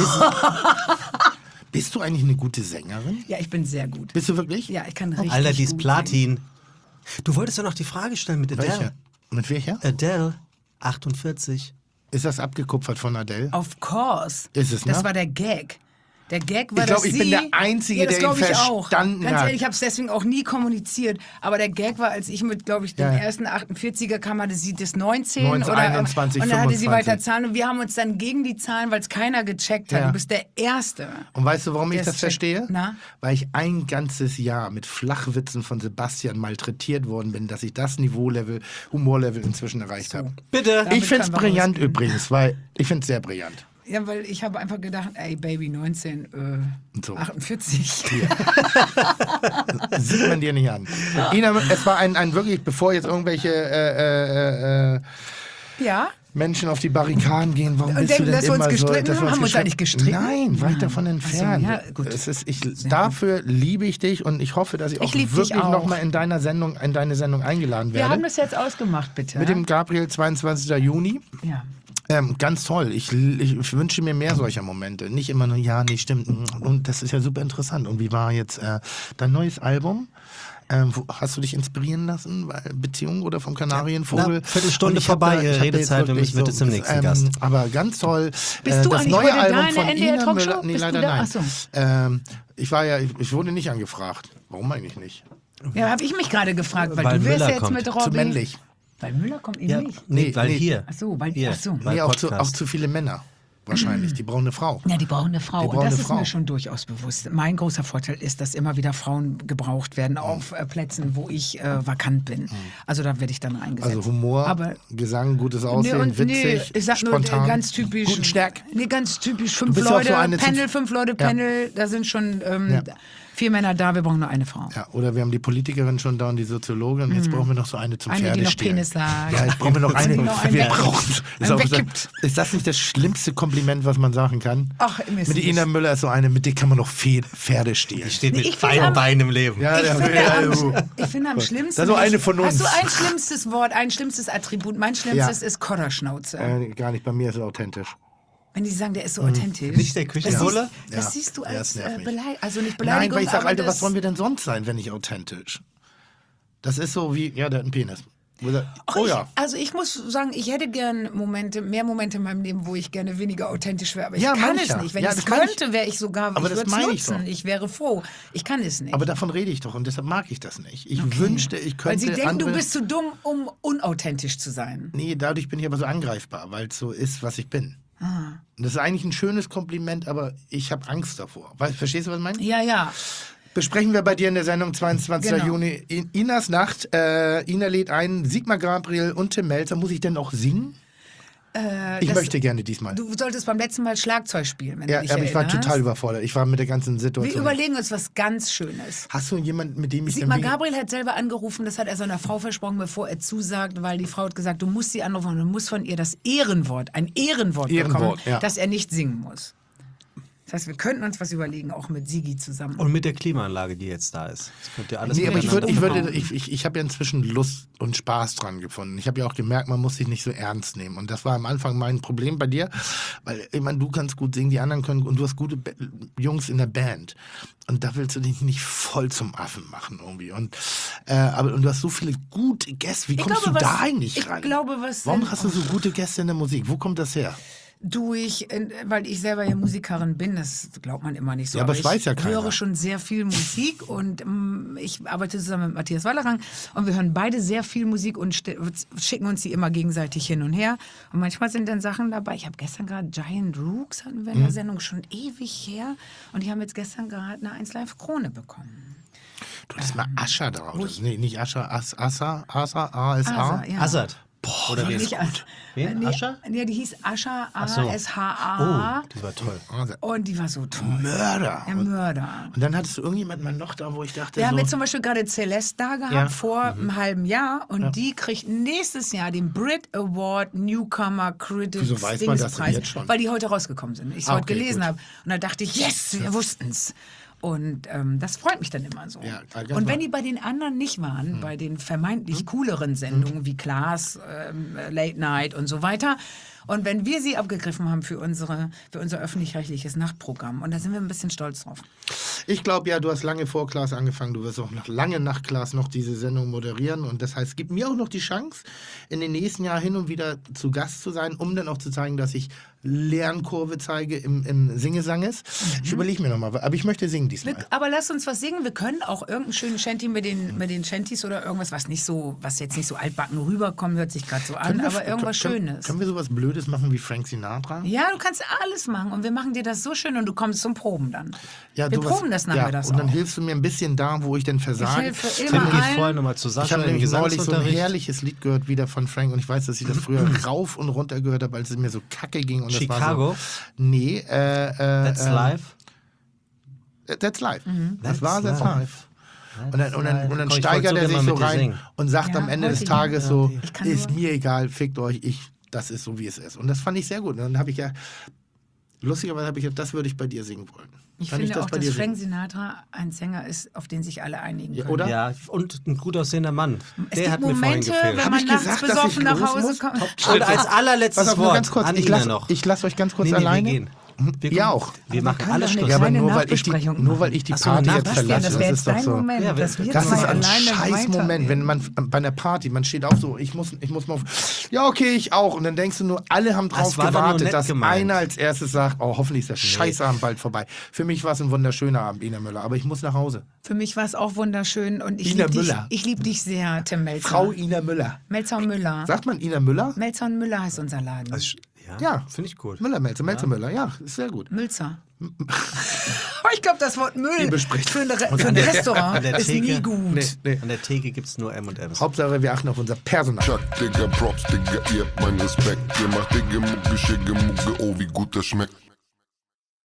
Bist du eigentlich eine gute Sängerin? Ja, ich bin sehr gut. Bist du wirklich? Ja, ich kann richtig Alter, die ist gut Platin. Du wolltest ja noch die Frage stellen mit Adele. Welche? Mit welcher? Adele, achtundvierzig. Ist das abgekupfert von Adele? singen. Of course. Ist es, ne? Das war der Gag. Der Gag war, Ich glaub, dass ich sie... bin der Einzige, ja, das der ihn glaub ich auch. verstanden Ganz hat. ehrlich, ich habe es deswegen auch nie kommuniziert. Aber der Gag war, als ich mit, glaube ich, dem Ja. ersten achtundvierziger kam, hatte sie das neunzehn neunzehn, oder einundzwanzig, und dann hatte sie fünfundzwanzig. weiter Zahlen und wir haben uns dann gegen die Zahlen, weil es keiner gecheckt hat. Ja. Du bist der Erste. Und weißt du, warum ich Der das ist verstehe? Na? Weil ich ein ganzes Jahr mit Flachwitzen von Sebastian malträtiert worden bin, dass ich das Niveaulevel, Humorlevel inzwischen erreicht habe. Bitte. Damit Ich finde es kann man brillant rausgehen. übrigens, weil ich finde es sehr brillant. Ja, weil ich habe einfach gedacht, ey Baby, neunzehn, äh, So. achtundvierzig. Sieht man dir nicht an. Ina, es war ein, ein wirklich, bevor jetzt irgendwelche äh, äh, äh, Ja? Menschen auf die Barrikaden gehen, warum Und bist du denken, denn dass wir uns immer so? gestritten dass wir haben? uns Haben wir uns da nicht gestritten? Nein, weit davon entfernt. ja, gut. Es ist, ich, dafür liebe ich dich und ich hoffe, dass ich auch Ich lieb dich wirklich auch. nochmal in deiner Sendung, in deine Sendung eingeladen Wir werde. haben das jetzt ausgemacht, bitte. Mit dem Gabriel, zweiundzwanzigsten Juni. ja. Ähm, ganz toll. Ich, ich wünsche mir mehr solcher Momente. Nicht immer nur, ja, nee, stimmt. Und das ist ja super interessant. Und wie war jetzt äh, dein neues Album? Ähm, wo, hast du dich inspirieren lassen? Weil Beziehung oder vom Kanarienvogel? Na, Viertelstunde Und ich hab vorbei, da- Ihre ich hab da Redezeit, jetzt wir wirklich müssen bitte zum nächsten Gast. Aber ganz toll. Bist du das eigentlich neue heute da Album in der von N D R Ina Talkshow? Müller. Nee, Bist du leider da? nein. Ach so. Ähm, ich war ja, ich, ich wurde nicht angefragt. Warum eigentlich nicht? Ja, habe ich mich gerade gefragt, weil, Weil du wirst Müller ja jetzt kommt. mit Zu Robby. männlich. Weil Müller kommt eben Ja, nicht. nee, Nee, weil nee. hier. Ach so, weil, Hier. ach so. Weil Nee, auch zu, Podcast. auch zu viele Männer. wahrscheinlich. Die brauchen eine Frau. Ja, die brauchen eine Frau. Die Und brauchen das eine ist Frau. mir schon durchaus bewusst. Mein großer Vorteil ist, dass immer wieder Frauen gebraucht werden auf äh, Plätzen, wo ich äh, vakant bin. Also da werde ich dann eingesetzt. Also Humor, Aber Gesang, gutes Nee, Aussehen, und witzig, nee, ich sag nur spontan. äh, ganz typisch. Guten Stärk. Nee, ganz typisch. Fünf bist ja auch Leute, so eine Panel, zum- fünf Leute, Ja. Panel. Da sind schon ähm, Ja. vier Männer da, wir brauchen nur eine Frau. Ja, oder wir haben die Politikerin schon da und die Soziologin. Jetzt brauchen wir noch so eine zum Eine, die noch Pferdestehlen. Penis sagt. Ja, jetzt brauchen wir noch eine. Die noch einen wir wegkippt. brauchen, ist, Einen auch so, wegkippt. ist das nicht das schlimmste Kompliment, was man sagen kann? Ach, im Mit Ina Müller ist so eine, mit der kann man noch Pferde, Pferde stehlen. Steht Nee, mit ich find beiden am- Beinen im Leben. Ja, Ich der finde, ja, am, du. ich finde am schlimmsten. Das ist so eine von uns. Hast du ein schlimmstes Wort, ein schlimmstes Attribut? Mein schlimmstes ist Kodderschnauze. Äh, gar nicht, bei mir ist es authentisch. Wenn die sagen, der ist so authentisch. Nicht der Küchenbulle? Das, siehst, das Ja. siehst du Ja, als ist äh, nervig. Beleidigung. Also nicht Nein, Beleidigung, weil ich sage, aber Alter, das, was wollen wir denn sonst sein, wenn nicht authentisch? Das ist so wie, ja, der hat einen Penis. Wo der- Ach, Oh ich, ja. Also ich muss sagen, ich hätte gern Momente, mehr Momente in meinem Leben, wo ich gerne weniger authentisch wäre. Aber ich Ja, kann meine es ich ja. nicht. Wenn Ja, ich es das meine ich. könnte, wäre ich sogar, Aber ich das würde es meine ich nutzen. doch. Ich wäre froh. Ich kann es nicht. Aber davon rede ich doch und deshalb mag ich das nicht. Ich wünschte, ich könnte Weil sie denken, andere... du bist zu dumm, um unauthentisch zu sein. Nee, dadurch bin ich aber so angreifbar, weil es so ist, was ich bin. Ah. Und das ist eigentlich ein schönes Kompliment, aber ich habe Angst davor. Weißt, verstehst du, was ich meine? Ja, ja. Besprechen wir bei dir in der Sendung zweiundzwanzigsten Genau. Juni. In Inas Nacht. Äh, Ina lädt ein, Sigmar Gabriel und Tim Melzer. Muss ich denn auch singen? Äh, Ich das- möchte gerne diesmal. Du solltest beim letzten Mal Schlagzeug spielen, wenn Ja, du dich aber ich war erinnerst. total überfordert. Ich war mit der ganzen Wir Situation. überlegen uns was ganz Schönes. Hast du jemanden, mit dem ich Sigmar dann wie- Gabriel hat selber angerufen, das hat er seiner Frau versprochen, bevor er zusagt, weil die Frau hat gesagt, du musst sie anrufen und du musst von ihr das Ehrenwort, ein Ehrenwort, Ehrenwort, bekommen, ja. dass er nicht singen muss. Das heißt, wir könnten uns was überlegen, auch mit Sigi zusammen. Und mit der Klimaanlage, die jetzt da ist. Das könnt ihr alles Nee, aber ich miteinander würde, ich, umhauen. würde, ich, ich, ich habe ja inzwischen Lust und Spaß dran gefunden. Ich habe ja auch gemerkt, man muss sich nicht so ernst nehmen. Und das war am Anfang mein Problem bei dir, weil ich meine, du kannst gut singen, die anderen können und du hast gute Ba- Jungs in der Band. Und da willst du dich nicht voll zum Affen machen irgendwie. Und, äh, aber, und du hast so viele gute Gäste. Wie Ich kommst glaube, du was- da eigentlich ich ran? glaube, was Warum sind- hast du so gute Gäste in der Musik? Wo kommt das her? Durch, äh, weil ich selber ja Musikerin bin, das glaubt man immer nicht so. Ja, aber es ich weiß ja keiner. höre schon sehr viel Musik und ähm, ich arbeite zusammen mit Matthias Wallerang und wir hören beide sehr viel Musik und st- schicken uns die immer gegenseitig hin und her. Und manchmal sind dann Sachen dabei. Ich habe gestern gerade Giant Rooks hatten wir in Mhm. der Sendung schon ewig her und die haben jetzt gestern gerade eine eins Live Krone bekommen. Du hast mal Ascha drauf. Das ist, nee, nicht Ascha, As, Assa, Assa, A S A. Asa, ja. Assad. Boah, Oder war wen? das Nicht As- Wen? Nee, Ascha? Nee, die hieß Ascha, A so. S H A. Oh, das war toll. Also, Und die war so toll. Mörder. Der Und, Mörder. und dann hattest du irgendjemanden mal noch da, wo ich dachte, Wir haben so, jetzt zum Beispiel gerade Celeste da gehabt Ja. vor einem halben Jahr und die kriegt nächstes Jahr den Brit Award Newcomer Critics Wieso weiß man das denn Dingspreis, jetzt schon? weil die heute rausgekommen sind. Ich es Ah, heute okay, gelesen gut. habe und da dachte ich, yes, wir wussten's. Und ähm, das freut mich dann immer so. Ja, ganz und wenn mal. die bei den anderen nicht waren, bei den vermeintlich cooleren Sendungen wie Klaas, ähm, Late Night und so weiter, und wenn wir sie abgegriffen haben für, unsere, für unser öffentlich-rechtliches Nachtprogramm, und da sind wir ein bisschen stolz drauf. Ich glaube ja, du hast lange vor Klaas angefangen, du wirst auch noch lange nach Klaas noch diese Sendung moderieren und das heißt, gib mir auch noch die Chance, in den nächsten Jahren hin und wieder zu Gast zu sein, um dann auch zu zeigen, dass ich Lernkurve zeige im, im Singesanges. Ich überlege mir nochmal, aber ich möchte singen diesmal. Wir, aber lass uns was singen. Wir können auch irgendeinen schönen Shanty mit den, mit den Shanties oder irgendwas, was nicht so, was jetzt nicht so altbacken rüberkommt, hört sich gerade so an, Können wir- aber irgendwas können, Schönes. Können wir sowas Blödes machen wie Frank Sinatra? Ja, du kannst alles machen und wir machen dir das so schön und du kommst zum Proben dann. Ja, wir du proben was, das ja, nachmittags Und dann auch. hilfst du mir ein bisschen da, wo ich denn versage. helfe Tim immer geht allen. vorher nochmal zu Sascha Ich habe im nämlich neulich so ein Gesangsunterricht. herrliches Lied gehört wieder von Frank und ich weiß, dass ich das früher rauf und runter gehört habe, als es mir so kacke ging. Und das war Chicago? so, nee, äh, äh, That's äh, live. That's live. Mhm. Das war That's That's live. Und dann, und dann, und dann Komm, ich steigert wollte er so sich gerne so mit dir rein singen. und sagt Ja, am Ende des heute Tages ja. so, Ich kann ist nur- mir egal, fickt euch, ich, das ist so, wie es ist. Und das fand ich sehr gut. Und dann habe ich ja, lustigerweise habe ich ja, das würde ich bei dir singen wollen. Ich Kann finde das auch, bei dass dir Frank singen? Sinatra ein Sänger ist, auf den sich alle einigen Ja, können. oder? Ja, und ein gut aussehender Mann. Es Der gibt hat mir vorhin Momente, gefehlt. wenn Hab man ich nachts gesagt, dass besoffen ich nach los Hause muss? kommt. Und als allerletztes Pass auf, nur Wort ganz kurz, an ich Ina lasse noch. ich lass euch ganz kurz Nee, nee, wir alleine. gehen. Wir Ja, kommen- auch. Wir machen kann alle doch eine Schluss. Ja, aber kleine nur weil, ich die, Nachbesprechung nur weil ich die Ach so, Party eine jetzt Nachbesprechung. verlasse, das das wäre ist jetzt doch dein so. Moment, Ja, dass wir das Das zwei ist ein alleine Scheißmoment, weiter- wenn man bei einer Party, man steht auf so, ich muss, ich muss mal auf, ja okay, ich auch. Und dann denkst du nur, alle haben drauf Das war doch nur gewartet, nett dass gemeint. einer als erstes sagt, oh hoffentlich ist der Scheißabend bald vorbei. Für mich war es ein wunderschöner Abend, Ina Müller, aber ich muss nach Hause. Für mich war es auch wunderschön und ich Ina liebe dich, Müller. ich lieb dich sehr, Tim Melzer. Frau Ina Müller. Melzer und Müller. Sagt man Ina Müller? Melzer und Müller heißt unser Laden. Also, Ja. Finde ich gut. Müller, Melzer, Melzer, Müller. Ja, ist sehr gut. Mülzer. Aber ich glaube, das Wort Müll Liebe spricht. für ein, Re Und für an ein der- Restaurant an der ist Theke- nie gut. Nee, nee. An der Theke gibt es nur M und M's. Hauptsache, wir achten auf unser Personal. Chuck, Digga, Props, Digga, ihr habt meinen Respekt. Ihr macht Digga, Mucke, Schicke, Mucke, oh, wie gut das schmeckt.